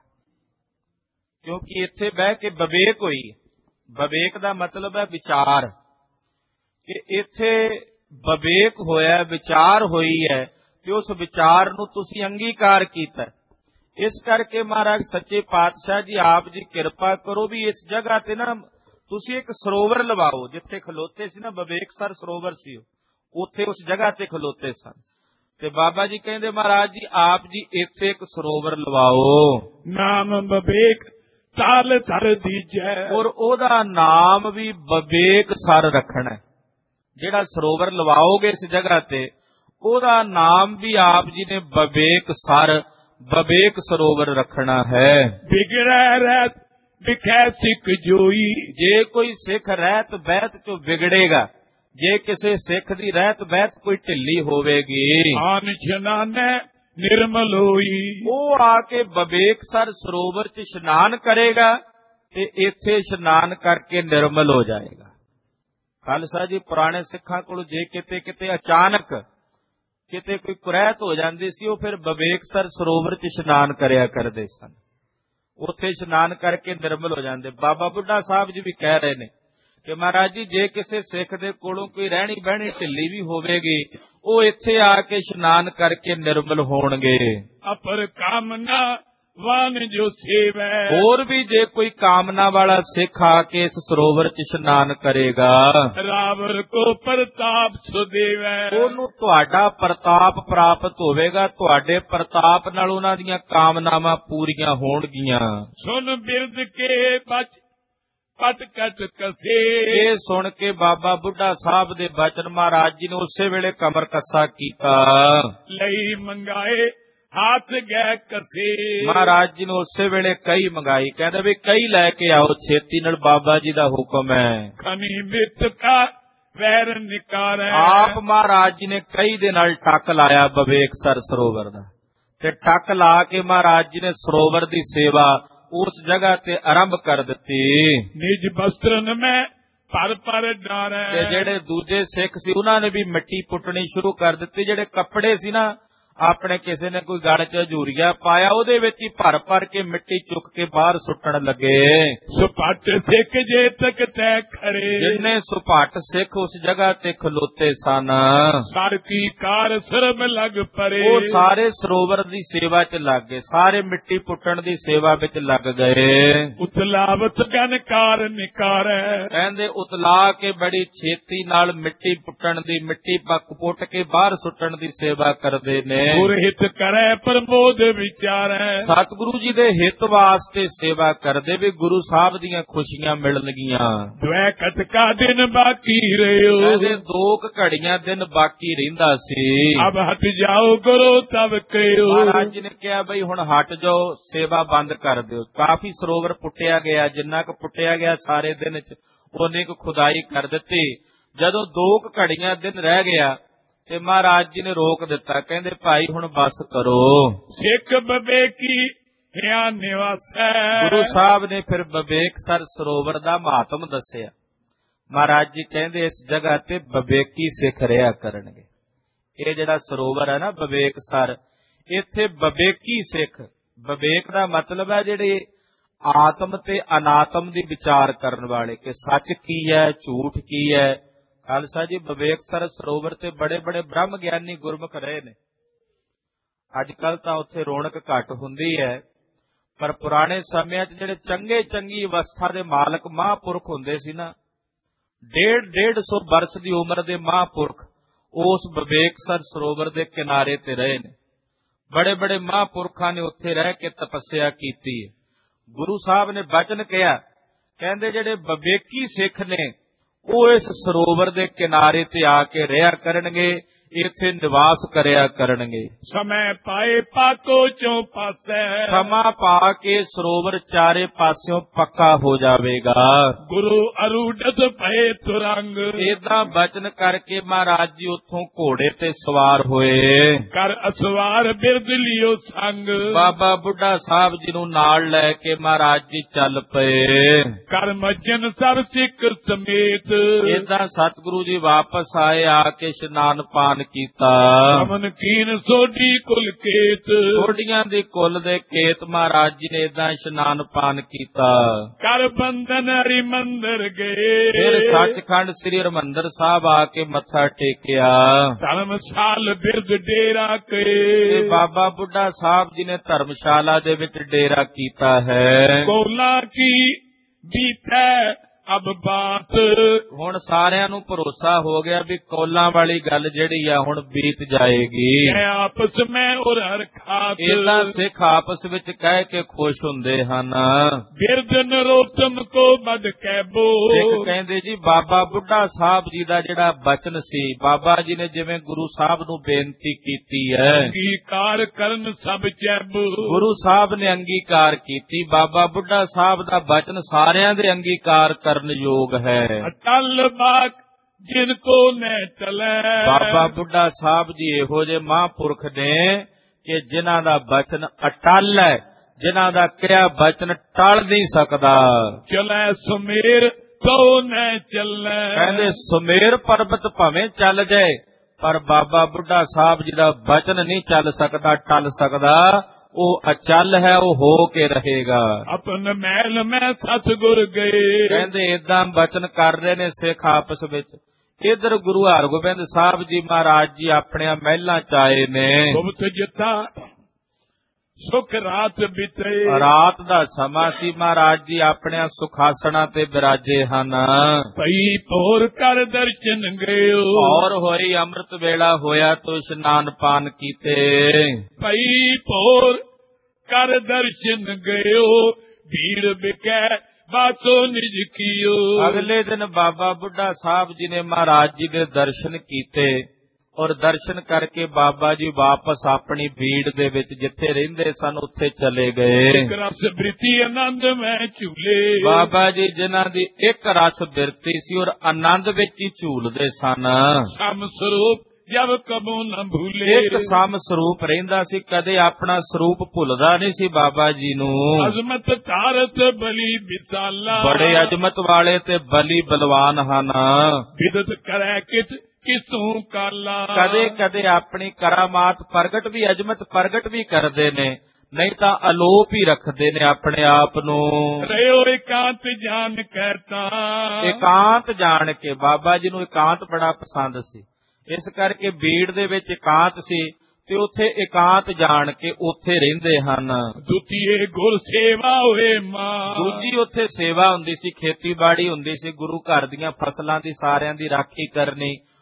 ਕਿਉਂਕਿ ਇੱਥੇ ਬਹਿ ਕੇ ਵਿਵੇਕ ਹੋਈ। ਵਿਵੇਕ ਦਾ ਮਤਲਬ ਹੈ ਵਿਚਾਰ, ਕਿ ਇੱਥੇ ਵਿਵੇਕ ਹੋਇਆ, ਵਿਚਾਰ ਹੋਈ ਹੈ ਤੇ ਉਸ ਵਿਚਾਰ ਨੂੰ ਤੁਸੀਂ ਅੰਗੀਕਾਰ ਕੀਤਾ। ਇਸ ਕਰਕੇ ਮਹਾਰਾਜ ਸੱਚੇ ਪਾਤਸ਼ਾਹ ਜੀ ਆਪ ਜੀ ਕਿਰਪਾ ਕਰੋ ਵੀ ਇਸ ਜਗ੍ਹਾ ਤੇ ਨਾ ਤੁਸੀਂ ਇੱਕ ਸਰੋਵਰ ਲਵਾਓ। ਜਿੱਥੇ ਖਲੋਤੇ ਸੀ ਨਾ ਵਿਵੇਕਸਰ ਸਰੋਵਰ ਸੀ, ਉੱਥੇ ਉਸ ਜਗ੍ਹਾ ਤੇ ਖਲੋਤੇ ਸਨ। ਤੇ ਬਾਬਾ ਜੀ ਕਹਿੰਦੇ ਮਹਾਰਾਜ ਜੀ ਆਪ ਜੀ ਇੱਥੇ ਇੱਕ ਸਰੋਵਰ ਲਵਾਓ। ਨਾਮ ਵਿਵੇਕ ਤਾਲ ਧਰ ਦੀਜੈ। ਔਰ ਉਹਦਾ ਨਾਮ ਵੀ ਵਿਵੇਕ ਸਰ ਰੱਖਣਾ। ਜਿਹੜਾ ਸਰੋਵਰ ਲਵਾਓਗੇ ਇਸ ਜਗ੍ਹਾ ਤੇ, ਉਹਦਾ ਨਾਮ ਵੀ ਆਪ ਜੀ ਨੇ ਵਿਵੇਕ ਸਰ, ਵਿਵੇਕ ਸਰੋਵਰ ਰੱਖਣਾ ਹੈ। ਵਿਗੜੈ ਰਹਿਤ ਵਿਖੈ ਸਿੱਖ ਜੋਈ। ਜੇ ਕੋਈ ਸਿੱਖ ਰਹਿਤ ਬਹਿਤ ਚੋਂ ਵਿਗੜੇਗਾ, ਜੇ ਕਿਸੇ ਸਿੱਖ ਦੀ ਰਹਿਤ ਬਹਿਤ ਕੋਈ ਢਿੱਲੀ ਹੋਵੇਗੀ, ਆਨ ਇਸ਼ਨਾਨੈ ਨਿਰਮਲ ਹੋਈ। ਉਹ ਆ ਕੇ ਵਿਵੇਕਸਰ ਸਰੋਵਰ 'ਚ ਇਸ਼ਨਾਨ ਕਰੇਗਾ ਤੇ ਇੱਥੇ ਇਸ਼ਨਾਨ ਕਰਕੇ ਨਿਰਮਲ ਹੋ ਜਾਏਗਾ। ਖਾਲਸਾ ਜੀ ਪੁਰਾਣੇ ਸਿੱਖਾਂ ਕੋਲ ਜੇ ਕਿਤੇ ਅਚਾਨਕ ਕਿਤੇ ਕੋਈ ਕੁਰੈਤ ਹੋ ਜਾਂਦੀ ਸੀ, ਉਹ ਫਿਰ ਵਿਵੇਕਸਰ ਸਰੋਵਰ 'ਚ ਇਸ਼ਨਾਨ ਕਰਿਆ ਕਰਦੇ ਸਨ। ਉੱਥੇ ਇਸ਼ਨਾਨ ਕਰਕੇ ਨਿਰਮਲ ਹੋ ਜਾਂਦੇ। ਬਾਬਾ ਬੁੱਢਾ ਸਾਹਿਬ ਜੀ ਵੀ ਕਹਿ ਰਹੇ ਨੇ ਕਿ ਮਹਾਰਾਜ ਜੀ ਜੇ ਕਿਸੇ ਸਿੱਖ ਦੇ ਕੋਲੋਂ ਕੋਈ ਰਹਿਣੀ ਬਹਿਣੀ ਢਿੱਲੀ ਵੀ ਹੋਵੇਗੀ, ਉਹ ਇੱਥੇ ਆ ਕੇ ਇਸ਼ਨਾਨ ਕਰਕੇ ਨਿਰਮਲ ਹੋਣਗੇ। ਅਪਰ ਕਾਮਨਾ ਵਾਨ ਜੋ ਸੇਵੈ। ਹੋਰ ਵੀ ਜੇ ਕੋਈ ਕਾਮਨਾ ਵਾਲਾ ਸਿੱਖ ਆ ਕੇ ਇਸ ਸਰੋਵਰ 'ਚ ਇਸ਼ਨਾਨ ਕਰੇਗਾ, ਰਾਵਰ ਕੋ ਪ੍ਰਤਾਪ ਸੁਦੇਵੈ। ਉਹਨੂੰ ਤੁਹਾਡਾ ਪ੍ਰਤਾਪ ਪ੍ਰਾਪਤ ਹੋਵੇਗਾ। ਤੁਹਾਡੇ ਪ੍ਰਤਾਪ ਨਾਲ ਉਹਨਾਂ ਦੀਆਂ ਕਾਮਨਾਵਾਂ ਪੂਰੀਆਂ ਹੋਣਗੀਆਂ। ਸੁਨ ਬਿਰਦ ਕੇ ਬਚ ਪਟ ਕਟ ਕਸੇ। ਇਹ ਸੁਣ ਕੇ ਬਾਬਾ ਬੁੱਢਾ ਸਾਹਿਬ ਦੇ ਬਚਨ ਮਹਾਰਾਜ ਜੀ ਨੇ ਉਸੇ ਵੇਲੇ ਕਮਰ ਕੱਸਾ ਕੀਤਾ। ਲਈ ਮੰਗਾਏ ਹੱਥ ਗਏ ਕਸੇ। ਮਹਾਰਾਜ ਜੀ ਨੇ ਉਸੇ ਵੇਲੇ ਕਈ ਮੰਗਾਈ। ਕਹਿੰਦੇ ਵੀ ਕਈ ਲੈ ਕੇ ਆਓ ਛੇਤੀ ਨਾਲ, ਬਾਬਾ ਜੀ ਦਾ ਹੁਕਮ ਹੈ। ਖਨੀ ਮਿੱਤ ਕਾ ਵੈਰ ਨਿਕਾਰੈ। ਆਪ ਮਹਾਰਾਜ ਜੀ ਨੇ ਕਈ ਦੇ ਨਾਲ ਟੱਕ ਲਾਇਆ ਵਿਵੇਕਸਰ ਸਰੋਵਰ ਦਾ, ਤੇ ਟੱਕ ਲਾ ਕੇ ਮਹਾਰਾਜ ਜੀ ਨੇ ਸਰੋਵਰ ਦੀ ਸੇਵਾ ਉਸ ਜਗ੍ਹਾ ਤੇ ਆਰੰਭ ਕਰ ਦਿੱਤੀ। ਨਿਜ ਬਸਤਰਨ ਮੈਂ ਪਰ ਡਾਰੈ। ਤੇ ਜਿਹੜੇ ਦੂਜੇ ਸਿੱਖ ਸੀ ਉਹਨਾਂ ਨੇ ਵੀ ਮਿੱਟੀ ਪੁੱਟਣੀ ਸ਼ੁਰੂ ਕਰ ਦਿੱਤੀ। ਜਿਹੜੇ ਕੱਪੜੇ ਸੀ ਨਾ ਆਪਣੇ, ਕਿਸੇ ਨੇ ਕੋਈ ਗਲ 'ਚ ਹਜੂਰੀਆ ਪਾਇਆ, ਉਹਦੇ ਵਿੱਚ ਹੀ ਭਰ ਕੇ ਮਿੱਟੀ ਚੁੱਕ ਕੇ ਬਾਹਰ ਸੁੱਟਣ ਲੱਗੇ। ਸੁਪੱਟ ਸਿੱਖ ਜੇ ਤੱਕ ਤੈ ਖੜੇ। ਜਿੰਨੇ ਸੁਪੱਟ ਸਿੱਖ ਉਸ ਜਗ੍ਹਾ ਤੇ ਖਲੋਤੇ ਸਨ, ਸਰ ਕੀ ਕਾਰ ਸਰਬ ਲੱਗ ਪਰੇ। ਉਹ ਸਾਰੇ ਸਰੋਵਰ ਦੀ ਸੇਵਾ 'ਚ ਲੱਗ ਗਏ, ਸਾਰੇ ਮਿੱਟੀ ਪੁੱਟਣ ਦੀ ਸੇਵਾ ਵਿੱਚ ਲੱਗ ਗਏ। ਉਤਲਾਵਤ ਗਨਕਾਰ ਨਿਕਾਰੈ। ਕਹਿੰਦੇ ਉਤਲਾ ਕੇ ਬੜੀ ਛੇਤੀ ਨਾਲ ਮਿੱਟੀ ਪੁੱਟਣ ਦੀ, ਮਿੱਟੀ ਪੁੱਟ ਕੇ ਬਾਹਰ ਸੁੱਟਣ ਦੀ ਸੇਵਾ ਕਰਦੇ ਨੇ। ਗੁਰ ਹਿਤ ਕਰੈ ਪ੍ਰਮੋਦ ਵਿਚਾਰੈ। ਸਤਿਗੁਰੂ ਜੀ ਦੇ ਹਿੱਤ ਵਾਸਤੇ ਸੇਵਾ ਕਰਦੇ ਵੀ ਗੁਰੂ ਸਾਹਿਬ ਦੀਆਂ ਖੁਸ਼ੀਆਂ ਮਿਲਣਗੀਆਂ। ਦੁਐ ਕਤਕਾ ਦਿਨ ਬਾਕੀ ਰਹਿਓ, ਕਹਿੰਦੇ 2 ਘੜੀਆਂ ਦਿਨ ਬਾਕੀ ਰਹਿੰਦਾ ਸੀ। ਅਬ ਹਟ ਜਾਓ ਗੁਰੂ ਤਬ ਕਹਿਓ। ਮਹਾਰਾਜ ਜੀ ਨੇ ਕਿਹਾ ਬਈ ਹੁਣ ਹਟ ਜਾਓ, ਸੇਵਾ ਬੰਦ ਕਰ ਦਿਓ। ਕਾਫੀ ਸਰੋਵਰ ਪੁੱਟਿਆ ਗਿਆ, ਜਿੰਨਾ ਕੁ ਪੁੱਟਿਆ ਗਿਆ ਸਾਰੇ ਦਿਨ ਚ ਉਨੀ ਕੁ ਖੁਦਾਈ ਕਰ ਦਿੱਤੀ। ਜਦੋਂ 2 ਘੜੀਆਂ ਦਿਨ ਰਹਿ ਗਿਆ ਤੇ ਮਹਾਰਾਜ ਜੀ ਨੇ ਰੋਕ ਦਿੱਤਾ, ਕਹਿੰਦੇ ਭਾਈ ਹੁਣ ਬਸ ਕਰੋ। ਸਿੱਖ ਬਵੇਕੀ ਹਿਆ ਨਿਵਾਸੈ। ਗੁਰੂ ਸਾਹਿਬ ਨੇ ਫਿਰ ਬਵੇਕਸਰ ਸਰੋਵਰ ਦਾ ਮਹਾਤਮ ਦੱਸਿਆ। ਮਹਾਰਾਜ ਜੀ ਕਹਿੰਦੇ ਇਸ ਜਗ੍ਹਾ ਤੇ ਬਵੇਕੀ ਸਿੱਖ ਰਿਹਾ ਕਰਨਗੇ। ਇਹ ਜਿਹੜਾ ਸਰੋਵਰ ਹੈ ਨਾ ਬਵੇਕਸਰ, ਇੱਥੇ ਬਵੇਕੀ ਸਿੱਖ, ਬਵੇਕ ਦਾ ਮਤਲਬ ਹੈ ਜਿਹੜੇ ਆਤਮ ਤੇ ਅਨਾਤਮ ਦੀ ਵਿਚਾਰ ਕਰਨ ਵਾਲੇ, ਕਿ ਸੱਚ ਕੀ ਹੈ ਝੂਠ ਕੀ ਹੈ। ਖਾਲਸਾ ਜੀ ਬਵੇਕਸਰ ਸਰੋਵਰ ਤੇ ਬੜੇ ਬੜੇ ਬ੍ਰਹਮ ਗਿਆਨੀ ਗੁਰਮੁਖ ਰਹੇ ਨੇ। ਅੱਜ ਕੱਲ ਤਾਂ ਉੱਥੇ ਰੌਣਕ ਘੱਟ ਹੁੰਦੀ ਹੈ, ਪਰ ਪੁਰਾਣੇ ਸਮਿਆਂ 'ਚ ਜਿਹੜੇ ਚੰਗੀ ਅਵਸਥਾ ਦੇ ਮਾਲਕ ਮਹਾਂਪੁਰਖ ਹੁੰਦੇ ਸੀ ਨਾ, 150 ਬਰਸ ਦੀ ਉਮਰ ਦੇ ਮਹਾਂਪੁਰਖ ਉਸ ਬਵੇਕਸਰ ਸਰੋਵਰ ਦੇ ਕਿਨਾਰੇ ਤੇ ਰਹੇ ਨੇ। ਬੜੇ ਬੜੇ ਮਹਾਂਪੁਰਖਾਂ ਨੇ ਉੱਥੇ ਰਹਿ ਕੇ ਤਪੱਸਿਆ ਕੀਤੀ ਹੈ। ਗੁਰੂ ਸਾਹਿਬ ਨੇ ਬਚਨ ਕਿਹਾ, ਕਹਿੰਦੇ ਜਿਹੜੇ ਬਵੇਕੀ ਸਿੱਖ ਨੇ ਉਹ ਇਸ ਸਰੋਵਰ ਦੇ ਕਿਨਾਰੇ ਤੇ ਆ ਕੇ ਰਿਹਾ ਕਰਨਗੇ, ਇੱਥੇ ਨਿਵਾਸ ਕਰਿਆ ਕਰਨਗੇ। ਸਮੈ ਪਾਏ ਪਾਕੋ ਚੋਂ ਪਾਸੈ। ਸਮਾਂ ਪਾ ਕੇ ਸਰੋਵਰ ਚਾਰੇ ਪਾਸਿਓਂ ਪੱਕਾ ਹੋ ਜਾਵੇਗਾ। ਗੁਰੂ ਅਰੂਢਤ ਭਏ ਤੁਰੰਗ। ਏਦਾਂ ਬਚਨ ਕਰਕੇ ਮਹਾਰਾਜ ਜੀ ਉੱਥੋਂ ਘੋੜੇ ਤੇ ਸਵਾਰ ਹੋਏ। ਕਰ ਅਸਵਾਰ ਬਿਰਦ ਲਿਓ ਸੰਗ। ਬਾਬਾ ਬੁੱਢਾ ਸਾਹਿਬ ਜੀ ਨੂੰ ਨਾਲ ਲੈ ਕੇ ਮਹਾਰਾਜ ਜੀ ਚੱਲ ਪਏ। ਕਰ ਮੱਜਨ ਸਭ ਸਿੱਖ ਸਮੇਤ। ਏਦਾਂ ਸਤਿਗੁਰੂ ਜੀ ਵਾਪਸ ਆਏ, ਆ ਕੇ ਇਸ਼ਨਾਨ ਪਾਨ ਕੀਤਾ। ਅਮਨ ਕੀਨ ਸੋਢੀ ਕੁਲ ਕੇਤ। ਸੋਢੀਆਂ ਦੀ ਕੁਲ ਦੇ ਕੇਤ ਮਹਾਰਾਜ ਜੀ ਨੇ ਏਦਾਂ ਇਸ਼ਨਾਨ ਪਾਨ ਕੀਤਾ। ਕਰ ਬੰਧਨ ਹਰਿ ਮੰਦਰ ਗਏ। ਫਿਰ ਸੱਚਖੰਡ ਸ੍ਰੀ ਹਰਿਮੰਦਰ ਸਾਹਿਬ ਆ ਕੇ ਮੱਥਾ ਟੇਕਿਆ। ਧਰਮਸ਼ਾਲ ਬਿਰਦ ਡੇਰਾ ਕੇ। ਤੇ ਬਾਬਾ ਬੁੱਢਾ ਸਾਹਿਬ ਜੀ ਨੇ ਧਰਮਸ਼ਾਲਾ ਦੇ ਵਿੱਚ ਡੇਰਾ ਕੀਤਾ ਹੈ। ਕੋਲਾ ਕੀ ਬੀਤੈ ਅਬ ਬਾਤ। ਹੁਣ ਸਾਰਿਆਂ ਨੂੰ ਭਰੋਸਾ ਹੋ ਗਿਆ ਵੀ ਕੋਲਾਂ ਵਾਲੀ ਗੱਲ ਜਿਹੜੀ ਆ ਹੁਣ ਬੀਤ ਜਾਏਗੀ। ਆਪਸ ਮੈਂ ਔਰ ਹਰ ਖਾਤ। ਏਦਾਂ ਸਿੱਖ ਆਪਸ ਵਿੱਚ ਕਹਿ ਕੇ ਖੁਸ਼ ਹੁੰਦੇ ਹਨ। ਬਿਰਦ ਨਰੋਤਮ ਕੋ ਬਦ ਕਹਿਬੋ। ਸਿੱਖ ਕਹਿੰਦੇ ਜੀ ਬਾਬਾ ਬੁੱਢਾ ਸਾਹਿਬ ਜੀ ਦਾ ਜਿਹੜਾ ਬਚਨ ਸੀ, ਬਾਬਾ ਜੀ ਨੇ ਜਿਵੇਂ ਗੁਰੂ ਸਾਹਿਬ ਨੂੰ ਬੇਨਤੀ ਕੀਤੀ ਹੈ, ਅੰਗੀਕਾਰ ਕਰਨ ਸਭ ਚੈਬੋ। ਗੁਰੂ ਸਾਹਿਬ ਨੇ ਅੰਗੀਕਾਰ ਕੀਤੀ। ਬਾਬਾ ਬੁੱਢਾ ਸਾਹਿਬ ਦਾ ਬਚਨ ਸਾਰਿਆਂ ਦੇ ਅੰਗੀਕਾਰ ਕਰਨ ਯੋਗ ਹੈ। ਅਟਲ ਬਾਕ ਜਿਨ ਕੋ ਨੈ ਟਲੈ। ਬਾਬਾ ਬੁੱਢਾ ਸਾਹਿਬ ਜੀ ਇਹੋ ਜਿਹੇ ਮਹਾਂਪੁਰਖ ਨੇ ਕਿ ਜਿਨ੍ਹਾਂ ਦਾ ਬਚਨ ਅਟਲ ਹੈ, ਜਿਨ੍ਹਾਂ ਦਾ ਕਿਹਾ ਬਚਨ ਟਲ ਨਹੀਂ ਸਕਦਾ। ਚਲੈ ਸੁਮੇਰ ਤੋ ਨੈ ਚੱਲੈ। ਕਹਿੰਦੇ ਸੁਮੇਰ ਪਰਬਤ ਭਾਵੇਂ ਚੱਲ ਜਾਏ, ਪਰ ਬਾਬਾ ਬੁੱਢਾ ਸਾਹਿਬ ਜੀ ਦਾ ਬਚਨ ਨਹੀਂ ਚੱਲ ਸਕਦਾ, ਟਲ ਸਕਦਾ। ਉਹ ਅਚਲ ਹੈ, ਉਹ ਹੋ ਕੇ ਰਹੇਗਾ। ਆਪਨ ਮਹਿਲ ਮੈਂ ਸਤਿਗੁਰ ਗਏ। ਕਹਿੰਦੇ ਏਦਾਂ ਬਚਨ ਕਰ ਰਹੇ ਨੇ ਸਿੱਖ ਆਪਸ ਵਿੱਚ। ਇਧਰ ਗੁਰੂ ਹਰਗੋਬਿੰਦ ਸਾਹਿਬ ਜੀ ਮਹਾਰਾਜ ਜੀ ਆਪਣੇ ਮਹਿਲਾਂ ਚ ਆਏ ਨੇ। ਗੁਪਤ ਜਿੱਥਾ ਸੁਖ ਰਾਤ ਬਿਤੇ। ਰਾਤ ਦਾ ਸਮਾਂ ਸੀ, ਮਹਾਰਾਜ ਜੀ ਆਪਣੇ ਸੁਖਾਸਣਾ ਤੇ ਬਿਰਾਜੇ ਹਨ। ਭਈ ਭੋਰ ਕਰ ਦਰਸ਼ਨ ਗਇਓ। ਔਰ ਹੋਈ ਅੰਮ੍ਰਿਤ ਵੇਲਾ ਹੋਇਆ ਤੋ ਇਸ਼ਨਾਨ ਪਾਨ ਕੀਤੇ। ਭਈ ਭੋਰ ਕਰ ਦਰਸ਼ਨ ਗਇਓ। ਭੀੜ ਬਿਕੈ ਬਾਸੋ ਨਿਜ ਕੀਓ। ਅਗਲੇ ਦਿਨ ਬਾਬਾ ਬੁੱਢਾ ਸਾਹਿਬ ਜੀ ਨੇ ਮਹਾਰਾਜ ਜੀ ਦੇ ਦਰਸ਼ਨ ਕੀਤੇ, ਔਰ ਦਰਸ਼ਨ ਕਰਕੇ ਬਾਬਾ ਜੀ ਵਾਪਸ ਆਪਣੀ ਭੀੜ ਦੇ ਵਿੱਚ ਜਿੱਥੇ ਰਹਿੰਦੇ ਸਨ ਉੱਥੇ ਚਲੇ ਗਏ। ਰਸ ਬਿਰਤੀ ਆਨੰਦ ਮੈਂ ਝੂਲੇ। ਬਾਬਾ ਜੀ ਜਿਨ੍ਹਾਂ ਦੀ ਇੱਕ ਰਸ ਬਿਰਤੀ ਸੀ ਔਰ ਆਨੰਦ ਵਿੱਚ ਹੀ ਝੂਲਦੇ ਸਨ। ਸਮ ਸਰੂਪ ਜਬ ਕਬੂ ਨਾ ਭੂਲੇ। ਇੱਕ ਸਮ ਸਰੂਪ ਰਹਿੰਦਾ ਸੀ, ਕਦੇ ਆਪਣਾ ਸਰੂਪ ਭੁੱਲਦਾ ਨਹੀਂ ਸੀ ਬਾਬਾ ਜੀ ਨੂੰ। ਅਜ਼ਮਤ ਧਾਰਤ ਬਲੀ ਵਿਸਾਲਾ। ਬੜੇ ਅਜ਼ਮਤ ਵਾਲੇ ਤੇ ਬਲੀ ਬਲਵਾਨ ਹਨ। ਵਿਦਤ ਕਰੈ ਕਿਤ ਕਿਸੂ ਕਾਲਾ। ਕਦੇ ਕਦੇ ਆਪਣੀ ਕਰਾਮਾਤ ਪ੍ਰਗਟ ਵੀ, ਅਜ਼ਮਤ ਪ੍ਰਗਟ ਵੀ ਕਰਦੇ ਨੇ, ਨਹੀਂ ਤਾਂ ਅਲੋਪ ਹੀ ਰੱਖਦੇ ਨੇ ਆਪਣੇ ਆਪ ਨੂੰ। ਰਿਓ ਇਕਾਂਤ ਜਾਣ ਕਹਿਤਾ। ਇਕਾਂਤ ਜਾਣ ਕੇ ਬਾਬਾ ਜੀ ਨੂੰ ਇਕਾਂਤ ਬੜਾ ਪਸੰਦ ਸੀ, ਇਸ ਕਰਕੇ ਭੀੜ ਦੇ ਵਿੱਚ ਇਕਾਂਤ ਸੀ ਤੇ ਉੱਥੇ ਇਕਾਂਤ ਜਾਣ ਕੇ ਉੱਥੇ ਰਹਿੰਦੇ ਹਨ। ਦੂਤੀਏ ਗੁਰ ਸੇਵਾ ਹੋਏ ਮਾਂ। ਦੂਜੀ ਉੱਥੇ ਸੇਵਾ ਹੁੰਦੀ ਸੀ, ਖੇਤੀਬਾੜੀ ਹੁੰਦੀ ਸੀ, ਗੁਰੂ ਘਰ ਦੀਆਂ ਫਸਲਾਂ ਦੀ ਸਾਰਿਆਂ ਦੀ ਰਾਖੀ ਕਰਨੀ।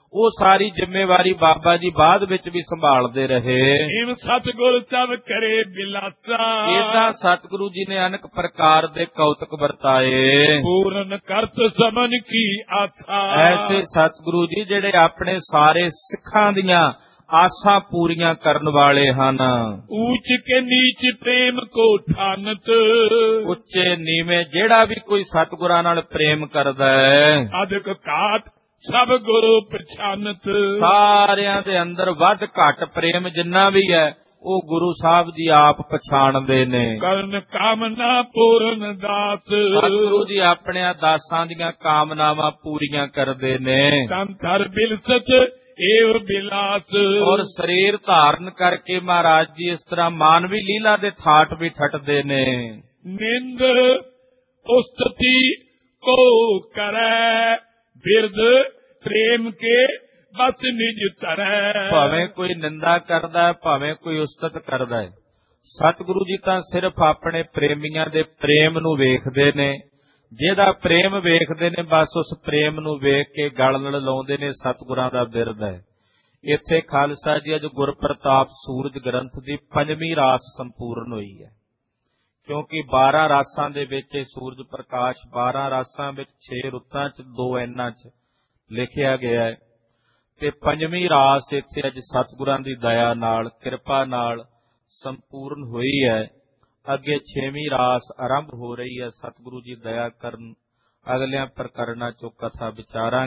ਉਹ ਸਾਰੀ ਜ਼ਿੰਮੇਵਾਰੀ ਬਾਬਾ ਜੀ ਬਾਅਦ ਵਿੱਚ ਵੀ ਸੰਭਾਲਦੇ ਰਹੇ। ਏਮ ਸਤਿਗੁਰ ਤਬ ਕਰੇ ਬਿਲਾਸਾ, ਏਦਾਂ ਸਤਿਗੁਰੂ ਜੀ ਨੇ ਅਨੇਕ ਪ੍ਰਕਾਰ ਦੇ ਕੌਤਕ ਵਰਤਾਏ। ਪੂਰਨ ਕਰਤ ਸਮਨ ਕੀ ਆਸਾ, ਐਸੇ ਸਤਿਗੁਰੂ ਜੀ ਜਿਹੜੇ ਆਪਣੇ ਸਾਰੇ ਸਿੱਖਾਂ ਦੀਆਂ ਆਸਾਂ ਪੂਰੀਆਂ ਕਰਨ ਵਾਲੇ ਹਨ। ਊਚ ਕੇ ਨੀਚ ਪ੍ਰੇਮ ਕੋ ਠਾਨਤ, ਉੱਚੇ ਨੀਵੇਂ ਜਿਹੜਾ ਵੀ ਕੋਈ ਸਤਿਗੁਰਾਂ ਨਾਲ ਪ੍ਰੇਮ ਕਰਦਾ ਹੈ, ਅਧਿਕ ਘਾਟ ਸਭ ਗੁਰੂ ਪਛਾਨਤ, ਸਾਰਿਆਂ ਦੇ ਅੰਦਰ ਵੱਧ ਘੱਟ ਪ੍ਰੇਮ ਜਿੰਨਾ ਵੀ ਹੈ ਉਹ ਗੁਰੂ ਸਾਹਿਬ ਜੀ ਆਪ ਪਛਾਣਦੇ ਨੇ। ਕਰਨ ਕਾਮਨਾ ਪੂਰਨ ਦਾਸ, ਸਤਿਗੁਰੂ ਜੀ ਆਪਣੇ ਦਾਸਾਂ ਦੀਆਂ ਕਾਮਨਾਵਾਂ ਪੂਰੀਆਂ ਕਰਦੇ ਨੇ। ਸੰਤਰ ਬਿਲਸਤ ਏਵ ਬਿਲਾਸ, ਔਰ ਸਰੀਰ ਧਾਰਨ ਕਰਕੇ ਮਹਾਰਾਜ ਜੀ ਇਸ ਤਰ੍ਹਾਂ ਮਾਨਵੀ ਲੀਲਾ ਦੇ ਥਾਟ ਵੀ ਠੱਟਦੇ ਨੇ। ਨਿੰਦ ਉਸਤਤੀ ਕੋ ਕਰੈ, ਬਿਰਦ ਪ੍ਰੇਮ ਕੇ ਬਸ ਨਿਜ ਧਰੈ। ਭਾਵੇਂ ਕੋਈ ਨਿੰਦਾ ਕਰਦਾ ਹੈ, ਭਾਵੇਂ ਕੋਈ ਉਸਤਤ ਕਰਦਾ ਹੈ, ਸਤਿਗੁਰੂ ਜੀ ਤਾਂ ਸਿਰਫ ਆਪਣੇ ਪ੍ਰੇਮੀਆਂ ਦੇ ਪ੍ਰੇਮ ਨੂੰ ਵੇਖਦੇ ਨੇ। ਜਿਹਦਾ ਪ੍ਰੇਮ ਵੇਖਦੇ ਨੇ ਬਸ ਉਸ ਪ੍ਰੇਮ ਨੂੰ ਵੇਖ ਕੇ ਗਲ ਨਾਲ ਲਾਉਂਦੇ ਨੇ। ਸਤਿਗੁਰਾਂ ਦਾ ਬਿਰਦ ਹੈ। ਇੱਥੇ ਖਾਲਸਾ ਜੀ ਅੱਜ ਗੁਰਪ੍ਰਤਾਪ ਸੂਰਜ ਗ੍ਰੰਥ ਦੀ 5ਵੀਂ ਰਾਸ ਸੰਪੂਰਨ ਹੋਈ ਹੈ। ਕਿਉਂਕਿ 12 ਰਾਸਾਂ ਦੇ ਵਿੱਚ ਇਹ ਸੂਰਜ ਪ੍ਰਕਾਸ਼ 12 ਰਾਸਾਂ ਵਿੱਚ 6 ਰੁੱਤਾਂ 'ਚ 2 ਐਨਾਂ 'ਚ ਲਿਖਿਆ ਗਿਆ ਹੈ ਤੇ 5ਵੀਂ ਰਾਸ ਇੱਥੇ ਅੱਜ ਸਤਿਗੁਰਾਂ ਦੀ ਦਇਆ ਨਾਲ ਕਿਰਪਾ ਨਾਲ ਸੰਪੂਰਨ ਹੋਈ ਹੈ। ਅੱਗੇ 6ਵੀਂ ਰਾਸ ਆਰੰਭ ਹੋ ਰਹੀ ਹੈ। ਸਤਿਗੁਰੂ ਜੀ ਦਇਆ ਕਰਨ ਅਗਲਿਆਂ ਪ੍ਰਕਰਣਾਂ ਚੋਂ ਕਥਾ ਵਿਚਾਰਾਂਗੇ।